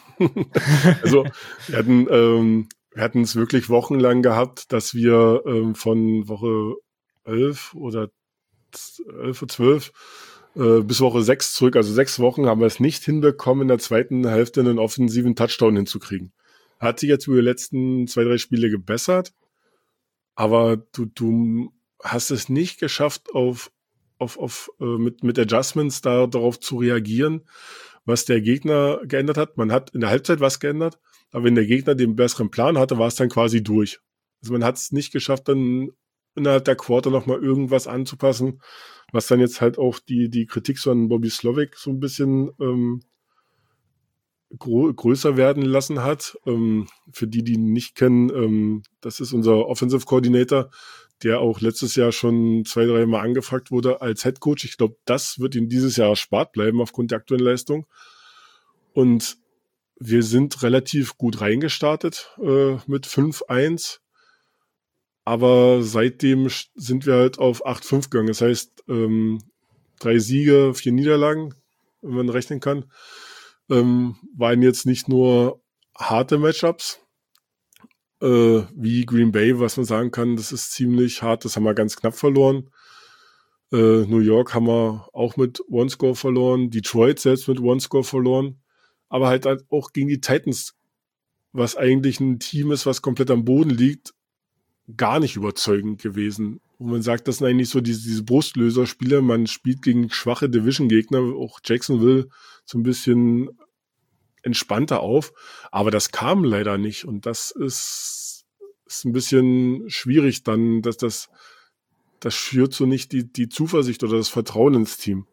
Also wir hatten ähm, wir hatten es wirklich wochenlang gehabt, dass wir ähm, von Woche elf oder elf oder zwölf äh, bis Woche sechs zurück, also sechs Wochen, haben wir es nicht hinbekommen, in der zweiten Hälfte einen offensiven Touchdown hinzukriegen. Hat sich jetzt über die letzten zwei, drei Spiele gebessert, aber du, du hast es nicht geschafft, auf, auf, auf, äh, mit, mit Adjustments da, darauf zu reagieren, was der Gegner geändert hat. Man hat in der Halbzeit was geändert, aber wenn der Gegner den besseren Plan hatte, war es dann quasi durch. Also man hat es nicht geschafft, dann innerhalb der Quarter nochmal irgendwas anzupassen, was dann jetzt halt auch die, die Kritik so an Bobby Slovic so ein bisschen ähm, gro- größer werden lassen hat. Ähm, für die, die ihn nicht kennen, ähm, das ist unser Offensive Coordinator, der auch letztes Jahr schon zwei, drei Mal angefragt wurde als Head Coach. Ich glaube, das wird ihm dieses Jahr erspart bleiben aufgrund der aktuellen Leistung. Und wir sind relativ gut reingestartet äh, mit fünf eins. Aber seitdem sind wir halt auf acht fünf gegangen. Das heißt, ähm, drei Siege, vier Niederlagen, wenn man rechnen kann. Ähm, waren jetzt nicht nur harte Matchups, äh, wie Green Bay, was man sagen kann, das ist ziemlich hart, das haben wir ganz knapp verloren. Äh, New York haben wir auch mit One-Score verloren, Detroit selbst mit One-Score verloren, aber halt, halt auch gegen die Titans, was eigentlich ein Team ist, was komplett am Boden liegt, gar nicht überzeugend gewesen. Wo man sagt, das sind eigentlich so diese, diese Brustlöser-Spiele, man spielt gegen schwache Division-Gegner, auch Jacksonville so ein bisschen entspannter auf, aber das kam leider nicht und das ist, ist ein bisschen schwierig dann, dass das das schürt so nicht die, die Zuversicht oder das Vertrauen ins Team.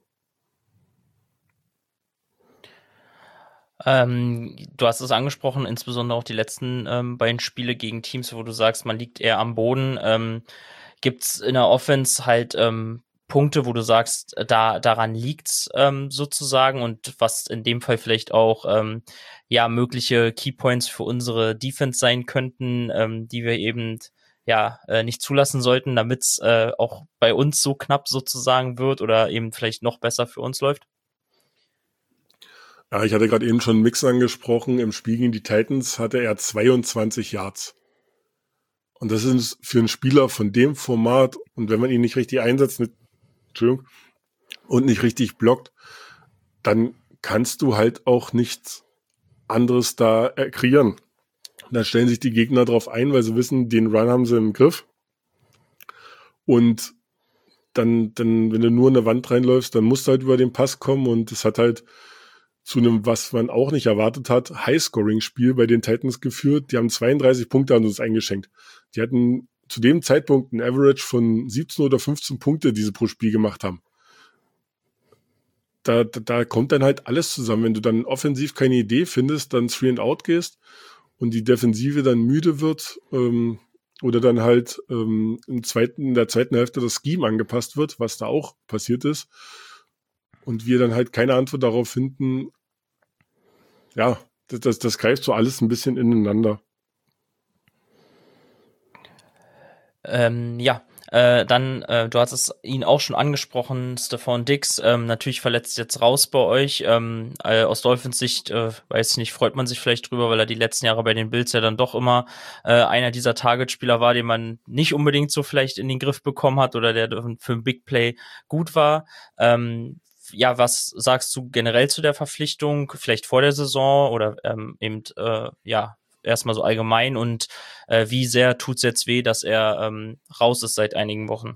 Ähm, du hast es angesprochen, insbesondere auch die letzten ähm, beiden Spiele gegen Teams, wo du sagst, man liegt eher am Boden. Ähm, gibt's in der Offense halt ähm, Punkte, wo du sagst, da daran liegt's ähm, sozusagen und was in dem Fall vielleicht auch ähm, ja mögliche Keypoints für unsere Defense sein könnten, ähm, die wir eben ja äh, nicht zulassen sollten, damit's äh, auch bei uns so knapp sozusagen wird oder eben vielleicht noch besser für uns läuft? Ja, ich hatte gerade eben schon Mixon angesprochen. Im Spiel gegen die Titans hatte er zweiundzwanzig Yards. Und das ist für einen Spieler von dem Format, und wenn man ihn nicht richtig einsetzt mit, Entschuldigung, und nicht richtig blockt, dann kannst du halt auch nichts anderes da äh, kreieren. Da stellen sich die Gegner drauf ein, weil sie wissen, den Run haben sie im Griff. Und dann, dann, wenn du nur in eine Wand reinläufst, dann musst du halt über den Pass kommen und es hat halt zu einem, was man auch nicht erwartet hat, High-Scoring-Spiel bei den Titans geführt. Die haben zweiunddreißig Punkte an uns eingeschenkt. Die hatten zu dem Zeitpunkt ein Average von siebzehn oder fünfzehn Punkte, die sie pro Spiel gemacht haben. Da, da, da kommt dann halt alles zusammen. Wenn du dann offensiv keine Idee findest, dann Three and Out gehst und die Defensive dann müde wird ähm, oder dann halt ähm, im zweiten, in der zweiten Hälfte das Scheme angepasst wird, was da auch passiert ist, und wir dann halt keine Antwort darauf finden, ja, das, das, das greift so alles ein bisschen ineinander. Ähm, ja, äh, dann, äh, du hast es ihn auch schon angesprochen, Stefan Diggs, ähm, natürlich verletzt jetzt raus bei euch. Ähm, äh, aus Dolphins Sicht, äh, weiß ich nicht, freut man sich vielleicht drüber, weil er die letzten Jahre bei den Bills ja dann doch immer äh, einer dieser Targetspieler war, den man nicht unbedingt so vielleicht in den Griff bekommen hat oder der für ein Big Play gut war. Ähm, ja, was sagst du generell zu der Verpflichtung, vielleicht vor der Saison oder ähm, eben, äh, ja, erstmal so allgemein, und äh, wie sehr tut's jetzt weh, dass er ähm, raus ist seit einigen Wochen?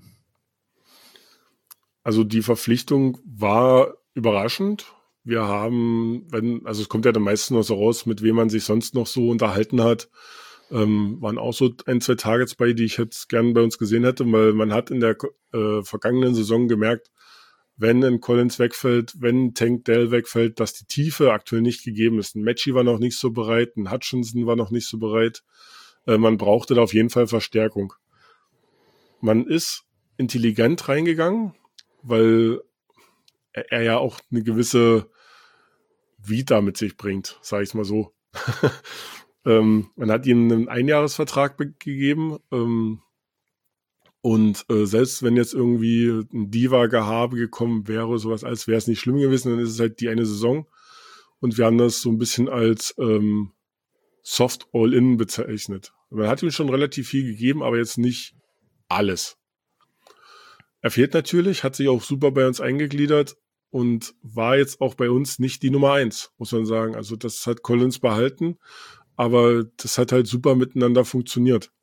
Also die Verpflichtung war überraschend. Wir haben, wenn, also es kommt ja dann meistens noch so raus, mit wem man sich sonst noch so unterhalten hat, ähm, waren auch so ein, zwei Targets bei, die ich jetzt gern bei uns gesehen hätte, weil man hat in der äh, vergangenen Saison gemerkt, wenn ein Collins wegfällt, wenn Tank Dell wegfällt, dass die Tiefe aktuell nicht gegeben ist. Ein Matchy war noch nicht so bereit, ein Hutchinson war noch nicht so bereit. Äh, man brauchte da auf jeden Fall Verstärkung. Man ist intelligent reingegangen, weil er, er ja auch eine gewisse Vita mit sich bringt, sage ich es mal so. ähm, man hat ihm einen Einjahresvertrag be- gegeben, ähm, und äh, selbst wenn jetzt irgendwie ein Diva-Gehabe gekommen wäre, sowas, als wäre es nicht schlimm gewesen, dann ist es halt die eine Saison. Und wir haben das so ein bisschen als ähm, Soft All-In bezeichnet. Man hat ihm schon relativ viel gegeben, aber jetzt nicht alles. Er fehlt natürlich, hat sich auch super bei uns eingegliedert und war jetzt auch bei uns nicht die Nummer eins, muss man sagen. Also das hat Collins behalten, aber das hat halt super miteinander funktioniert.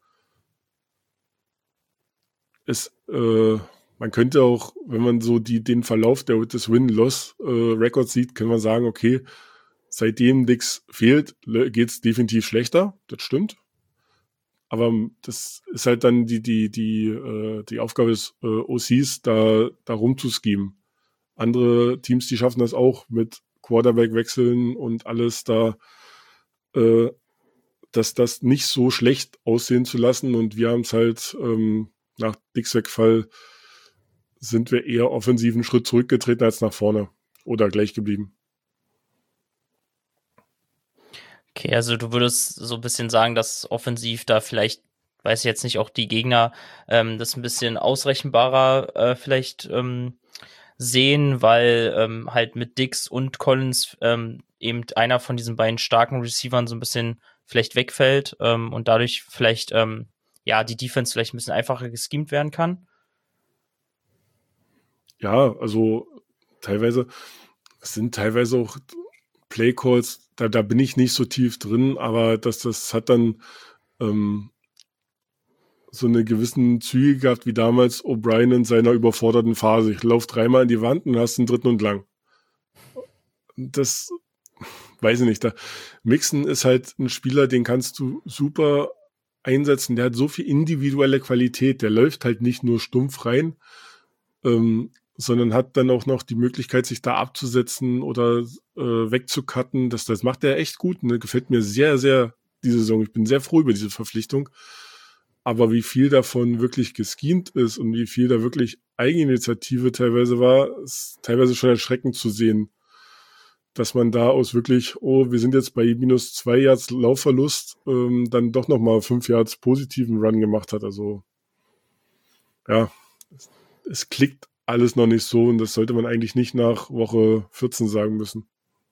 Es, äh, man könnte auch, wenn man so die, den Verlauf der, des Win-Loss-Records sieht, kann man sagen, okay, seitdem Diggs fehlt, geht's definitiv schlechter. Das stimmt. Aber das ist halt dann die, die, die, äh, die Aufgabe des äh, O Cs, da, da rumzuschemen. Andere Teams, die schaffen das auch mit Quarterback-Wechseln und alles da, äh, dass das nicht so schlecht aussehen zu lassen. Und wir haben es halt, ähm, nach Diggs Wegfall sind wir eher offensiven Schritt zurückgetreten als nach vorne oder gleich geblieben. Okay, also du würdest so ein bisschen sagen, dass offensiv da vielleicht, weiß ich jetzt nicht, auch die Gegner ähm, das ein bisschen ausrechenbarer äh, vielleicht ähm, sehen, weil ähm, halt mit Diggs und Collins ähm, eben einer von diesen beiden starken Receivern so ein bisschen vielleicht wegfällt ähm, und dadurch vielleicht ähm, ja die Defense vielleicht ein bisschen einfacher geschemt werden kann. Ja, also teilweise, es sind teilweise auch Playcalls, da, da bin ich nicht so tief drin, aber das, das hat dann ähm, so eine gewissen Züge gehabt, wie damals O'Brien in seiner überforderten Phase. Ich laufe dreimal in die Wand und hast einen dritten und lang. Das weiß ich nicht. Da, Mixon ist halt ein Spieler, den kannst du super einsetzen. Der hat so viel individuelle Qualität. Der läuft halt nicht nur stumpf rein, ähm, sondern hat dann auch noch die Möglichkeit, sich da abzusetzen oder äh, wegzucutten. Das, das macht er echt gut. Ne? Gefällt mir sehr, sehr diese Saison. Ich bin sehr froh über diese Verpflichtung. Aber wie viel davon wirklich geschemt ist und wie viel da wirklich Eigeninitiative teilweise war, ist teilweise schon erschreckend zu sehen. Dass man da aus wirklich, oh, wir sind jetzt bei minus zwei Yards Laufverlust, ähm, dann doch nochmal fünf Yards positiven Run gemacht hat. Also, ja, es, es klickt alles noch nicht so und das sollte man eigentlich nicht nach Woche vierzehn sagen müssen.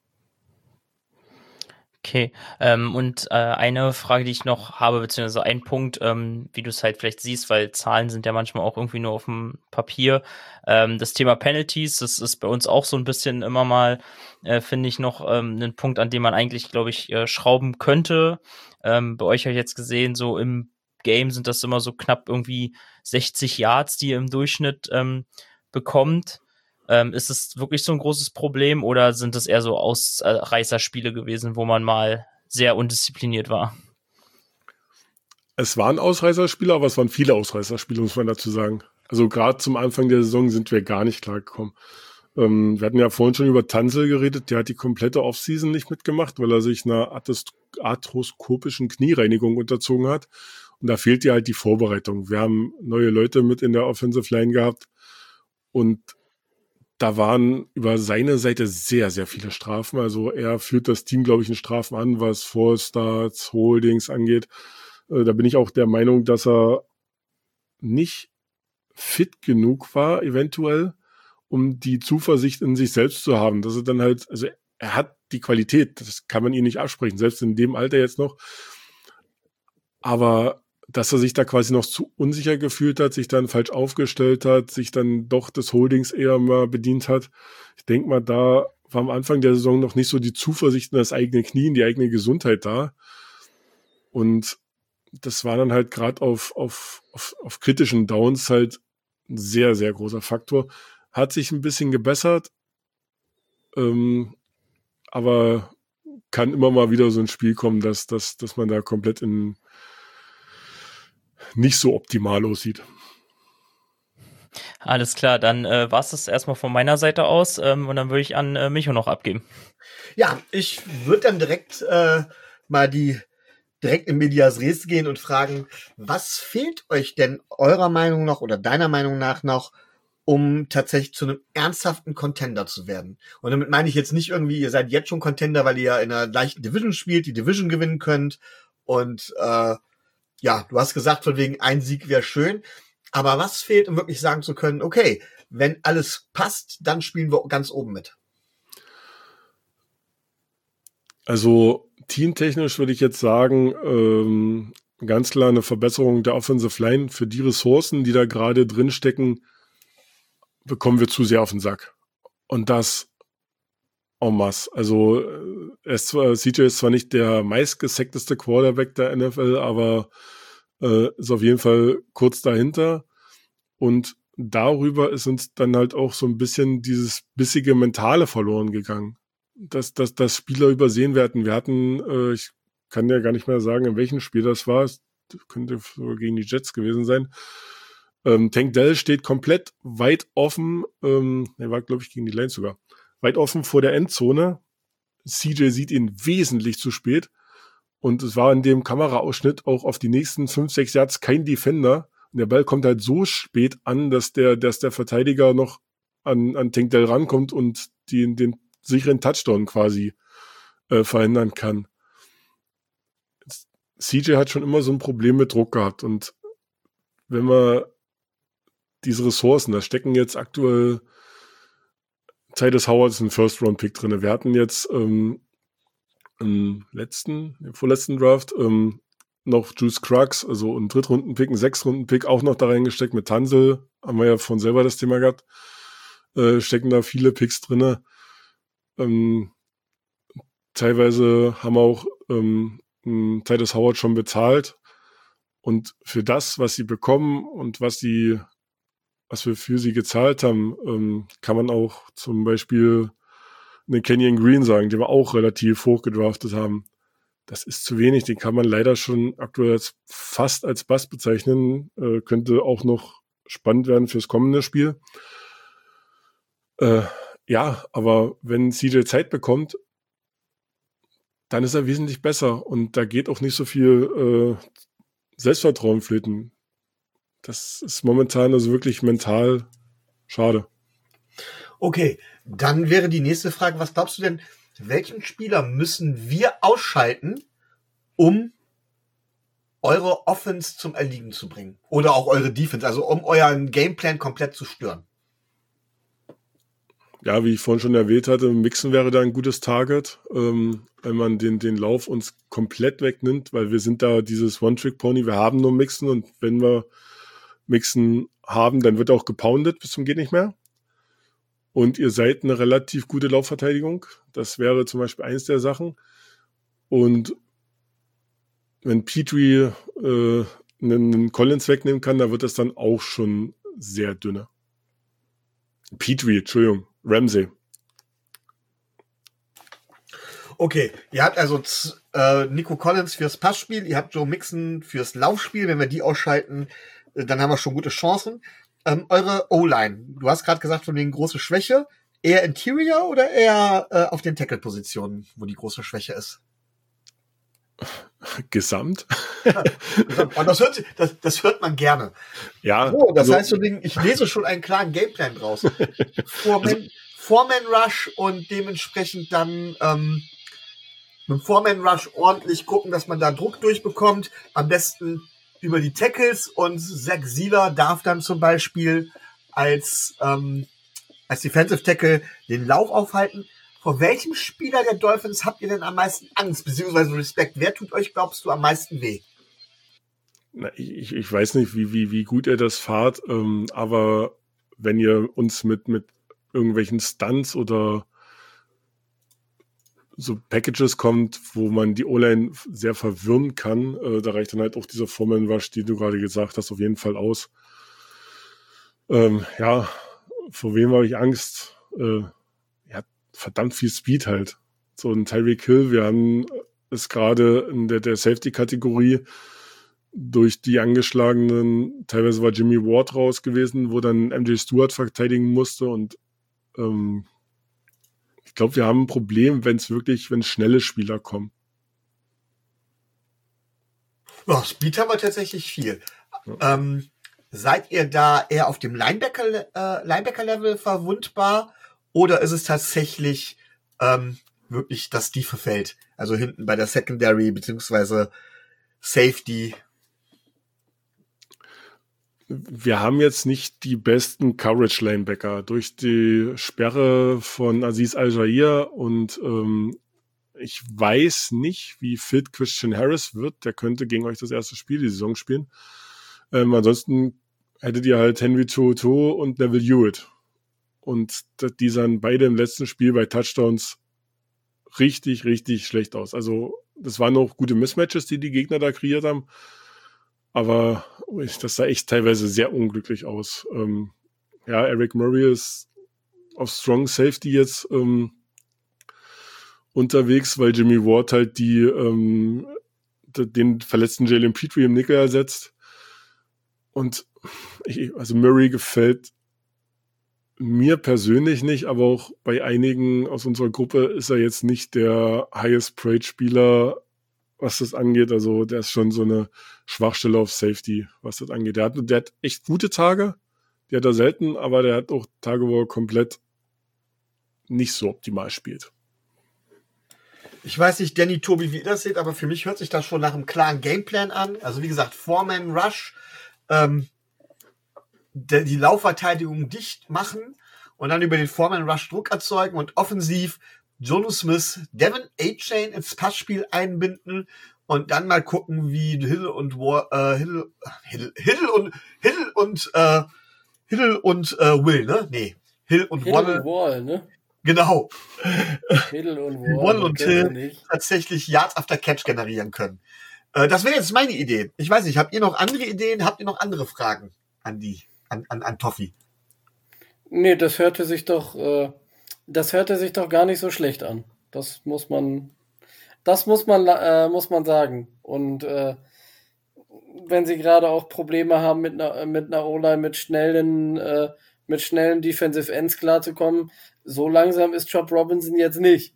Okay, ähm, und äh, eine Frage, die ich noch habe, beziehungsweise ein Punkt, ähm, wie du es halt vielleicht siehst, weil Zahlen sind ja manchmal auch irgendwie nur auf dem Papier. Ähm, das Thema Penalties, das ist bei uns auch so ein bisschen immer mal, äh, finde ich, noch ähm, ein Punkt, an dem man eigentlich, glaube ich, äh, schrauben könnte. Ähm, bei euch habe ich jetzt gesehen, so im Game sind das immer so knapp irgendwie sechzig Yards, die ihr im Durchschnitt ähm, bekommt. Ähm, ist es wirklich so ein großes Problem oder sind es eher so Ausreißerspiele gewesen, wo man mal sehr undiszipliniert war? Es waren Ausreißerspiele, aber es waren viele Ausreißerspiele, muss man dazu sagen. Also gerade zum Anfang der Saison sind wir gar nicht klargekommen. Ähm, wir hatten ja vorhin schon über Tanzel geredet, der hat die komplette Offseason nicht mitgemacht, weil er sich einer arthroskopischen Kniereinigung unterzogen hat. Und da fehlt dir halt die Vorbereitung. Wir haben neue Leute mit in der Offensive Line gehabt und da waren über seine Seite sehr, sehr viele Strafen. Also er führt das Team, glaube ich, in Strafen an, was Fallstarts, Holdings angeht. Äh, da bin ich auch der Meinung, dass er nicht fit genug war, eventuell, um die Zuversicht in sich selbst zu haben. Dass er dann halt, also er hat die Qualität, das kann man ihm nicht absprechen, selbst in dem Alter jetzt noch. Aber dass er sich da quasi noch zu unsicher gefühlt hat, sich dann falsch aufgestellt hat, sich dann doch des Holdings eher mal bedient hat. Ich denke mal, da war am Anfang der Saison noch nicht so die Zuversicht in das eigene Knie, in die eigene Gesundheit da. Und das war dann halt gerade auf, auf, auf, auf kritischen Downs halt ein sehr, sehr großer Faktor. Hat sich ein bisschen gebessert, ähm, aber kann immer mal wieder so ein Spiel kommen, dass, dass, dass man da komplett in nicht so optimal aussieht. Alles klar, dann äh, war es das erstmal von meiner Seite aus ähm, und dann würde ich an äh, Micho noch abgeben. Ja, ich würde dann direkt äh, mal die direkt in Medias Res gehen und fragen, was fehlt euch denn eurer Meinung nach oder deiner Meinung nach noch, um tatsächlich zu einem ernsthaften Contender zu werden? Und damit meine ich jetzt nicht irgendwie, ihr seid jetzt schon Contender, weil ihr ja in einer leichten Division spielt, die Division gewinnen könnt und äh, ja, du hast gesagt, von wegen ein Sieg wäre schön, aber was fehlt, um wirklich sagen zu können, okay, wenn alles passt, dann spielen wir ganz oben mit? Also teamtechnisch würde ich jetzt sagen, ähm, ganz klar eine Verbesserung der Offensive Line. Für die Ressourcen, die da gerade drin stecken, bekommen wir zu sehr auf den Sack. Und das en masse. Also er ist zwar, C J ist zwar nicht der meistgesackteste Quarterback der N F L, aber äh, ist auf jeden Fall kurz dahinter. Und darüber ist uns dann halt auch so ein bisschen dieses bissige Mentale verloren gegangen. Dass, dass, dass Spieler übersehen werden. Wir hatten, äh, ich kann ja gar nicht mehr sagen, in welchem Spiel das war. Es könnte sogar gegen die Jets gewesen sein. Ähm, Tank Dell steht komplett weit offen, ähm, er war, glaube ich, gegen die Lions sogar, weit offen vor der Endzone. C J sieht ihn wesentlich zu spät. Und es war in dem Kameraausschnitt auch auf die nächsten fünf, sechs Yards kein Defender. Und der Ball kommt halt so spät an, dass der, dass der Verteidiger noch an, an Tank Dell rankommt und die, den sicheren Touchdown quasi äh, verhindern kann. C J hat schon immer so ein Problem mit Druck gehabt. Und wenn wir diese Ressourcen, da stecken jetzt aktuell Titus Howard ist ein First-Round-Pick drin. Wir hatten jetzt ähm, im letzten, im vorletzten Draft ähm, noch Juice Crux, also einen Drittrunden-Pick, einen Sechs-Runden-Pick auch noch da reingesteckt mit Tanzel. Haben wir ja von selber das Thema gehabt. Äh, stecken da viele Picks drin. Ähm, teilweise haben wir auch ähm, Titus Howard schon bezahlt. Und für das, was sie bekommen und was sie was wir für sie gezahlt haben, ähm, kann man auch zum Beispiel einen Kenyon Green sagen, den wir auch relativ hoch gedraftet haben. Das ist zu wenig, den kann man leider schon aktuell als, fast als Bust bezeichnen, äh, könnte auch noch spannend werden fürs kommende Spiel. Äh, ja, aber wenn C J Zeit bekommt, dann ist er wesentlich besser und da geht auch nicht so viel äh, Selbstvertrauen flöten. Das ist momentan also wirklich mental schade. Okay, dann wäre die nächste Frage, was glaubst du denn, welchen Spieler müssen wir ausschalten, um eure Offense zum Erliegen zu bringen? Oder auch eure Defense, also um euren Gameplan komplett zu stören? Ja, wie ich vorhin schon erwähnt hatte, Mixon wäre da ein gutes Target, ähm, wenn man den, den Lauf uns komplett wegnimmt, weil wir sind da dieses One-Trick-Pony, wir haben nur Mixon und wenn wir Mixon haben, dann wird auch gepoundet bis zum geht nicht mehr. Und ihr seid eine relativ gute Laufverteidigung. Das wäre zum Beispiel eins der Sachen. Und wenn Petrie äh, einen Collins wegnehmen kann, dann wird das dann auch schon sehr dünne. Petrie, Entschuldigung, Ramsey. Okay, ihr habt also z- äh, Nico Collins fürs Passspiel, ihr habt Joe Mixon fürs Laufspiel. Wenn wir die ausschalten, äh, dann haben wir schon gute Chancen. Ähm, eure O-Line, du hast gerade gesagt, von wegen große Schwäche. Eher Interior oder eher äh, auf den Tackle-Positionen, wo die große Schwäche ist? Gesamt. Und das hört, das, das hört man gerne. Ja. So, das also, heißt, so Ding, ich lese schon einen klaren Gameplan draus. Four-Man, Four-Man-Rush und dementsprechend dann ähm, mit dem Four-Man-Rush ordentlich gucken, dass man da Druck durchbekommt. Am besten über die Tackles, und Zach Sieler darf dann zum Beispiel als, ähm, als Defensive Tackle den Lauf aufhalten. Vor welchem Spieler der Dolphins habt ihr denn am meisten Angst, beziehungsweise Respekt? Wer tut euch, glaubst du, am meisten weh? Na, ich, ich weiß nicht, wie, wie, wie gut ihr das fahrt, ähm, aber wenn ihr uns mit, mit irgendwelchen Stunts oder so Packages kommt, wo man die O-Line sehr verwirren kann, äh, da reicht dann halt auch dieser Foreman-Rush, die du gerade gesagt hast, auf jeden Fall aus. Ähm, ja, vor wem habe ich Angst? Äh, ja, verdammt viel Speed halt. So ein Tyreek Hill, wir haben es gerade in der, der Safety-Kategorie durch die angeschlagenen, teilweise war Jimmy Ward raus gewesen, wo dann M J Stewart verteidigen musste, und ähm, ich glaube, wir haben ein Problem, wenn es wirklich, wenn schnelle Spieler kommen. Ja, Speed haben wir tatsächlich viel. Ja. Ähm, seid ihr da eher auf dem Linebacker, äh, Linebacker-Level verwundbar, oder ist es tatsächlich ähm, wirklich das tiefe Feld? Also hinten bei der Secondary beziehungsweise Safety? Wir haben jetzt nicht die besten Coverage-Linebacker. Durch die Sperre von Azeez Al-Jair und ähm, ich weiß nicht, wie fit Christian Harris wird. Der könnte gegen euch das erste Spiel die Saison spielen. Ähm, ansonsten hättet ihr halt Henry To'oTo'o und Neville Hewitt. Und die sahen beide im letzten Spiel bei Touchdowns richtig, richtig schlecht aus. Also das waren auch gute Mismatches, die die Gegner da kreiert haben. Aber das sah echt teilweise sehr unglücklich aus. Ähm, ja, Eric Murray ist auf Strong Safety jetzt ähm, unterwegs, weil Jimmy Ward halt die ähm, den verletzten Jalen Petrie im Nickel ersetzt. Und ich, also Murray gefällt mir persönlich nicht, aber auch bei einigen aus unserer Gruppe ist er jetzt nicht der Highest-Priced-Spieler, was das angeht. Also der ist schon so eine Schwachstelle auf Safety, was das angeht. Der hat, der hat echt gute Tage, die hat er selten, aber der hat auch Tage, wo er komplett nicht so optimal spielt. Ich weiß nicht, Danny, Tobi, wie ihr das seht, aber für mich hört sich das schon nach einem klaren Gameplan an. Also wie gesagt, Four-Man-Rush, ähm, der, die Laufverteidigung dicht machen und dann über den Four-Man-Rush Druck erzeugen und offensiv Jonnu Smith, Devin A-Chain ins Passspiel einbinden und dann mal gucken, wie Hill und War, äh, Hill, Hill, Hill und Hill und äh, Hill und äh, Will, ne? Nee, Hill und Hill Waddle. und Wall, ne? Genau. Hill und Wall. Waddle und Hill tatsächlich Yards after Catch generieren können. Äh, das wäre jetzt meine Idee. Ich weiß nicht, habt ihr noch andere Ideen? Habt ihr noch andere Fragen an die, an, an, an Toffi? Nee, das hörte sich doch, äh, das hörte sich doch gar nicht so schlecht an. Das muss man, das muss man, äh, muss man sagen. Und äh, wenn sie gerade auch Probleme haben mit einer, mit einer O-Line, mit schnellen, äh, mit schnellen Defensive Ends klarzukommen, so langsam ist Job Robinson jetzt nicht.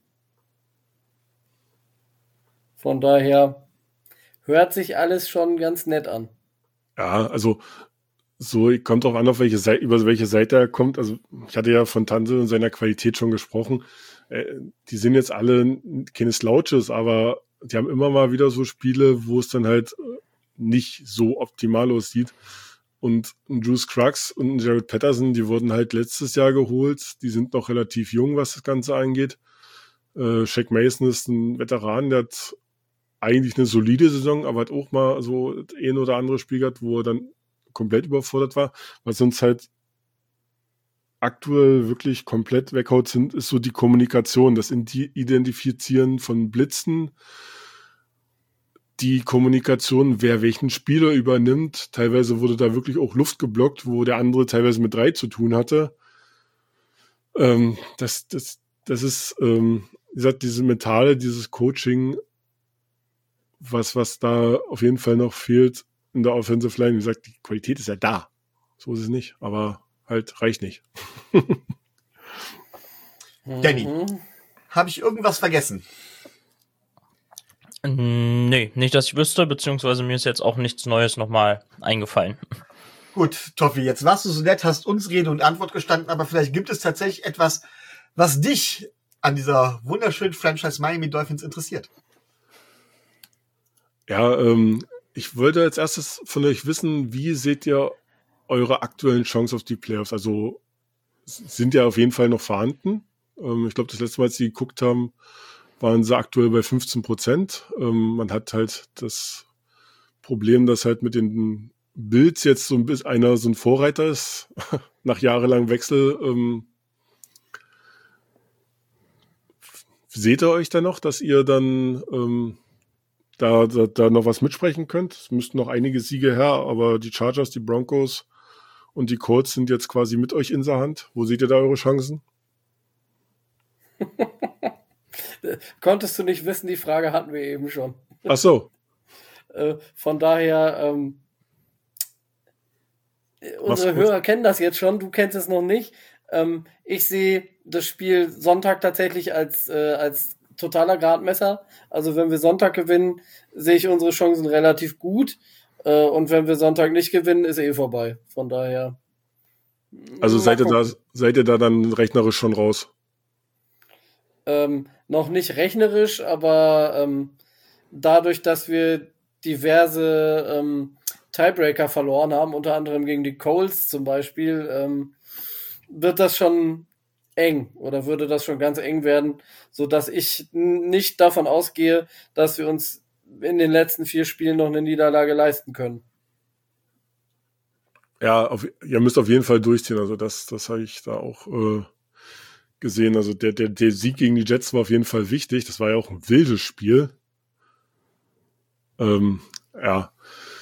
Von daher hört sich alles schon ganz nett an. Ja, also so kommt auch an, auf welche Seite, über welche Seite er kommt. Also ich hatte ja von Tanse und seiner Qualität schon gesprochen. Äh, die sind jetzt alle keine Slouches, aber die haben immer mal wieder so Spiele, wo es dann halt nicht so optimal aussieht. Und ein Juice Crux und ein Jared Patterson, die wurden halt letztes Jahr geholt. Die sind noch relativ jung, was das Ganze angeht. Äh, Shaq Mason ist ein Veteran, der hat eigentlich eine solide Saison, aber hat auch mal so ein oder andere Spiel gehabt, wo er dann komplett überfordert war. Was uns halt aktuell wirklich komplett weghaut sind, ist so die Kommunikation, das Identifizieren von Blitzen, die Kommunikation, wer welchen Spieler übernimmt. Teilweise wurde da wirklich auch Luft geblockt, wo der andere teilweise mit drei zu tun hatte. Ähm, das, das, das ist, ähm, wie gesagt, diese Mentale, dieses Coaching, was, was da auf jeden Fall noch fehlt in der Offensive Line. Wie gesagt, die Qualität ist ja da. So ist es nicht, aber halt reicht nicht. Danny, Mhm. habe ich irgendwas vergessen? Nee, nicht, dass ich wüsste, beziehungsweise mir ist jetzt auch nichts Neues nochmal eingefallen. Gut, Toffi, jetzt warst du so nett, hast uns Rede und Antwort gestanden, aber vielleicht gibt es tatsächlich etwas, was dich an dieser wunderschönen Franchise Miami Dolphins interessiert. Ja, ähm, ich wollte als erstes von euch wissen, wie seht ihr eure aktuellen Chancen auf die Playoffs? Also sind ja auf jeden Fall noch vorhanden. Ähm, ich glaube, das letzte Mal, als sie geguckt haben, waren sie aktuell bei fünfzehn Prozent. Ähm, man hat halt das Problem, dass halt mit den Bills jetzt so ein bisschen einer so ein Vorreiter ist, nach jahrelangem Wechsel. Ähm, seht ihr euch da noch, dass ihr dann ähm, da, da, da noch was mitsprechen könnt? Es müssten noch einige Siege her, aber die Chargers, die Broncos und die Colts sind jetzt quasi mit euch in der Hand. Wo seht ihr da eure Chancen? Konntest du nicht wissen, die Frage hatten wir eben schon. Ach so. Äh, von daher, ähm, unsere gut. Hörer kennen das jetzt schon, du kennst es noch nicht. Ähm, ich sehe das Spiel Sonntag tatsächlich als, äh, als totaler Gradmesser. Also wenn wir Sonntag gewinnen, sehe ich unsere Chancen relativ gut. Äh, und wenn wir Sonntag nicht gewinnen, ist eh vorbei. Von daher. Also mal seid ihr, da, gucken. seid ihr da dann rechnerisch schon raus? Ähm, noch nicht rechnerisch, aber ähm, dadurch, dass wir diverse ähm, Tiebreaker verloren haben, unter anderem gegen die Colts zum Beispiel, ähm, wird das schon eng oder würde das schon ganz eng werden, sodass ich n- nicht davon ausgehe, dass wir uns in den letzten vier Spielen noch eine Niederlage leisten können. Ja, auf, ihr müsst auf jeden Fall durchziehen. Also das, das habe ich da auch äh, gesehen. Also der, der, der Sieg gegen die Jets war auf jeden Fall wichtig. Das war ja auch ein wildes Spiel. Ähm, ja.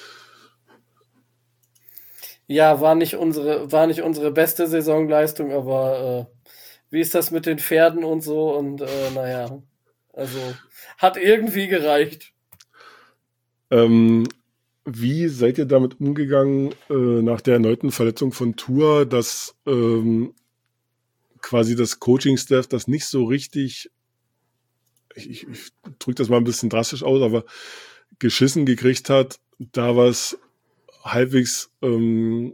Ja, war nicht unsere, war nicht unsere beste Saisonleistung, aber äh, wie ist das mit den Pferden und so? Und äh, naja, also hat irgendwie gereicht. Ähm, wie seid ihr damit umgegangen äh, nach der erneuten Verletzung von Tua, dass ähm, quasi das Coaching-Staff das nicht so richtig, ich, ich, ich drücke das mal ein bisschen drastisch aus, aber geschissen gekriegt hat, da was halbwegs ähm,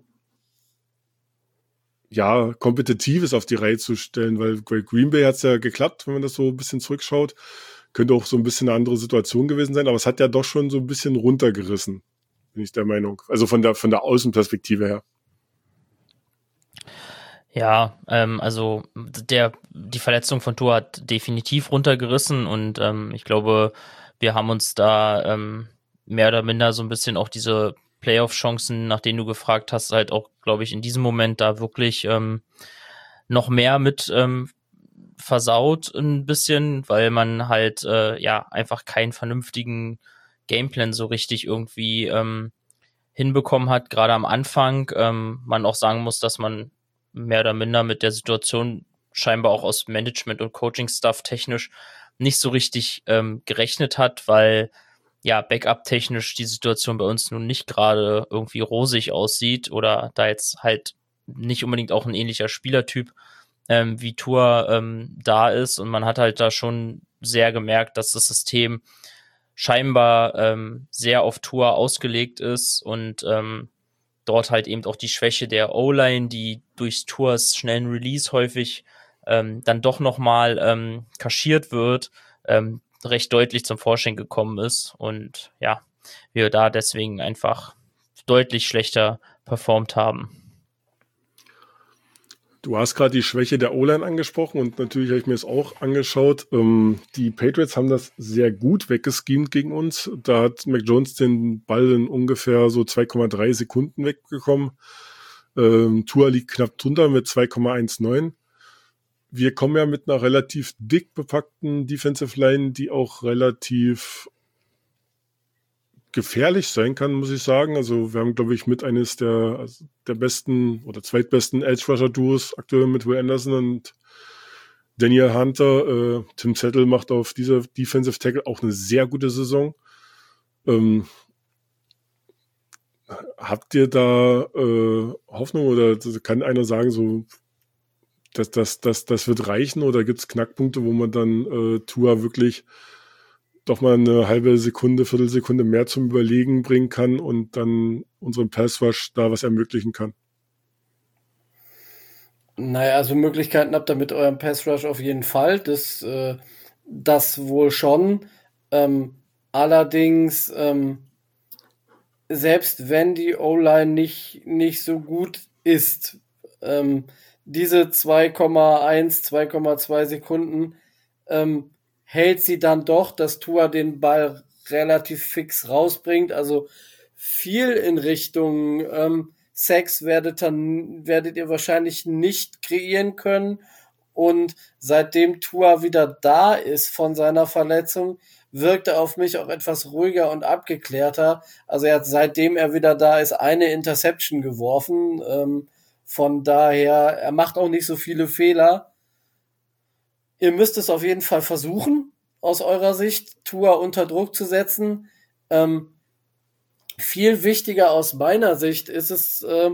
ja, Kompetitives auf die Reihe zu stellen, weil bei Green Bay hat es ja geklappt, wenn man das so ein bisschen zurückschaut. Könnte auch so ein bisschen eine andere Situation gewesen sein, aber es hat ja doch schon so ein bisschen runtergerissen, bin ich der Meinung. Also von der, von der Außenperspektive her. Ja, ähm, also der die Verletzung von Tua hat definitiv runtergerissen und ähm, ich glaube, wir haben uns da ähm, mehr oder minder so ein bisschen auch diese Playoff-Chancen, nach denen du gefragt hast, halt auch, glaube ich, in diesem Moment da wirklich ähm, noch mehr mit ähm, versaut ein bisschen, weil man halt äh, ja einfach keinen vernünftigen Gameplan so richtig irgendwie ähm, hinbekommen hat, gerade am Anfang. Ähm, man auch sagen muss, dass man mehr oder minder mit der Situation scheinbar auch aus Management- und Coaching-Stuff technisch nicht so richtig ähm, gerechnet hat, weil ja Backup-technisch die Situation bei uns nun nicht gerade irgendwie rosig aussieht oder da jetzt halt nicht unbedingt auch ein ähnlicher Spielertyp ähm, wie Tua ähm, da ist und man hat halt da schon sehr gemerkt, dass das System scheinbar ähm, sehr auf Tua ausgelegt ist und ähm, dort halt eben auch die Schwäche der O-Line, die durch Tuas schnellen Release häufig ähm, dann doch nochmal ähm, kaschiert wird, ähm, recht deutlich zum Vorschein gekommen ist und ja, wir da deswegen einfach deutlich schlechter performt haben. Du hast gerade die Schwäche der O-Line angesprochen und natürlich habe ich mir das auch angeschaut. Ähm, die Patriots haben das sehr gut weggeschemt gegen uns. Da hat Mac Jones den Ball in ungefähr so zwei Komma drei Sekunden wegbekommen. Ähm, Tua liegt knapp drunter mit zwei Komma neunzehn. Wir kommen ja mit einer relativ dick bepackten Defensive Line, die auch relativ gefährlich sein kann, muss ich sagen. Also wir haben, glaube ich, mit eines der, der besten oder zweitbesten Edge-Rusher-Duos aktuell mit Will Anderson und Daniel Hunter, äh, Tim Settle macht auf dieser Defensive Tackle auch eine sehr gute Saison. Ähm, habt ihr da äh, Hoffnung oder kann einer sagen, so dass das, das, das wird reichen oder gibt es Knackpunkte, wo man dann äh, Tua wirklich doch mal eine halbe Sekunde, Viertelsekunde mehr zum Überlegen bringen kann und dann unserem Pass-Rush da was ermöglichen kann? Naja, also Möglichkeiten habt ihr mit eurem Pass-Rush auf jeden Fall. Das, äh, das wohl schon. Ähm, allerdings, ähm, selbst wenn die O-Line nicht, nicht so gut ist, ähm, diese zwei Komma eins, zwei Komma zwei Sekunden ähm, hält sie dann doch, dass Tua den Ball relativ fix rausbringt. Also viel in Richtung ähm, Sacks werdet, dann, werdet ihr wahrscheinlich nicht kreieren können. Und seitdem Tua wieder da ist von seiner Verletzung, wirkt er auf mich auch etwas ruhiger und abgeklärter. Also er hat, seitdem er wieder da ist, eine Interception geworfen. Ähm, von daher, er macht auch nicht so viele Fehler. Ihr müsst es auf jeden Fall versuchen, aus eurer Sicht, Tua unter Druck zu setzen. Ähm, viel wichtiger aus meiner Sicht ist es, äh,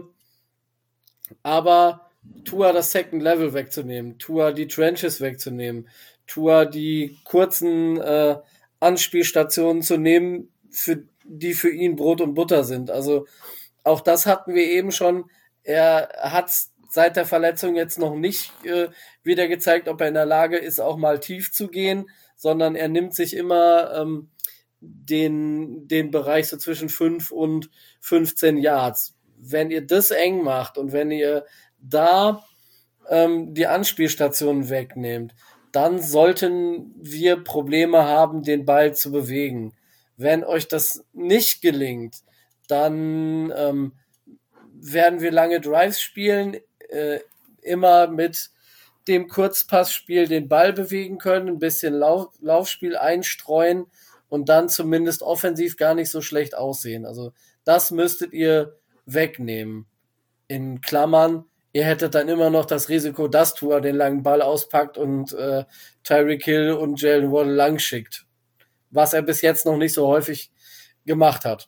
aber Tua das Second Level wegzunehmen, Tua die Trenches wegzunehmen, Tua die kurzen äh, Anspielstationen zu nehmen, für, die für ihn Brot und Butter sind. Also auch das hatten wir eben schon. Er hat seit der Verletzung jetzt noch nicht äh, wieder gezeigt, ob er in der Lage ist, auch mal tief zu gehen, sondern er nimmt sich immer ähm, den, den Bereich so zwischen fünf und fünfzehn Yards. Wenn ihr das eng macht und wenn ihr da ähm, die Anspielstationen wegnehmt, dann sollten wir Probleme haben, den Ball zu bewegen. Wenn euch das nicht gelingt, dann ähm, werden wir lange Drives spielen, äh, immer mit dem Kurzpassspiel den Ball bewegen können, ein bisschen Lauf, Laufspiel einstreuen und dann zumindest offensiv gar nicht so schlecht aussehen. Also das müsstet ihr wegnehmen. In Klammern, ihr hättet dann immer noch das Risiko, dass Tua den langen Ball auspackt und äh, Tyreek Hill und Jalen Waddle lang schickt. Was er bis jetzt noch nicht so häufig gemacht hat.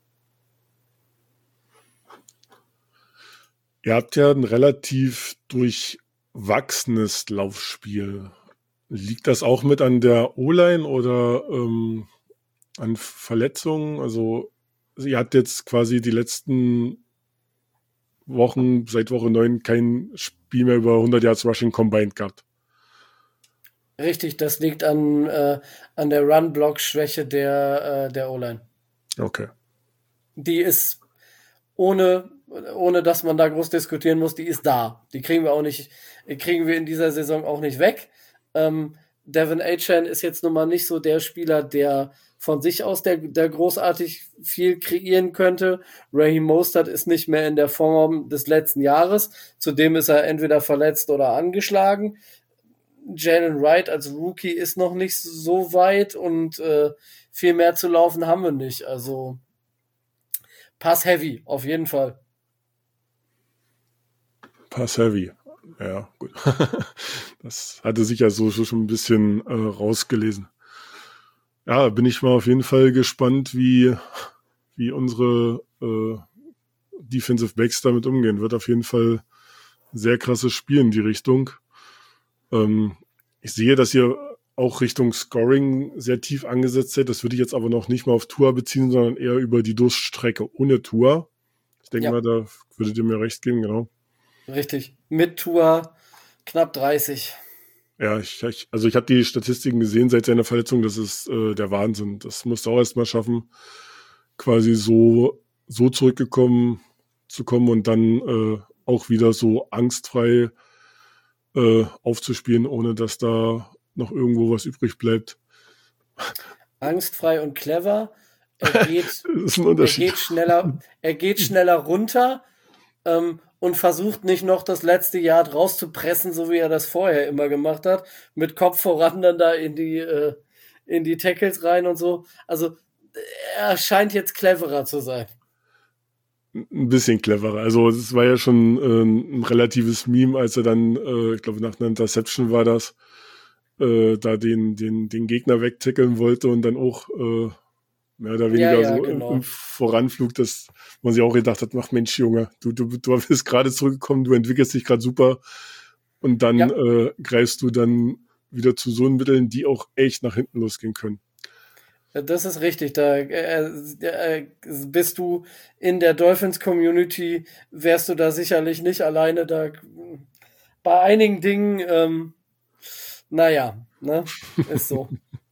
Ihr habt ja ein relativ durchwachsenes Laufspiel. Liegt das auch mit an der O-Line oder ähm, an Verletzungen? Also ihr habt jetzt quasi die letzten Wochen, seit Woche neun, kein Spiel mehr über hundert Yards Rushing combined gehabt. Richtig, das liegt an, äh, an der Run-Block-Schwäche der, äh, der O-Line. Okay. Die ist ohne, ohne dass man da groß diskutieren muss, die ist da. Die kriegen wir auch nicht, kriegen wir in dieser Saison auch nicht weg. Ähm, Devin Achane ist jetzt nun mal nicht so der Spieler, der von sich aus der, der großartig viel kreieren könnte. Raheem Mostert ist nicht mehr in der Form des letzten Jahres. Zudem ist er entweder verletzt oder angeschlagen. Jalen Wright als Rookie ist noch nicht so weit und äh, viel mehr zu laufen haben wir nicht. Also Pass heavy, auf jeden Fall. Pass heavy. Ja, gut. Das hatte sich ja so schon ein bisschen äh, rausgelesen. Ja, bin ich mal auf jeden Fall gespannt, wie, wie unsere äh, Defensive Backs damit umgehen. Wird auf jeden Fall sehr krasses Spiel in die Richtung. Ähm, ich sehe, dass ihr auch Richtung Scoring sehr tief angesetzt seid. Das würde ich jetzt aber noch nicht mal auf Tua beziehen, sondern eher über die Durststrecke ohne Tua. Ich denke Ja. mal, da würdet ihr mir recht geben, genau. Richtig. Mit Tua knapp dreißig. Ja, ich, ich, also ich habe die Statistiken gesehen seit seiner Verletzung, das ist äh, der Wahnsinn. Das musst du auch erst mal schaffen, quasi so, so zurückgekommen zu kommen und dann äh, auch wieder so angstfrei äh, aufzuspielen, ohne dass da noch irgendwo was übrig bleibt. Angstfrei und clever. Er geht, Das ist ein er Unterschied. geht schneller, er geht schneller runter ähm, und versucht nicht noch das letzte Yard rauszupressen, so wie er das vorher immer gemacht hat, mit Kopf voran dann da in die äh, in die Tackles rein und so. Also er scheint jetzt cleverer zu sein. ein bisschen cleverer. Also es war ja schon äh, ein relatives Meme, als er dann, äh, ich glaube nach einer Interception war das, äh, da den, den, den Gegner wegtackeln wollte und dann auch äh, mehr oder weniger Ja, ja, so genau. im Voranflug, dass man sich auch gedacht hat, ach Mensch, Junge, du, du, du bist gerade zurückgekommen, du entwickelst dich gerade super und dann Ja. äh, greifst du dann wieder zu so Mitteln, die auch echt nach hinten losgehen können. Das ist richtig. Da äh, äh, bist du in der Dolphins-Community, wärst du da sicherlich nicht alleine. Da bei einigen Dingen, ähm, naja, ne, ist so.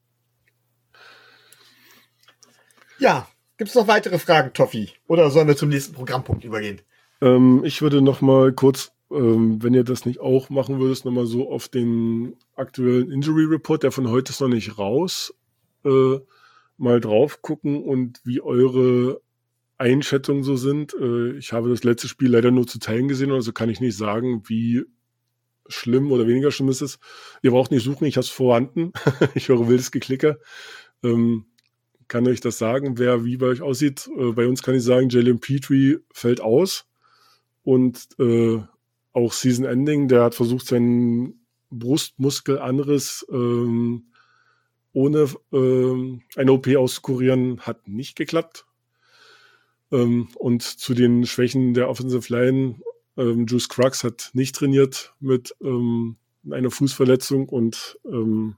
Ja, gibt's noch weitere Fragen, Toffi? Oder sollen wir zum nächsten Programmpunkt übergehen? Ähm, ich würde noch mal kurz, ähm, wenn ihr das nicht auch machen würdet, noch mal so auf den aktuellen Injury Report, der von heute ist noch nicht raus, äh, mal drauf gucken und wie eure Einschätzungen so sind. Äh, ich habe das letzte Spiel leider nur zu Teilen gesehen, also kann ich nicht sagen, wie schlimm oder weniger schlimm ist es. Ihr braucht nicht suchen, ich habe es vorhanden. Ich höre wildes Geklicke. Ähm, kann euch das sagen, wer wie bei euch aussieht. Äh, bei uns kann ich sagen, Jalen Petrie fällt aus und äh, auch Season Ending, der hat versucht, seinen Brustmuskelanriss ähm, ohne ähm, eine O P auszukurieren, hat nicht geklappt. Ähm, und zu den Schwächen der Offensive Line, ähm, Juice Crux hat nicht trainiert mit ähm, einer Fußverletzung und ähm,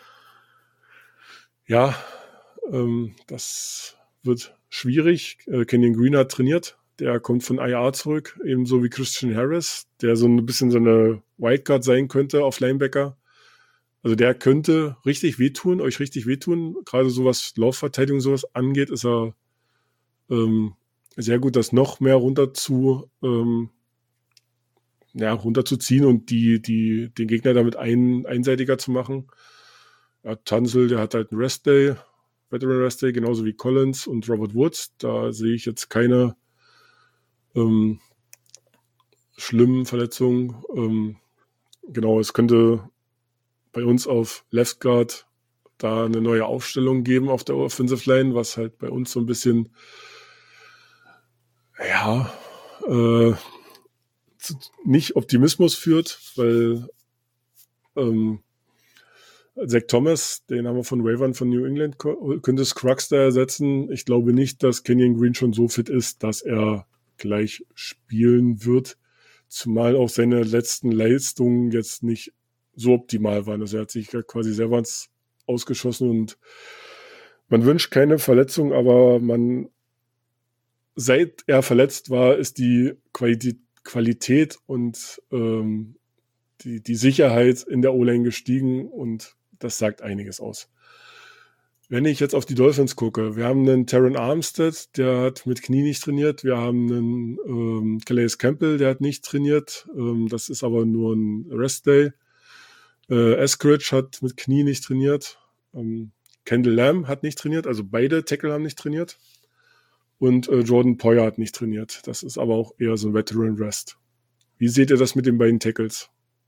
ja, ähm, das wird schwierig. Äh, Kenyon Green hat trainiert, der kommt von I R zurück, ebenso wie Christian Harris, der so ein bisschen so eine Wildcard sein könnte auf Linebacker. Also der könnte richtig wehtun, euch richtig wehtun. Gerade so was Laufverteidigung sowas angeht, ist er ähm, sehr gut, das noch mehr runter zu ähm, ja, runterzuziehen und die, die, den Gegner damit ein, einseitiger zu machen. Ja, Tunsil, der hat halt einen Rest Day, Veteran Rest Day, genauso wie Collins und Robert Woods. Da sehe ich jetzt keine ähm, schlimmen Verletzungen. Ähm, genau, es könnte bei uns auf Left Guard da eine neue Aufstellung geben auf der Offensive Line, was halt bei uns so ein bisschen ja äh, zu, nicht Optimismus führt, weil ähm, Zach Thomas, den haben wir von Wavern von New England, könnte Scruggs da ersetzen. Ich glaube nicht, dass Kenyon Green schon so fit ist, dass er gleich spielen wird, zumal auch seine letzten Leistungen jetzt nicht so optimal waren. Also er hat sich quasi selber ausgeschossen und man wünscht keine Verletzung, aber man, seit er verletzt war, ist die Qualität, Qualität und ähm, die, die Sicherheit in der O-Line gestiegen und das sagt einiges aus. Wenn ich jetzt auf die Dolphins gucke, wir haben einen Terron Armstead, der hat mit Knie nicht trainiert. Wir haben einen ähm, Calais Campbell, der hat nicht trainiert. Ähm, das ist aber nur ein Rest Day. Äh, Eskridge hat mit Knie nicht trainiert. Ähm, Kendall Lamb hat nicht trainiert, also beide Tackle haben nicht trainiert. Und äh, Jordan Poyer hat nicht trainiert. Das ist aber auch eher so ein Veteran Rest. Wie seht ihr das mit den beiden Tackles?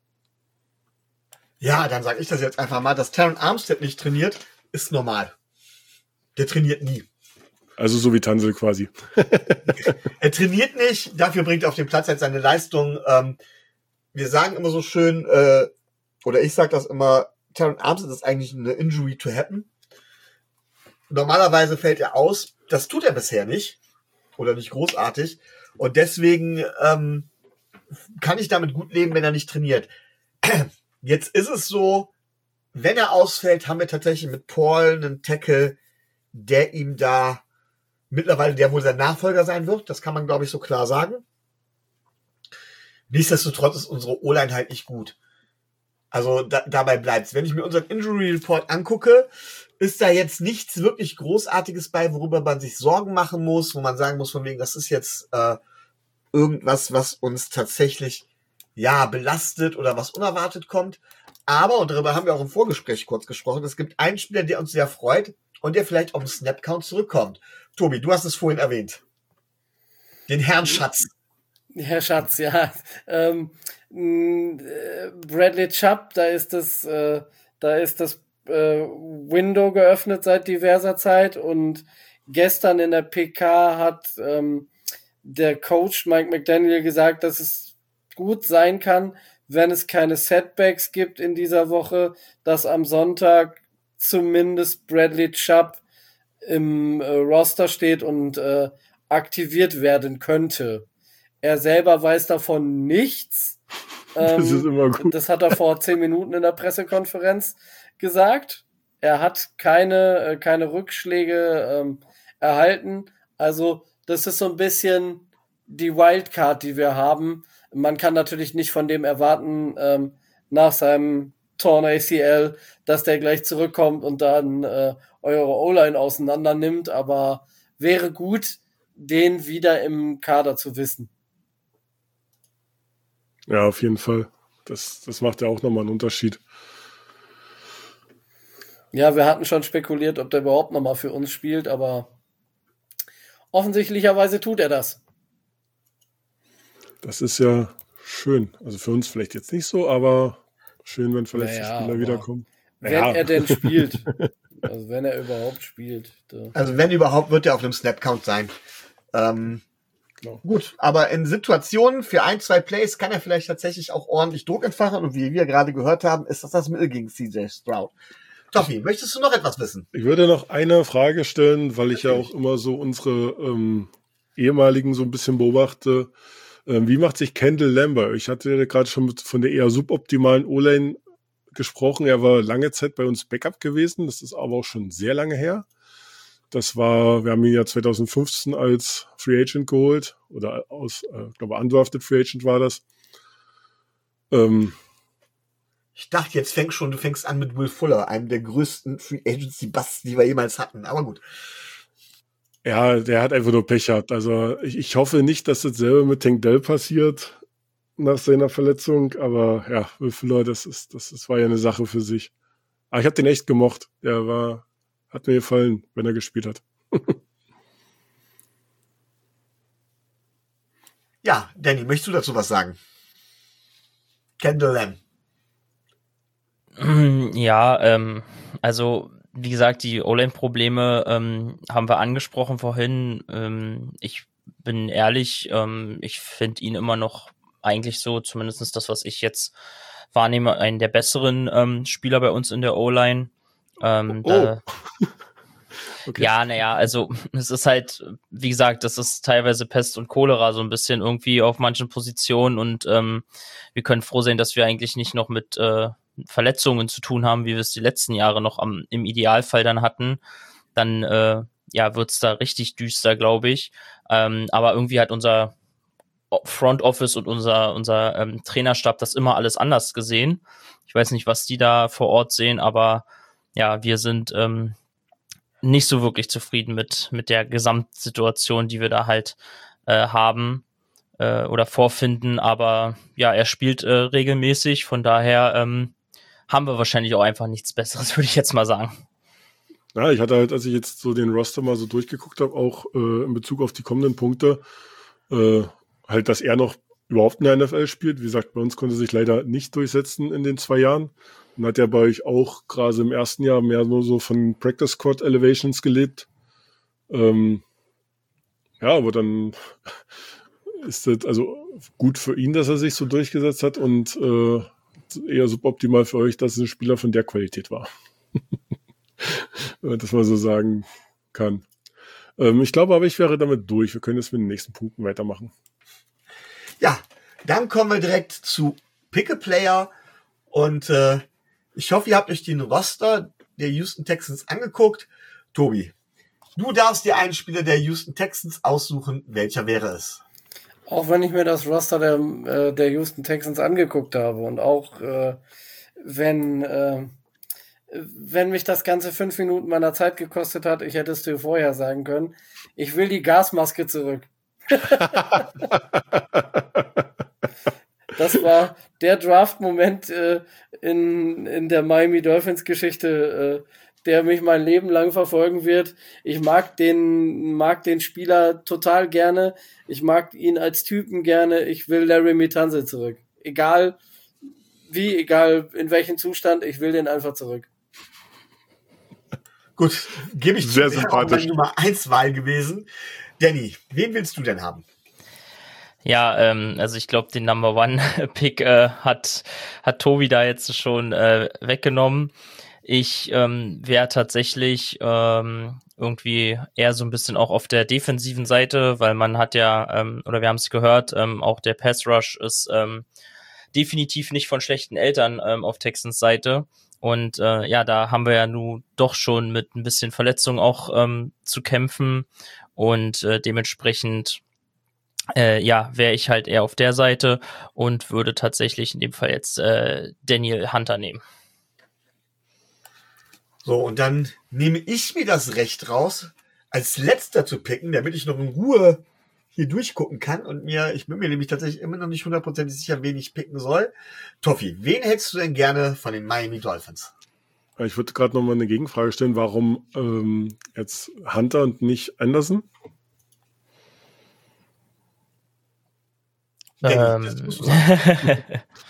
Ja, dann sage ich das jetzt einfach mal. Dass Terron Armstead nicht trainiert, ist normal. Der trainiert nie. Also so wie Tunsil quasi. Er trainiert nicht, dafür bringt er auf dem Platz halt seine Leistung. Ähm, wir sagen immer so schön, äh, oder ich sage das immer, Terron Armstead ist eigentlich eine Injury to happen. Normalerweise fällt er aus. Das tut er bisher nicht. Oder nicht großartig. Und deswegen ähm, kann ich damit gut leben, wenn er nicht trainiert. Jetzt ist es so, wenn er ausfällt, haben wir tatsächlich mit Paul einen Tackle, der ihm da mittlerweile, der wohl sein Nachfolger sein wird. Das kann man, glaube ich, so klar sagen. Nichtsdestotrotz ist unsere O-Line halt nicht gut. Also da, dabei bleibt's. Wenn ich mir unseren Injury Report angucke, ist da jetzt nichts wirklich Großartiges bei, worüber man sich Sorgen machen muss, wo man sagen muss, von wegen, das ist jetzt äh, irgendwas, was uns tatsächlich ja belastet oder was unerwartet kommt. Aber, und darüber haben wir auch im Vorgespräch kurz gesprochen, es gibt einen Spieler, der uns sehr freut und der vielleicht auf den Snap-Count zurückkommt. Tobi, du hast es vorhin erwähnt. Den Herrn Schatz. Herr Schatz, ja. Ähm, äh, Bradley Chubb, da ist das, äh, da ist das äh, Window geöffnet seit diverser Zeit und gestern in der P K hat ähm, der Coach Mike McDaniel gesagt, dass es gut sein kann, wenn es keine Setbacks gibt in dieser Woche, dass am Sonntag zumindest Bradley Chubb im äh, Roster steht und äh, aktiviert werden könnte. Er selber weiß davon nichts. Ähm, das ist immer gut. Das hat er vor zehn Minuten in der Pressekonferenz gesagt. Er hat keine, äh, keine Rückschläge ähm, erhalten. Also das ist so ein bisschen die Wildcard, die wir haben. Man kann natürlich nicht von dem erwarten, ähm, nach seinem Torn A C L, dass der gleich zurückkommt und dann äh, eure O-Line auseinander nimmt, aber wäre gut, den wieder im Kader zu wissen. Ja, auf jeden Fall. Das, das macht ja auch nochmal einen Unterschied. Ja, wir hatten schon spekuliert, ob der überhaupt nochmal für uns spielt, aber offensichtlicherweise tut er das. Das ist ja schön. Also für uns vielleicht jetzt nicht so, aber schön, wenn verletzte Naja, Spieler wiederkommen. Wenn Ja. er denn spielt. Also wenn er überhaupt spielt. Da. Also wenn überhaupt, wird er auf einem Snap-Count sein. Ähm, Genau. Gut, aber in Situationen für ein, zwei Plays kann er vielleicht tatsächlich auch ordentlich Druck entfachen. Und wie wir gerade gehört haben, ist das das Mittel gegen C J Stroud. Toffi, möchtest du noch etwas wissen? Ich würde noch eine Frage stellen, weil ich ja auch immer so unsere ähm, ehemaligen so ein bisschen beobachte. Ähm, wie macht sich Kendall Lamber? Ich hatte ja gerade schon mit, von der eher suboptimalen O-Line gesprochen. Er war lange Zeit bei uns Backup gewesen. Das ist aber auch schon sehr lange her. Das war, wir haben ihn ja zwanzig fünfzehn als Free Agent geholt. Oder aus, äh, ich glaube, undrafted Free Agent war das. Ähm, Ich dachte, jetzt fängst schon, du fängst an mit Will Fuller, einem der größten Free Agency Busts, die wir jemals hatten. Aber gut. Ja, der hat einfach nur Pech gehabt. Also ich, ich hoffe nicht, dass dasselbe mit Tank Dell passiert nach seiner Verletzung. Aber ja, Will Fuller, das ist, das, das war ja eine Sache für sich. Aber ich habe den echt gemocht. Der war, hat mir gefallen, wenn er gespielt hat. Ja, Danny, möchtest du dazu was sagen? Kendall Lamb. Ja, ähm, also wie gesagt, die O-Line-Probleme ähm, haben wir angesprochen vorhin. Ähm, ich bin ehrlich, ähm, ich finde ihn immer noch eigentlich so, zumindest das, was ich jetzt wahrnehme, einen der besseren ähm, Spieler bei uns in der O-Line. Ähm, Oh. da, Okay. Ja, naja, also es ist halt, wie gesagt, das ist teilweise Pest und Cholera so ein bisschen irgendwie auf manchen Positionen und ähm, wir können froh sein, dass wir eigentlich nicht noch mit äh, Verletzungen zu tun haben, wie wir es die letzten Jahre noch am, im Idealfall dann hatten. Dann äh, ja, wird's da richtig düster, glaube ich. Ähm, aber irgendwie hat unser Front Office und unser unser ähm, Trainerstab das immer alles anders gesehen. Ich weiß nicht, was die da vor Ort sehen, aber ja, wir sind ähm, nicht so wirklich zufrieden mit mit der Gesamtsituation, die wir da halt äh, haben äh, oder vorfinden. Aber ja, er spielt äh, regelmäßig, von daher ähm, haben wir wahrscheinlich auch einfach nichts Besseres, würde ich jetzt mal sagen. Ja, ich hatte halt, als ich jetzt so den Roster mal so durchgeguckt habe, auch äh, in Bezug auf die kommenden Punkte, äh, halt, dass er noch überhaupt in der N F L spielt. Wie gesagt, bei uns konnte er sich leider nicht durchsetzen in den zwei Jahren. Und hat ja bei euch auch gerade im ersten Jahr mehr nur so von Practice Squad Elevations gelebt. Ähm, ja, aber dann ist das also gut für ihn, dass er sich so durchgesetzt hat und äh, eher suboptimal für euch, dass es ein Spieler von der Qualität war. Wenn man das mal so sagen kann. Ähm, ich glaube aber, ich wäre damit durch. Wir können jetzt mit den nächsten Punkten weitermachen. Ja, dann kommen wir direkt zu Pick a Player und äh, ich hoffe, ihr habt euch den Roster der Houston Texans angeguckt. Tobi, du darfst dir einen Spieler der Houston Texans aussuchen. Welcher wäre es? Auch wenn ich mir das Roster der, äh, der Houston Texans angeguckt habe und auch äh, wenn, äh, wenn mich das Ganze fünf Minuten meiner Zeit gekostet hat, ich hätte es dir vorher sagen können, ich will die Gasmaske zurück. Das war der Draft-Moment äh, in, in der Miami Dolphins-Geschichte, äh, der mich mein Leben lang verfolgen wird. Ich mag den, mag den Spieler total gerne. Ich mag ihn als Typen gerne. Ich will Larry Mitanze zurück. Egal wie, egal in welchem Zustand, ich will den einfach zurück. Gut, gebe ich Sehr zu, wäre auch sympathisch. meine Nummer eins Wahl gewesen. Danny, wen willst du denn haben? Ja, ähm, also ich glaube, den Number One Pick äh, hat hat Tobi da jetzt schon äh, weggenommen. Ich ähm, wäre tatsächlich ähm, irgendwie eher so ein bisschen auch auf der defensiven Seite, weil man hat ja, ähm, oder wir haben es gehört, ähm, auch der Pass Rush ist ähm, definitiv nicht von schlechten Eltern ähm, auf Texans Seite. Und äh, ja, da haben wir ja nun doch schon mit ein bisschen Verletzung auch ähm, zu kämpfen. Und äh, dementsprechend Äh, ja, wäre ich halt eher auf der Seite und würde tatsächlich in dem Fall jetzt äh, Daniel Hunter nehmen. So, und dann nehme ich mir das Recht raus, als letzter zu picken, damit ich noch in Ruhe hier durchgucken kann und mir, ich bin mir nämlich tatsächlich immer noch nicht hundertprozentig sicher, wen ich picken soll. Toffi, wen hättest du denn gerne von den Miami Dolphins? Ich würde gerade noch mal eine Gegenfrage stellen, warum ähm, jetzt Hunter und nicht Anderson? Danny, das musst du sagen.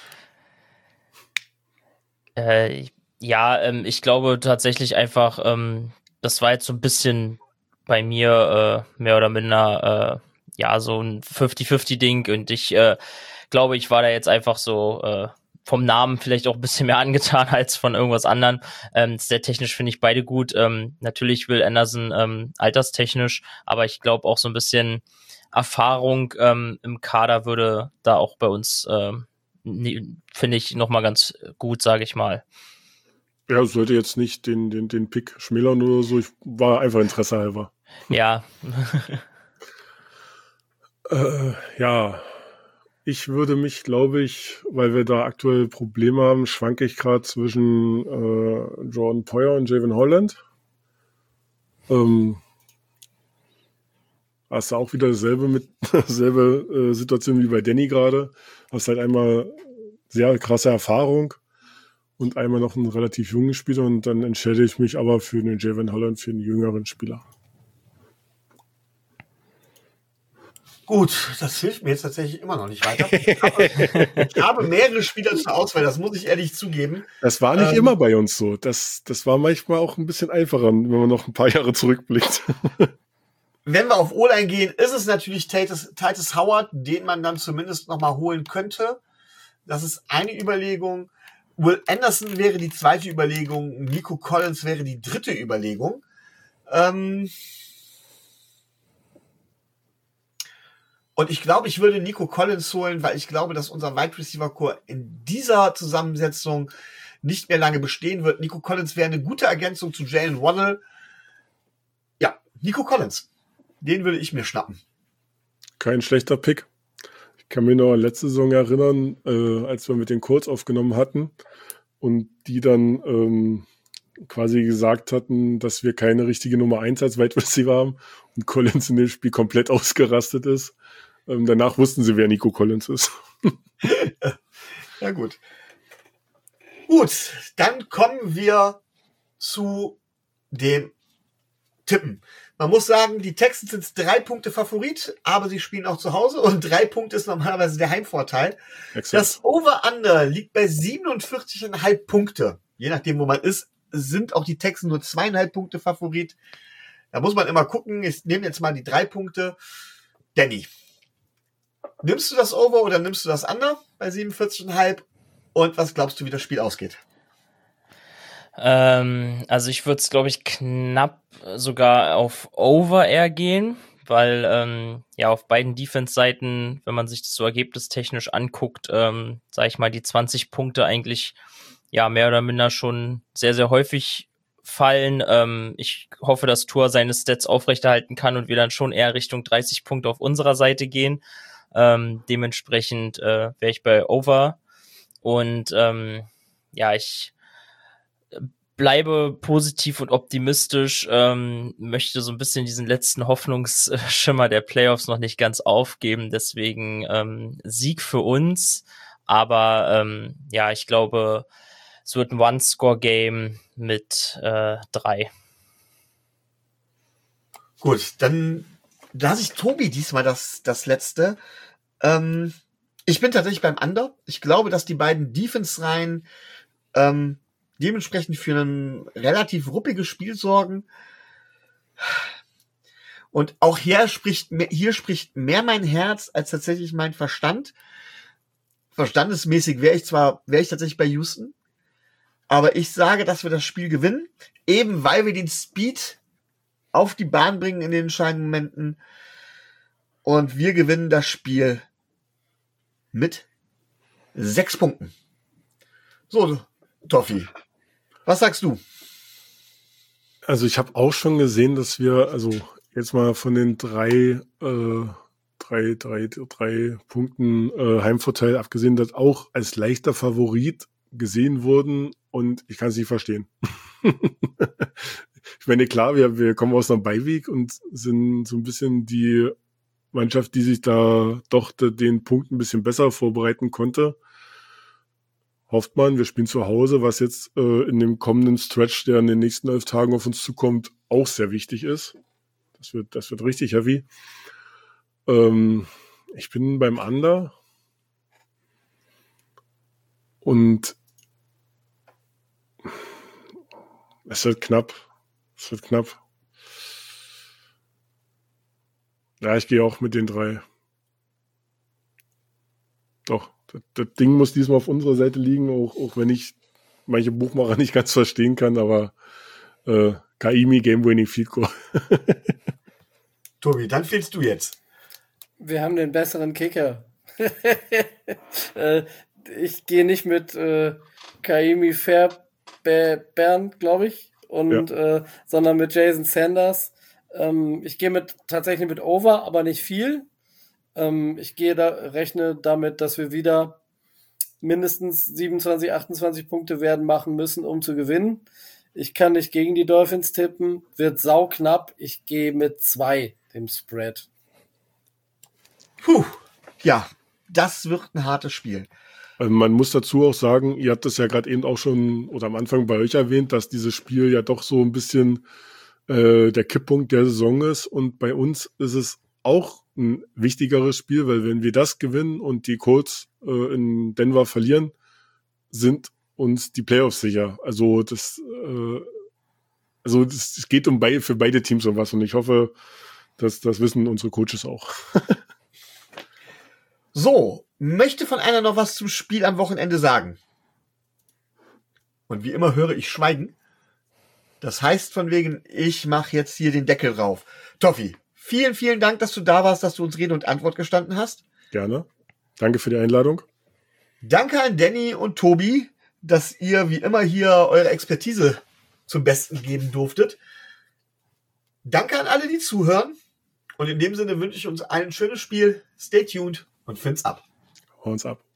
äh, ja, ähm, ich glaube tatsächlich einfach, ähm, das war jetzt so ein bisschen bei mir äh, mehr oder minder äh, ja so ein fünfzig fünfzig Ding und ich äh, glaube, ich war da jetzt einfach so äh, vom Namen vielleicht auch ein bisschen mehr angetan als von irgendwas anderem. Ähm, sehr technisch finde ich beide gut. Ähm, natürlich will Anderson ähm, alterstechnisch, aber ich glaube auch so ein bisschen Erfahrung ähm, im Kader würde da auch bei uns, ähm, finde ich, nochmal ganz gut, sage ich mal. Ja, es sollte jetzt nicht den, den, den Pick schmälern oder so. Ich war einfach Interesse halber. Ja. äh, ja, ich würde mich, glaube ich, weil wir da aktuell Probleme haben, schwanke ich gerade zwischen äh, Jordan Poyer und Javon Holland. Ähm, hast du auch wieder dasselbe mit dasselbe äh, Situation wie bei Danny gerade. Hast halt einmal sehr krasse Erfahrung und einmal noch einen relativ jungen Spieler und dann entscheide ich mich aber für den Javon Holland, für einen jüngeren Spieler. Gut, das hilft mir jetzt tatsächlich immer noch nicht weiter. Ich habe, ich habe mehrere Spieler zur Auswahl, das muss ich ehrlich zugeben. Das war nicht ähm, immer bei uns so. Das, das war manchmal auch ein bisschen einfacher, wenn man noch ein paar Jahre zurückblickt. Wenn wir auf O-Line gehen, ist es natürlich Titus, Titus Howard, den man dann zumindest noch mal holen könnte. Das ist eine Überlegung. Will Anderson wäre die zweite Überlegung. Nico Collins wäre die dritte Überlegung. Ähm Und ich glaube, ich würde Nico Collins holen, weil ich glaube, dass unser Wide Receiver Core in dieser Zusammensetzung nicht mehr lange bestehen wird. Nico Collins wäre eine gute Ergänzung zu Jalen Waddle. Ja, Nico Collins. Den würde ich mir schnappen. Kein schlechter Pick. Ich kann mich noch an letzte Saison erinnern, äh, als wir mit den Colts aufgenommen hatten und die dann ähm, quasi gesagt hatten, dass wir keine richtige Nummer eins als Wide Receiver haben und Collins in dem Spiel komplett ausgerastet ist. Ähm, danach wussten sie, wer Nico Collins ist. Ja, gut. Gut, dann kommen wir zu den Tippen. Man muss sagen, die Texans sind drei Punkte Favorit, aber sie spielen auch zu Hause und drei Punkte ist normalerweise der Heimvorteil. Excellent. Das Over-Under liegt bei siebenundvierzig Komma fünf Punkte. Je nachdem, wo man ist, sind auch die Texans nur zweieinhalb Punkte Favorit. Da muss man immer gucken. Ich nehme jetzt mal die drei Punkte. Danny, nimmst du das Over oder nimmst du das Under bei siebenundvierzig Komma fünf? Und was glaubst du, wie das Spiel ausgeht? Ähm, also ich würde es, glaube ich, knapp sogar auf Over eher gehen, weil ähm, ja auf beiden Defense-Seiten, wenn man sich das so ergebnistechnisch anguckt, ähm, sage ich mal, die zwanzig Punkte eigentlich ja mehr oder minder schon sehr, sehr häufig fallen. Ähm, ich hoffe, dass Tua seine Stats aufrechterhalten kann und wir dann schon eher Richtung dreißig Punkte auf unserer Seite gehen. Ähm, dementsprechend äh, wäre ich bei Over und ähm, ja, ich bleibe positiv und optimistisch, ähm, möchte so ein bisschen diesen letzten Hoffnungsschimmer der Playoffs noch nicht ganz aufgeben, deswegen ähm, Sieg für uns, aber ähm, ja, ich glaube, es wird ein One-Score-Game mit äh, drei. Gut, dann lasse ich Tobi diesmal das, das letzte. Ähm, ich bin tatsächlich beim Under. Ich glaube, dass die beiden Defense-Reihen ähm, dementsprechend für ein relativ ruppiges Spiel sorgen. Und auch hier spricht, hier spricht mehr mein Herz als tatsächlich mein Verstand. Verstandesmäßig wäre ich zwar, wäre ich tatsächlich bei Houston, aber ich sage, dass wir das Spiel gewinnen, eben weil wir den Speed auf die Bahn bringen in den entscheidenden Momenten. Und wir gewinnen das Spiel mit sechs Punkten. So, Toffi, was sagst du? Also ich habe auch schon gesehen, dass wir, also jetzt mal von den drei, äh, drei, drei, drei Punkten äh, Heimvorteil abgesehen, dass auch als leichter Favorit gesehen wurden und ich kann es nicht verstehen. Ich meine, klar, wir, wir kommen aus einem Beiweg und sind so ein bisschen die Mannschaft, die sich da doch den Punkt ein bisschen besser vorbereiten konnte. Hofft man, wir spielen zu Hause, was jetzt äh, in dem kommenden Stretch, der in den nächsten elf Tagen auf uns zukommt, auch sehr wichtig ist. Das wird, das wird richtig heavy. Ähm, ich bin beim Under und es wird knapp. Es wird knapp. Ja, ich gehe auch mit den drei. Doch, das, das Ding muss diesmal auf unserer Seite liegen, auch, auch wenn ich manche Buchmacher nicht ganz verstehen kann, aber äh, Kaimi, Game-Winning Field Goal. Tobi, dann fehlst du jetzt. Wir haben den besseren Kicker. äh, ich gehe nicht mit äh, Kaimi Fairbairn, glaube ich, und ja. äh, sondern mit Jason Sanders. Ähm, ich gehe mit tatsächlich mit Over, aber nicht viel. Ähm, ich gehe da, rechne damit, dass wir wieder mindestens siebenundzwanzig, achtundzwanzig Punkte werden machen müssen, um zu gewinnen. Ich kann nicht gegen die Dolphins tippen, wird sauknapp. Ich gehe mit zwei, dem Spread. Puh, ja, das wird ein hartes Spiel. Also man muss dazu auch sagen, ihr habt das ja gerade eben auch schon oder am Anfang bei euch erwähnt, dass dieses Spiel ja doch so ein bisschen äh, der Kipppunkt der Saison ist und bei uns ist es auch ein wichtigeres Spiel, weil wenn wir das gewinnen und die Colts äh, in Denver verlieren, sind uns die Playoffs sicher. Also das, äh, also das, das geht um bei, für beide Teams um was und ich hoffe, dass das wissen unsere Coaches auch. So, möchte von einer noch was zum Spiel am Wochenende sagen? Und wie immer höre ich Schweigen. Das heißt von wegen, ich mache jetzt hier den Deckel drauf. Toffi, vielen, vielen Dank, dass du da warst, dass du uns Rede und Antwort gestanden hast. Gerne. Danke für die Einladung. Danke an Danny und Tobi, dass ihr wie immer hier eure Expertise zum Besten geben durftet. Danke an alle, die zuhören. Und in dem Sinne wünsche ich uns ein schönes Spiel. Stay tuned und find's ab. Hau uns ab.